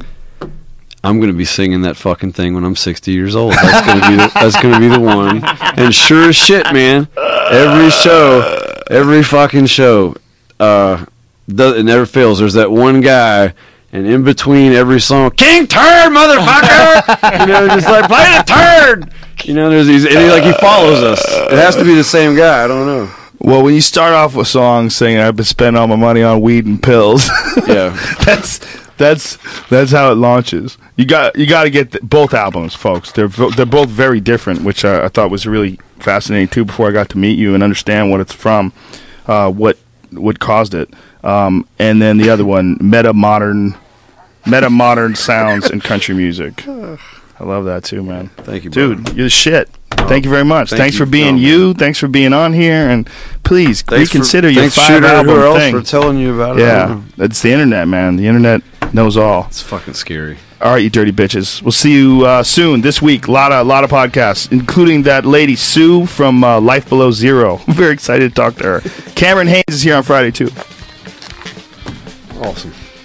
I'm going to be singing that fucking thing when I'm sixty years old. That's going to be the, that's going to be the one. And sure as shit, man, every show, every fucking show, uh, does, it never fails. There's that one guy. And in between every song, King Turd, motherfucker! You know, just like, play the turd! You know, there's these, and he, like, he follows us. It has to be the same guy, I don't know. Well, when you start off with songs saying I've been spending all my money on weed and pills, Yeah. that's that's that's how it launches. You got you got to get th- both albums, folks. They're vo- they're both very different, which uh, I thought was really fascinating too. Before I got to meet you and understand what it's from, uh, what what caused it, um, and then the other one, meta modern. Meta modern sounds in country music. I love that too, man. Thank you, dude. brother. You're the shit. Thank you very much. Thank Thanks you for being for you. coming. Thanks for being on here, and please Thanks for- reconsider your thanks, five Shooter, album who else thing. for telling you about it. I don't Yeah, know. it's the internet, man. The internet knows all. It's fucking scary. All right, you dirty bitches. We'll see you uh, soon this week. A lot of lot of podcasts, including that lady Sue from uh, Life Below Zero. I'm very excited to talk to her. Cameron Haynes is here on Friday too. Awesome.